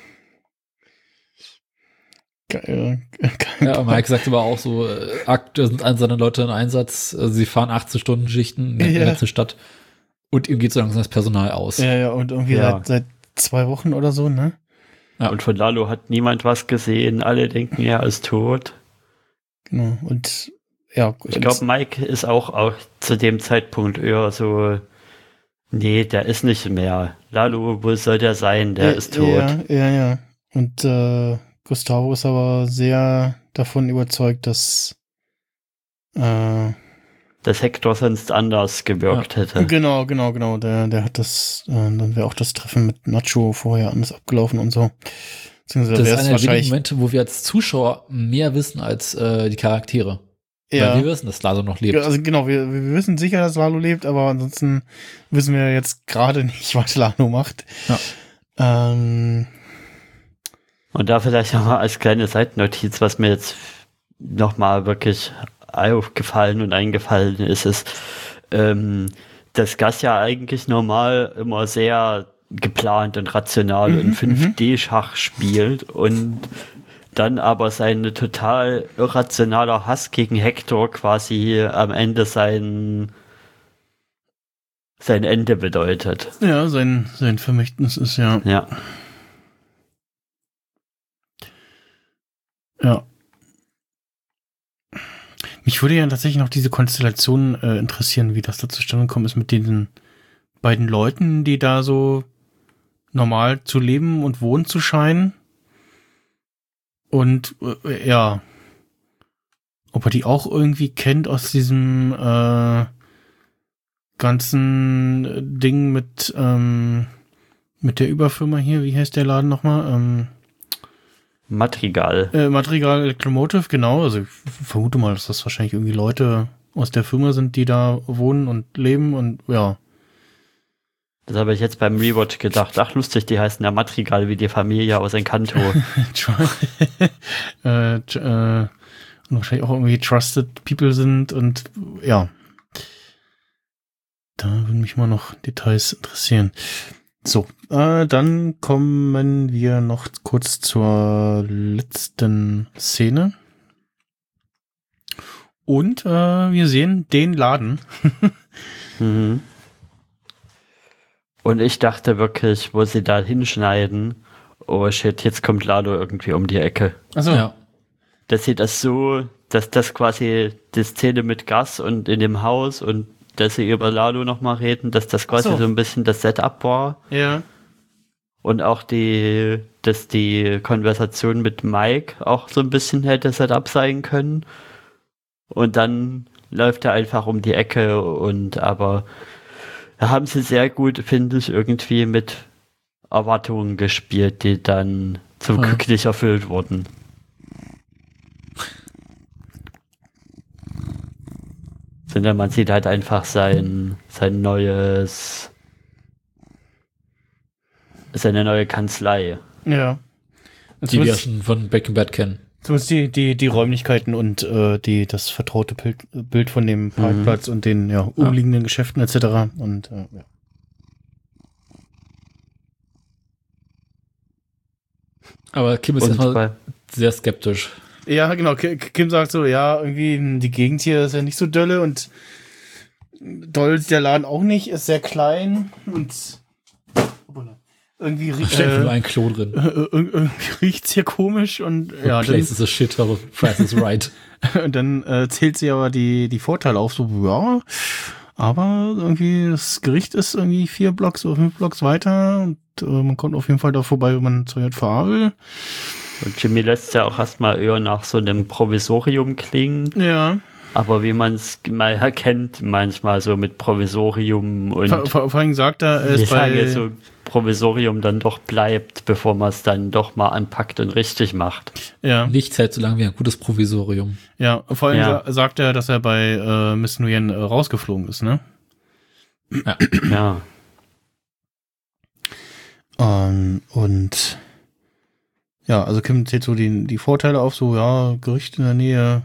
Geil. Ja, Mike sagt aber auch so, äh, aktuell sind all seine Leute in Einsatz, äh, sie fahren achtzehn-Stunden-Schichten in der Ja. ganzen Stadt und ihm geht so langsam das Personal aus. Ja, ja, und irgendwie Ja. Seit, seit zwei Wochen oder so, ne? Ja. Und von Lalo hat niemand was gesehen. Alle denken, er ist tot. Genau. Und ja, Ich glaube, Mike ist auch, auch zu dem Zeitpunkt eher so, nee, der ist nicht mehr. Lalo, wo soll der sein? Der ja, ist tot. Ja, ja, ja. Und äh, Gustavo ist aber sehr davon überzeugt, dass äh, Dass Hector sonst anders gewirkt hätte. genau, genau, genau. Der, der hat das, äh, dann wäre auch das Treffen mit Nacho vorher anders abgelaufen und so. Beziehungsweise Das ist wäre es einer der wenigen wahrscheinlich. Momente, wo wir als Zuschauer mehr wissen als äh, die Charaktere. Weil Ja. wir wissen, dass Lalo noch lebt. Ja, also genau, wir, wir wissen sicher, dass Lalo lebt, aber ansonsten wissen wir jetzt gerade nicht, was Lalo macht. Ja. Ähm, Und da vielleicht nochmal als kleine Seitennotiz, was mir jetzt nochmal wirklich aufgefallen und eingefallen ist, ist, ähm, dass Gas ja eigentlich normal immer sehr geplant und rational Mhm, in fünf D-Schach spielt und dann aber sein total irrationaler Hass gegen Hector quasi am Ende sein sein Ende bedeutet. ja, sein, sein Vermächtnis ist ja. Ja. Ja. Mich würde ja tatsächlich noch diese Konstellation äh, interessieren, wie das da zustande gekommen ist mit diesen beiden Leuten, die da so normal zu leben und wohnen zu scheinen. Und äh, ja, ob er die auch irgendwie kennt aus diesem äh, ganzen Ding mit ähm, mit der Überfirma hier, wie heißt der Laden nochmal? Ähm, Madrigal. Äh, Madrigal Electromotive, genau. Also ich vermute mal, dass das wahrscheinlich irgendwie Leute aus der Firma sind, die da wohnen und leben und ja. Das habe ich jetzt beim Rewatch gedacht. Ach, lustig, die heißen ja Madrigal wie die Familie aus Encanto. äh, äh, und wahrscheinlich auch irgendwie Trusted People sind und ja. Da würden mich mal noch Details interessieren. So, äh, dann kommen wir noch kurz zur letzten Szene. Und äh, wir sehen den Laden. Mhm. Und ich dachte wirklich, wo sie da hinschneiden, oh shit, jetzt kommt Lalo irgendwie um die Ecke. Also Ja. Dass sie das so, dass das quasi die Szene mit Gas und in dem Haus und dass sie über Lalo nochmal reden, dass das quasi Ach so. so ein bisschen das Setup war. ja. Und auch die, dass die Konversation mit Mike auch so ein bisschen hätte Setup sein können. Und dann läuft er einfach um die Ecke und aber da haben sie sehr gut, finde ich, irgendwie mit Erwartungen gespielt, die dann zum Ja. Glück nicht erfüllt wurden. Sondern man sieht halt einfach sein, sein neues, seine neue Kanzlei. Ja. Die wir Zumindest, schon von Breaking Bad kennen. zumindest die, die, die Räumlichkeiten und äh, die, das vertraute Bild, Bild von dem Parkplatz und den ja, umliegenden Geschäften et cetera. Und äh, ja. Aber Kim ist Und erstmal bei, sehr skeptisch. Ja, genau. Ki- Kim sagt so, ja, irgendwie die Gegend hier ist ja nicht so dolle und doll ist der Laden auch nicht, ist sehr klein und irgendwie, rie- Da steckt nur äh, ein Klo drin. äh, irgendwie riecht's hier komisch und ja, dann, Place is a shit, aber Price is right. und dann äh, zählt sie aber die, die Vorteile auf, so, ja, aber irgendwie das Gericht ist irgendwie vier Blocks oder fünf Blocks weiter und äh, man kommt auf jeden Fall da vorbei, wenn man zur J V A will. und Jimmy lässt ja auch erstmal eher nach so einem Provisorium klingen. Ja. Aber wie man es mal erkennt, manchmal so mit Provisorium und Vor, vor, vor allem sagt er, er wie ist bei, lange so Provisorium dann doch bleibt, bevor man es dann doch mal anpackt und richtig macht. ja, Nichts hält so lange wie ein gutes Provisorium. ja, vor allem Ja. sa sagt er, dass er bei äh, Miss Nguyen äh, rausgeflogen ist, ne? Ja. Ähm, und ja, also Kim zählt so die, die Vorteile auf, so, ja, Gericht in der Nähe,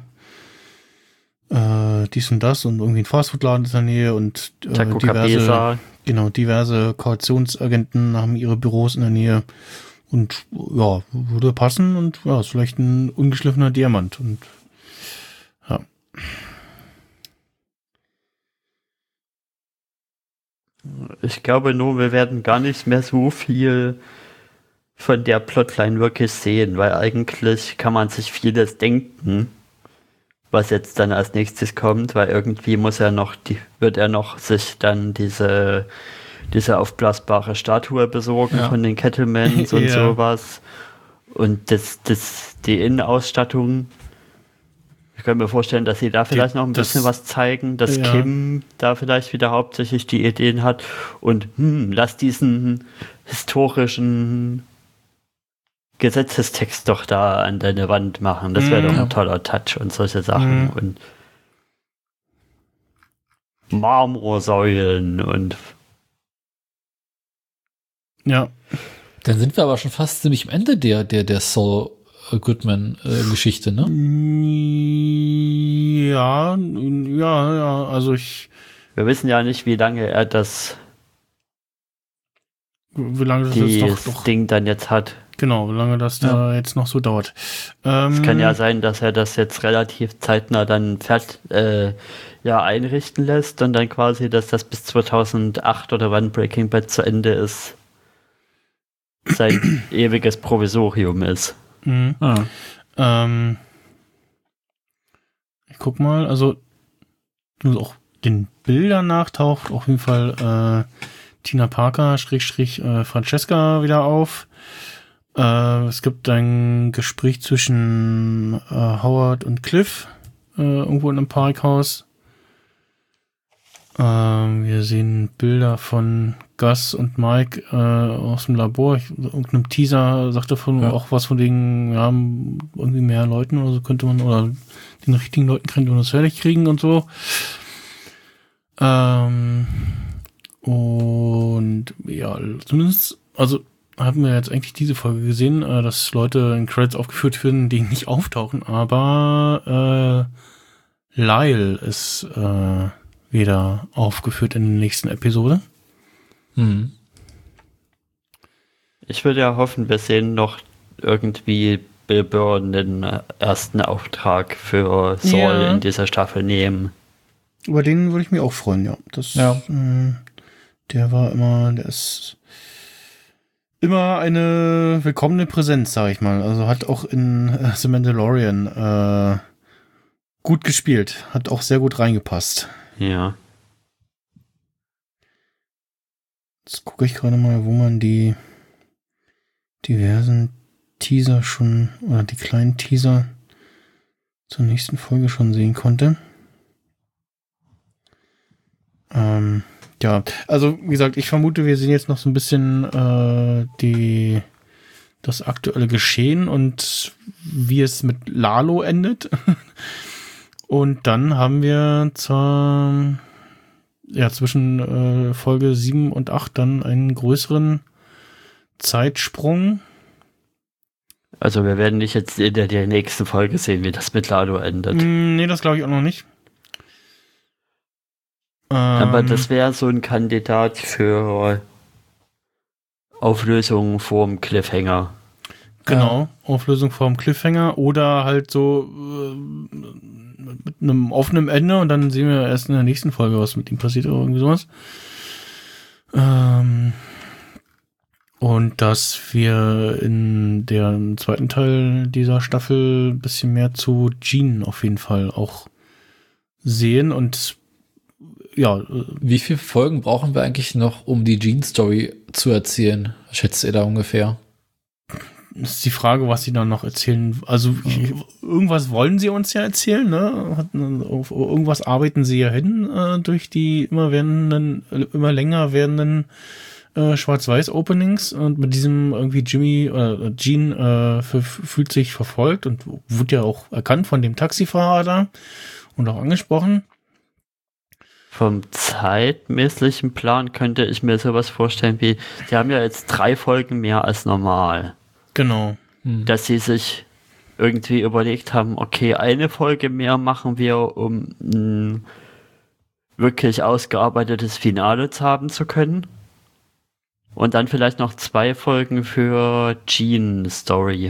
äh, dies und das und irgendwie ein Fastfood-Laden in der Nähe und äh, Taco diverse, Cabeza. genau, diverse Kautionsagenten haben ihre Büros in der Nähe und ja, würde passen und ja, ist vielleicht ein ungeschliffener Diamant und ja. Ich glaube nur, wir werden gar nicht mehr so viel von der Plotline wirklich sehen, weil eigentlich kann man sich vieles denken, was jetzt dann als nächstes kommt, weil irgendwie muss er noch, die, wird er noch sich dann diese, diese aufblasbare Statue besorgen Ja. von den Kettlemans und Ja. sowas. Und das, das, die Innenausstattung. Ich könnte mir vorstellen, dass sie da vielleicht noch ein das- bisschen was zeigen, dass ja. Kim da vielleicht wieder hauptsächlich die Ideen hat und hm, lass diesen historischen Gesetzestext doch da an deine Wand machen. Das wäre Mhm. doch ein toller Touch und solche Sachen. Mhm. Und Marmorsäulen und Ja, Dann sind wir aber schon fast ziemlich am Ende der, der, der Saul Goodman-Geschichte, ne? ja, ja, ja, also ich, wir wissen ja nicht, wie lange er das, wie lange das jetzt dieses doch, doch Ding dann jetzt hat. genau, wie lange das da jetzt noch so dauert. Ähm, Es kann ja sein, dass er das jetzt relativ zeitnah dann fert, äh, ja, einrichten lässt und dann quasi, dass das bis zweitausendacht oder wann Breaking Bad zu Ende ist, sein ewiges Provisorium ist. Mhm. Ah. Ähm, ich guck mal, also nur auch den Bildern nach taucht auf jeden Fall äh, Tina Parker, Schrägstrich äh, Francesca wieder auf. Äh, es gibt ein Gespräch zwischen äh, Howard und Cliff äh, irgendwo in einem Parkhaus. Ähm, wir sehen Bilder von Gus und Mike äh, aus dem Labor. Ich, irgendeinem Teaser sagt davon Ja. auch was von wegen, ja, irgendwie mehr Leuten oder so könnte man, oder den richtigen Leuten könnte man das fertig kriegen und so. Ähm, und ja, zumindest, also haben wir jetzt eigentlich diese Folge gesehen, äh, dass Leute in Credits aufgeführt werden, die nicht auftauchen, aber äh, Lyle ist äh, wieder aufgeführt in der nächsten Episode. Hm. Ich würde ja hoffen, wir sehen noch irgendwie Bill Burr den äh, ersten Auftrag für Saul Ja. in dieser Staffel nehmen. Über den würde ich mich auch freuen, ja. Das, Ja. äh, der war immer, der ist immer eine willkommene Präsenz, sag ich mal. Also hat auch in äh, The Mandalorian äh, gut gespielt. Hat auch sehr gut reingepasst. Ja. Jetzt gucke ich gerade mal, wo man die diversen Teaser schon, oder die kleinen Teaser zur nächsten Folge schon sehen konnte. Ähm, ja, also wie gesagt, ich vermute, wir sehen jetzt noch so ein bisschen äh, die das aktuelle Geschehen und wie es mit Lalo endet. Und dann haben wir zur, ja, zwischen äh, Folge sieben und acht dann einen größeren Zeitsprung. Also wir werden nicht jetzt in der, der nächsten Folge sehen, wie das mit Lado endet. Mm, nee, das glaube ich auch noch nicht. Ähm, Aber das wäre so ein Kandidat für Auflösung vorm Cliffhanger. Genau, Auflösung vorm Cliffhanger oder halt so äh, mit einem offenen Ende und dann sehen wir erst in der nächsten Folge, was mit ihm passiert oder irgendwie sowas. Ähm, und dass wir in der zweiten Teil dieser Staffel ein bisschen mehr zu Gene auf jeden Fall auch sehen und ja. Wie viele Folgen brauchen wir eigentlich noch, um die Gene-Story zu erzählen? Was schätzt ihr da ungefähr? Das ist die Frage, was sie dann noch erzählen. Also ich, irgendwas wollen sie uns ja erzählen, ne? Auf irgendwas arbeiten sie ja hin äh, durch die immer werdenden, immer länger werdenden äh, Schwarz-Weiß-Openings und mit diesem irgendwie Jimmy oder Gene äh, fühlt sich verfolgt und wurde ja auch erkannt von dem Taxifahrer da und auch angesprochen. Vom zeitmäßigen Plan könnte ich mir sowas vorstellen wie, sie haben ja jetzt drei Folgen mehr als normal. Genau. hm. dass sie sich irgendwie überlegt haben, okay, eine Folge mehr machen wir, um ein wirklich ausgearbeitetes Finale zu haben zu können. Und dann vielleicht noch zwei Folgen für Jean-Story.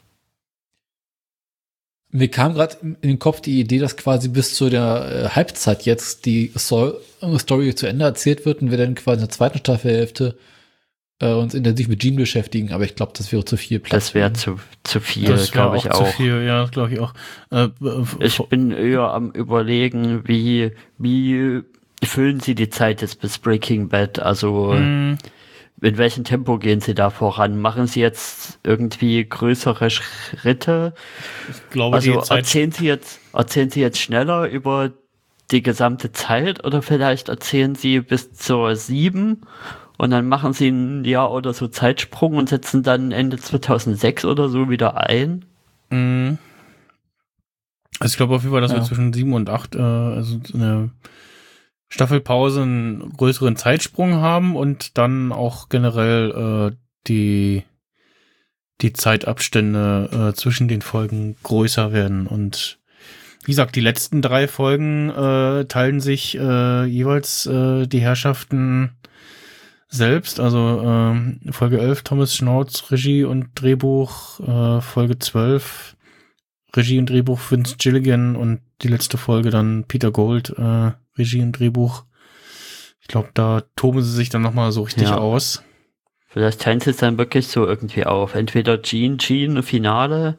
Mir kam gerade in den Kopf die Idee, dass quasi bis zu der äh, Halbzeit jetzt die so- Story zu Ende erzählt wird und wir dann quasi in der zweiten Staffelhälfte äh, uns intensiv mit Jean beschäftigen. Aber ich glaube, das wäre zu viel Platz. Das wäre zu, zu viel, glaube ich auch. Zu viel, ja, glaube ich auch. Äh, ich bin eher am Überlegen, wie, wie füllen sie die Zeit jetzt bis Breaking Bad? Also mm. in welchem Tempo gehen sie da voran? Machen sie jetzt irgendwie größere Schritte? Ich glaube, also die Zeit erzählen sie jetzt, erzählen sie jetzt schneller über die gesamte Zeit oder vielleicht erzählen sie bis zur sieben und dann machen sie ein Jahr oder so Zeitsprung und setzen dann Ende zweitausendsechs oder so wieder ein? Mm. Also ich glaube auf jeden Fall, dass ja. wir zwischen sieben und acht äh, also eine Staffelpause einen größeren Zeitsprung haben und dann auch generell äh, die die Zeitabstände äh, zwischen den Folgen größer werden. Und wie gesagt, die letzten drei Folgen äh, teilen sich äh, jeweils äh, die Herrschaften selbst. Also äh, Folge elf Thomas Schnauz, Regie und Drehbuch, äh, Folge zwölf Regie und Drehbuch Vince Gilligan und die letzte Folge dann Peter Gold, äh, Regie und Drehbuch. Ich glaube, da toben sie sich dann nochmal so richtig ja. aus. Vielleicht teilen sie es dann wirklich so irgendwie auf. Entweder Jean, Jean, Finale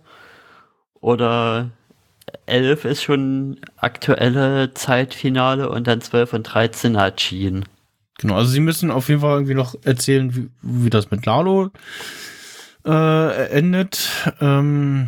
oder elf ist schon aktuelle Zeitfinale und dann zwölf und dreizehn hat Jean. Genau, also sie müssen auf jeden Fall irgendwie noch erzählen, wie, wie das mit Lalo äh, endet. Ähm,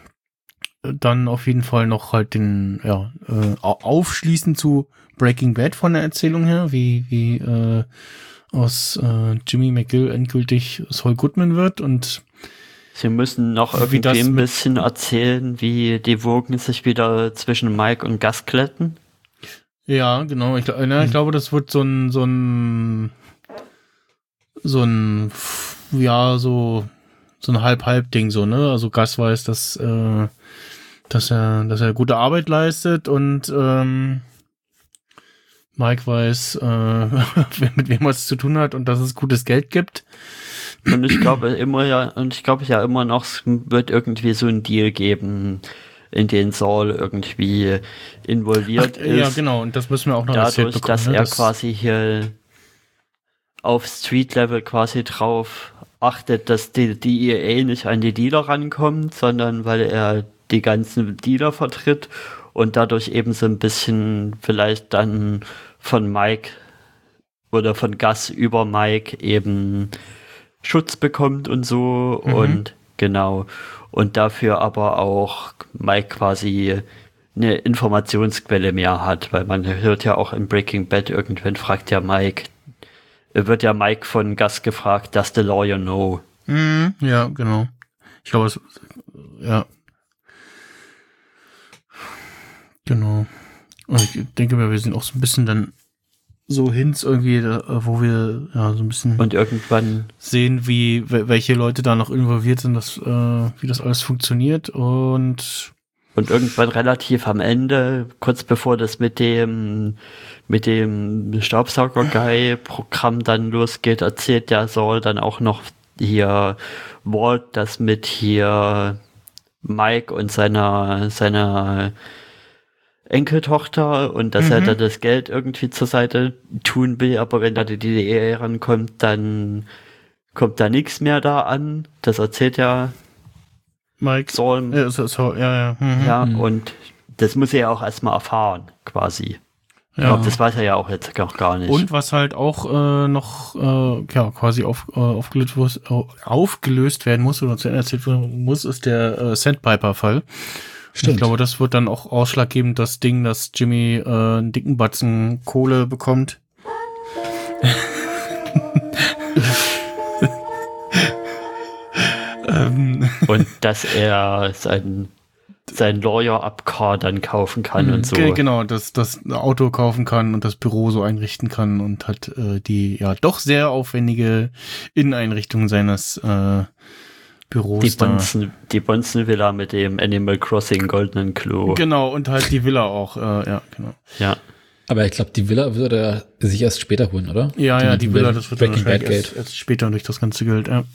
dann auf jeden Fall noch halt den, ja, äh, aufschließen zu Breaking Bad von der Erzählung her, wie, wie äh, aus äh, Jimmy McGill endgültig Saul Goodman wird und sie müssen noch irgendwie ein bisschen erzählen, wie die Wogen sich wieder zwischen Mike und Gus glätten. Ja, genau. Ich, na, ich glaube, das wird so ein, so ein, so ein, ja, so, so ein Halb-Halb-Ding, so, ne? Also Gus weiß, dass, äh, dass er, dass er gute Arbeit leistet und, ähm, Mike weiß, äh, mit wem er es zu tun hat und dass es gutes Geld gibt. Und ich glaube immer ja, und ich glaube ja immer noch, es wird irgendwie so ein Deal geben, in den Saul irgendwie involviert Ach, ist. Ja, genau, und das müssen wir auch noch dadurch, bekommen, dass ne? er das quasi hier auf Street-Level quasi drauf achtet, dass die, die E A nicht an die Dealer rankommt, sondern weil er die ganzen Dealer vertritt und dadurch eben so ein bisschen vielleicht dann von Mike oder von Gus über Mike eben Schutz bekommt und so mhm. und genau. Und dafür aber auch Mike quasi eine Informationsquelle mehr hat, weil man hört ja auch in Breaking Bad, irgendwann fragt ja Mike, wird ja Mike von Gus gefragt, does the lawyer know? Mhm, ja, genau. Ich glaube, es, ja. Genau. Und ich denke mir, wir sind auch so ein bisschen dann so Hints irgendwie, wo wir ja so ein bisschen und irgendwann sehen, wie welche Leute da noch involviert sind, dass, äh, wie das alles funktioniert und und irgendwann relativ am Ende, kurz bevor das mit dem mit dem Staubsauger-Guy-Programm dann losgeht, erzählt der Saul dann auch noch hier Walt, das mit hier Mike und seiner seiner Enkeltochter und dass mhm. er da das Geld irgendwie zur Seite tun will, aber wenn da die D D R rankommt, dann kommt da nichts mehr da an. Das erzählt ja Mike. Saul. Ja, so, so, ja, ja. Mhm. ja mhm. Und das muss er ja auch erstmal erfahren, quasi. Ich ja. glaube, das weiß er ja auch jetzt noch gar nicht. Und was halt auch äh, noch äh, ja, quasi auf, äh, aufgelöst, aufgelöst werden muss oder zu Ende erzählt werden muss, ist der äh, Sandpiper-Fall. Stimmt. Ich glaube, das wird dann auch ausschlaggebend, das Ding, dass Jimmy äh, einen dicken Batzen Kohle bekommt. ähm. Und dass er sein, sein Lawyer-Up-Car dann kaufen kann mhm, und so. Genau, dass das Auto kaufen kann und das Büro so einrichten kann und hat äh, die ja doch sehr aufwendige Inneneinrichtung seines äh, Büros Die da. Bonzen, die Bonzen-Villa mit dem Animal Crossing goldenen Klo. Genau, und halt die Villa auch, äh, ja, genau. Ja. Aber ich glaube, die Villa würde er sich erst später holen, oder? Ja, ja, die Villa, das wird dann Breaking Bad wahrscheinlich erst, Geld. erst später durch das ganze Geld, ja.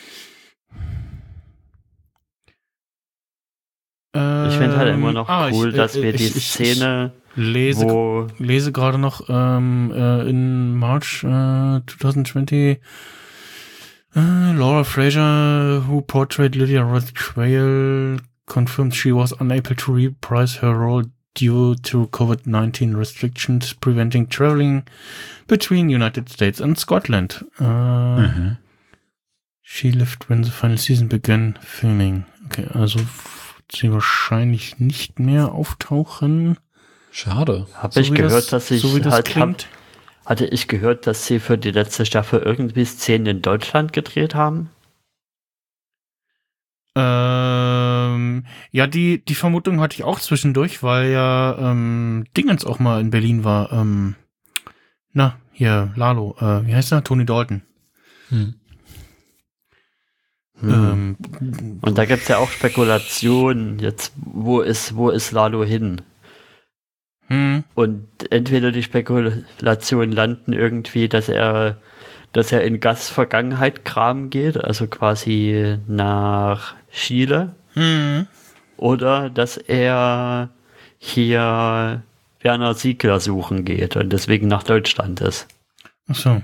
Ich finde halt immer noch ah, cool, ich, dass äh, wir die ich, ich, Szene, ich lese, wo lese gerade noch ähm, äh, in March äh, twenty twenty äh, Laura Fraser, who portrayed Lydia Roth Quayle, confirmed she was unable to reprise her role due to COVID nineteen restrictions preventing traveling between United States and Scotland. Uh, Mhm. She left when the final season began filming. Okay, also wird sie wahrscheinlich nicht mehr auftauchen. Schade. habe So ich wie gehört, das, dass ich so wie das halt hab, klingt. hatte ich gehört, dass sie für die letzte Staffel irgendwie Szenen in Deutschland gedreht haben. Ähm, ja, die, die Vermutung hatte ich auch zwischendurch, weil ja ähm, Dingens auch mal in Berlin war. Ähm, na, hier, Lalo, äh, wie heißt er? Tony Dalton. Hm. Hm. Ähm, Und da gibt es ja auch Spekulationen, jetzt, wo ist, wo ist Lalo hin? hm, Und entweder die Spekulationen landen irgendwie, dass er, dass er in Gas Vergangenheit Kram geht, also quasi nach Chile, hm, oder dass er hier Werner Siegler suchen geht und deswegen nach Deutschland ist. ach so.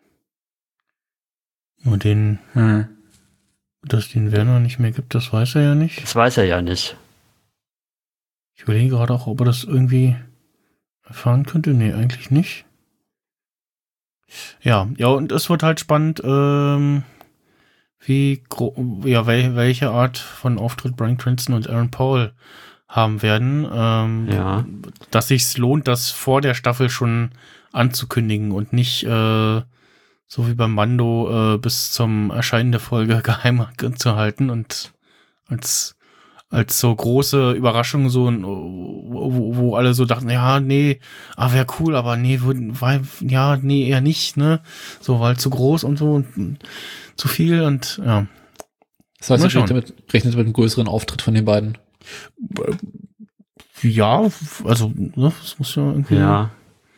Und den, Hm. dass den Werner nicht mehr gibt, das weiß er ja nicht. Das weiß er ja nicht. Ich überlege gerade auch, ob er das irgendwie erfahren könnte. Nee, eigentlich nicht. Ja, ja, und es wird halt spannend, ähm, wie, gro- ja, wel welche Art von Auftritt Bryan Cranston und Aaron Paul haben werden. Ähm, Ja. Dass sich's lohnt, das vor der Staffel schon anzukündigen und nicht, äh, so wie beim Mando, äh, bis zum Erscheinen der Folge geheim zu halten und als als so große Überraschung, so ein, wo, wo alle so dachten, ja, nee, ah, wäre cool, aber nee, würden, weil, ja, nee, eher nicht, ne? So, weil zu groß und so und mm, zu viel und ja. Das heißt, Mal du schauen. rechnet mit, rechnet mit einem größeren Auftritt von den beiden. Ja, also, ne, das muss ja irgendwie. Ja.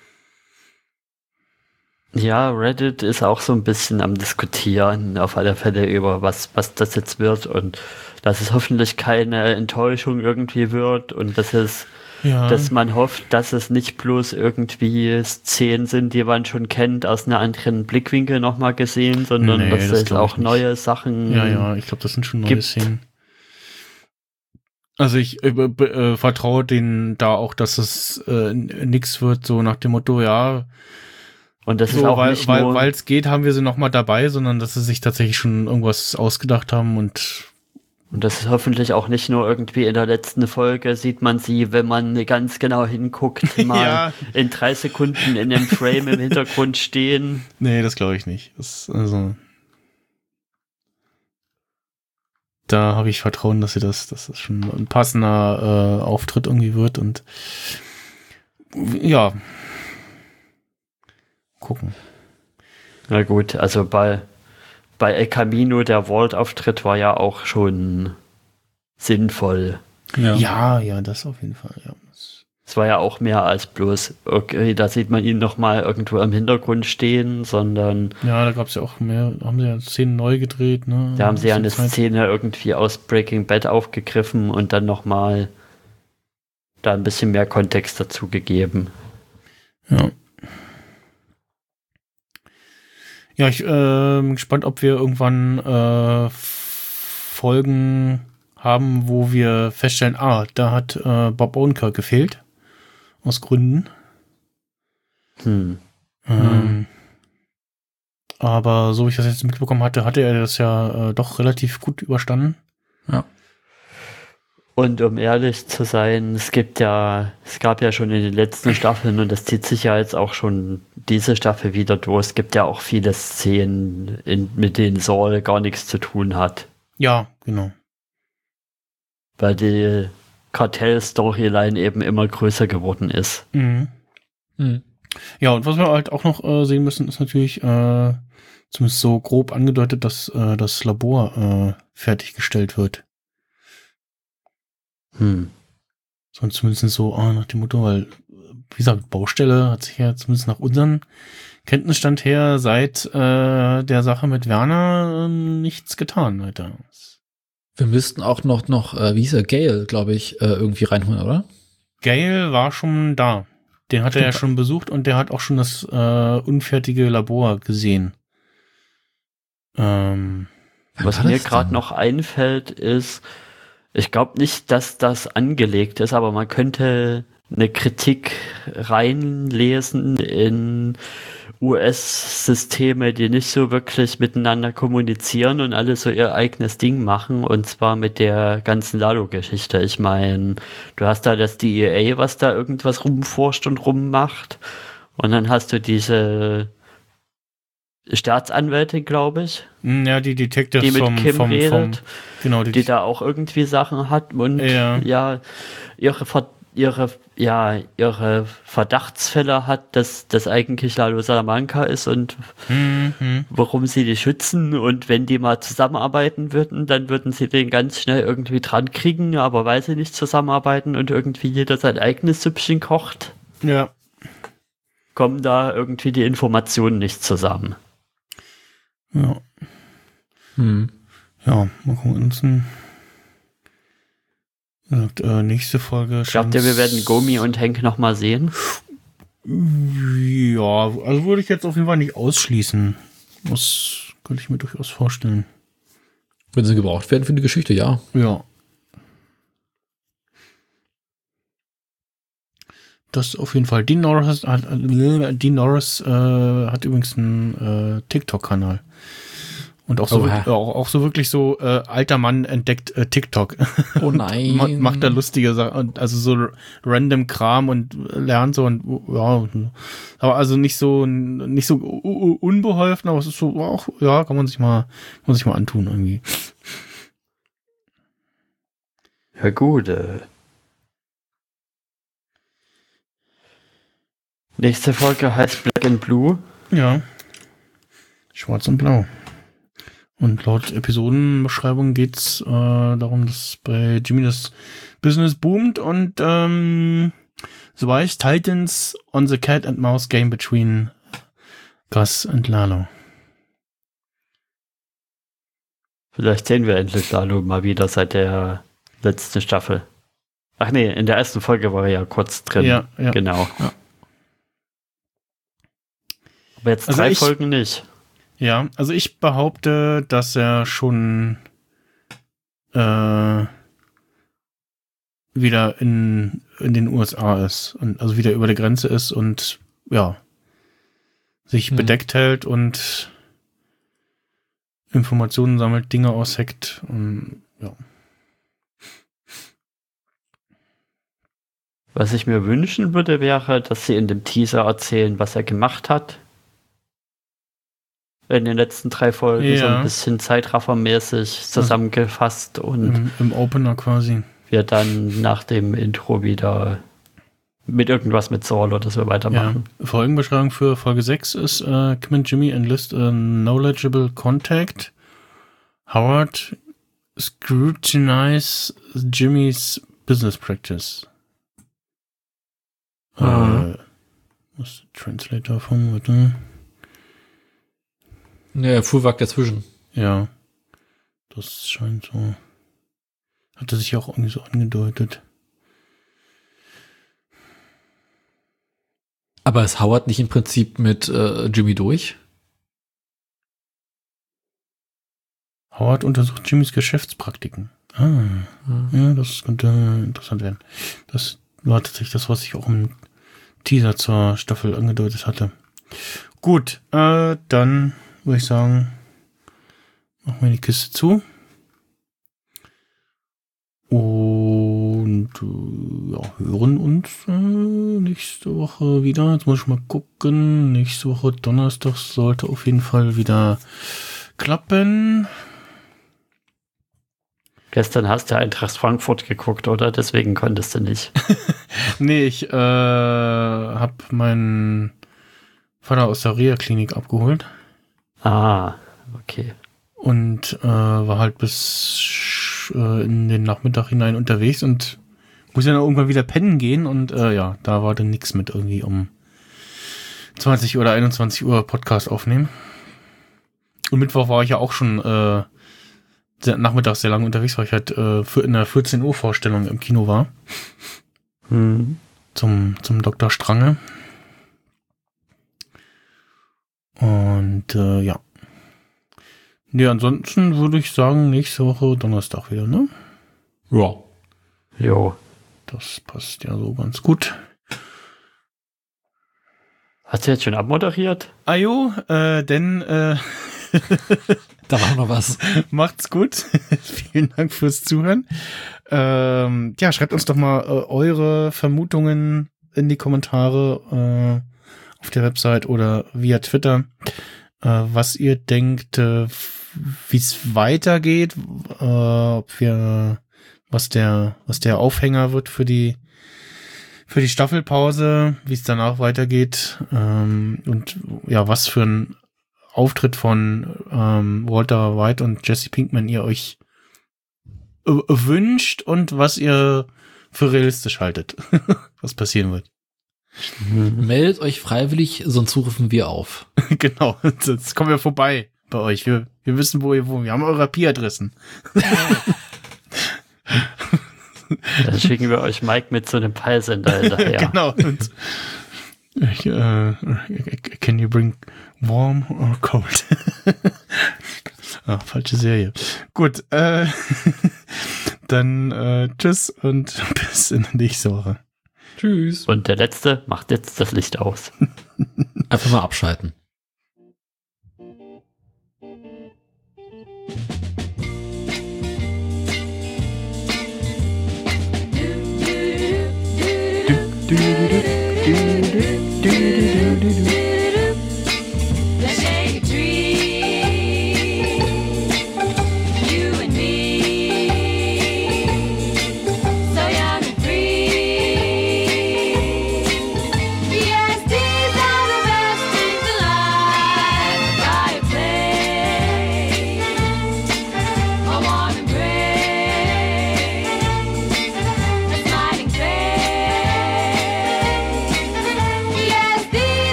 Ja, Reddit ist auch so ein bisschen am Diskutieren, auf alle Fälle, über was, was das jetzt wird und dass es hoffentlich keine Enttäuschung irgendwie wird und dass es, Ja. dass man hofft, dass es nicht bloß irgendwie Szenen sind, die man schon kennt, aus einem anderen Blickwinkel nochmal gesehen, sondern Nee, dass das es glaub ich auch nicht. neue Sachen Ja, ja, ich glaube, das sind schon neue gibt. Szenen. Also ich äh, be- äh, vertraue denen da auch, dass es äh, nix wird, so nach dem Motto, ja, Und das ist so, auch weil nicht weil nur, weil es geht, haben wir sie noch mal dabei, sondern dass sie sich tatsächlich schon irgendwas ausgedacht haben und und das ist hoffentlich auch nicht nur irgendwie in der letzten Folge sieht man sie, wenn man ganz genau hinguckt, mal Ja. in drei Sekunden in dem Frame im Hintergrund stehen. nee, das glaube ich nicht. Das, also da habe ich Vertrauen, dass sie das, dass das schon ein passender äh, Auftritt irgendwie wird und ja, gucken. Na gut, also bei, bei El Camino, der Vault-Auftritt war ja auch schon sinnvoll. Ja, ja, das auf jeden Fall, ja. Das- Es war ja auch mehr als bloß, okay, da sieht man ihn nochmal irgendwo im Hintergrund stehen, sondern Ja, da gab es ja auch mehr, haben sie ja Szenen neu gedreht, ne? da haben sie ja eine Zeit. Szene irgendwie aus Breaking Bad aufgegriffen und dann nochmal da ein bisschen mehr Kontext dazu gegeben. Ja. Ja, ich äh, bin gespannt, ob wir irgendwann äh, Folgen haben, wo wir feststellen, ah, da hat äh, Bob Odenkirk gefehlt. Aus Gründen. Hm. Ähm, aber so wie ich das jetzt mitbekommen hatte, hatte er das ja äh, doch relativ gut überstanden. Und um ehrlich zu sein, es gibt ja, es gab ja schon in den letzten Staffeln und das zieht sich ja jetzt auch schon diese Staffel wieder durch. Es gibt ja auch viele Szenen, in, mit denen Saul gar nichts zu tun hat. Ja, genau. Weil die Kartell-Storyline eben immer größer geworden ist. Mhm. Hm. Ja, und was wir halt auch noch äh, sehen müssen, ist natürlich äh, zumindest so grob angedeutet, dass äh, das Labor äh, fertiggestellt wird. Hm. Sonst zumindest so oh, nach dem Motto, weil, wie gesagt, Baustelle hat sich ja zumindest nach unserem Kenntnisstand her seit äh, der Sache mit Werner äh, nichts getan, Alter. Wir müssten auch noch, noch äh, wie hieß er, Gale, glaube ich, äh, irgendwie reinholen, oder? Gale war schon da. Den hat er ja schon besucht und der hat auch schon das äh, unfertige Labor gesehen. Ähm, Was mir gerade noch einfällt, ist, ich glaube nicht, dass das angelegt ist, aber man könnte eine Kritik reinlesen in U S-Systeme, die nicht so wirklich miteinander kommunizieren und alle so ihr eigenes Ding machen, und zwar mit der ganzen Lalo-Geschichte. Ich meine, du hast da das D E A, was da irgendwas rumforscht und rummacht, und dann hast du diese Staatsanwältin, glaube ich. Ja, die Detectives die mit vom, Kim vom, redet, vom, genau, die, die da auch irgendwie Sachen hat und Ja. ja, ihre, Ver ihre, ja, ihre Verdachtsfälle hat, dass das eigentlich Lalo Salamanca ist und Mhm. warum sie die schützen, und wenn die mal zusammenarbeiten würden, dann würden sie den ganz schnell irgendwie dran kriegen, aber weil sie nicht zusammenarbeiten und irgendwie jeder sein eigenes Süppchen kocht, Ja. kommen da irgendwie die Informationen nicht zusammen. Ja. Hm. Ja, mal gucken. Ansonsten, gesagt, äh, nächste Folge. Glaubt ihr, wir werden Gomi und Henk nochmal sehen? Ja, also würde ich jetzt auf jeden Fall nicht ausschließen. Das könnte ich mir durchaus vorstellen. Wenn sie gebraucht werden für die Geschichte, ja. Ja. Das auf jeden Fall. Dean Norris hat, Dean Norris, äh, hat übrigens einen äh, TikTok-Kanal. Und auch so, Oh, wirklich, auch, auch so wirklich so, äh, alter Mann entdeckt äh, TikTok. Oh nein. Ma macht da lustige Sachen, also so random Kram und lernt so und ja, aber also nicht so nicht so unbeholfen, aber es ist so auch, ja, kann man sich mal kann man sich mal antun irgendwie. Ja gut. Äh. Nächste Folge heißt Black and Blue. Ja. Schwarz und Blau. Und laut Episodenbeschreibung geht's äh, darum, dass bei Jimmy das Business boomt und ähm, The Wise Titans on the Cat and Mouse Game between Gus und Lalo. Vielleicht sehen wir endlich Lalo mal wieder seit der letzten Staffel. Ach nee, in der ersten Folge war er ja kurz drin. Ja, ja. Genau. Ja. Aber jetzt Also drei ich- Folgen nicht. Ja, also ich behaupte, dass er schon äh, wieder in, in den U S A ist und also wieder über der Grenze ist und ja, sich Mhm. bedeckt hält und Informationen sammelt, Dinge ausheckt und ja. Was ich mir wünschen würde, wäre, dass sie in dem Teaser erzählen, was er gemacht hat. In den letzten drei Folgen so Ja. ein bisschen zeitraffermäßig zusammengefasst und Im, im Opener quasi. wir dann nach dem Intro wieder mit irgendwas mit Saul oder so Ja. weitermachen. Folgenbeschreibung für Folge sechs ist äh, Kim and Jimmy enlist a knowledgeable contact. Howard scrutinize Jimmys business practice. Mhm. Äh, was ist der Translator von, warte. Ja, Fuhrwerk dazwischen. Ja. Das scheint so. Hatte sich auch irgendwie so angedeutet. Aber ist Howard nicht im Prinzip mit äh, Jimmy durch? Howard untersucht Jimmys Geschäftspraktiken. Ah. Mhm. Ja, das könnte interessant werden. Das war tatsächlich das, was ich auch im Teaser zur Staffel angedeutet hatte. Gut, äh, dann würde ich sagen, machen wir die Kiste zu. Und äh, ja, hören uns äh, nächste Woche wieder. Jetzt muss ich mal gucken. Nächste Woche Donnerstag sollte auf jeden Fall wieder klappen. Gestern hast du Eintracht Frankfurt geguckt, oder? Deswegen konntest du nicht. Nee, ich äh, habe meinen Vater aus der Reha-Klinik abgeholt. Ah, okay. und äh, war halt bis äh, in den Nachmittag hinein unterwegs und muss ja dann irgendwann wieder pennen gehen und äh, ja, da war dann nichts mit irgendwie um zwanzig oder einundzwanzig Uhr Podcast aufnehmen. Und Mittwoch war ich ja auch schon äh, sehr, nachmittags sehr lange unterwegs, weil ich halt äh, für in der vierzehn Uhr Vorstellung im Kino war. Hm. Zum, zum Doktor Strange. Und äh, ja. Nee, ansonsten würde ich sagen, nächste Woche Donnerstag wieder, ne? Ja. Jo. Das passt ja so ganz gut. Hast du jetzt schon abmoderiert? Ajo, äh, denn äh, Da war noch was. macht's gut. Vielen Dank fürs Zuhören. Ähm, ja, schreibt uns doch mal äh, eure Vermutungen in die Kommentare äh, auf der Website oder via Twitter, äh, was ihr denkt, äh, wie es weitergeht, äh, ob wir was der was der Aufhänger wird für die für die Staffelpause, wie es danach weitergeht ähm, und ja, was für ein Auftritt von ähm, Walter White und Jesse Pinkman ihr euch äh, wünscht und was ihr für realistisch haltet, was passieren wird. Meldet euch freiwillig, sonst rufen wir auf. Genau, jetzt kommen wir vorbei bei euch. Wir, wir wissen, wo ihr wohnt. Wir haben eure I P-Adressen. Dann schicken wir euch Mike mit so einem Peilsender hinterher. Genau. Und ich, äh, can you bring warm or cold? Ah, falsche Serie. Gut, äh, dann äh, tschüss und bis in der nächsten Woche. Tschüss. Und der Letzte macht jetzt das Licht aus. Einfach mal abschalten. Du, du, du, du, du, du, du.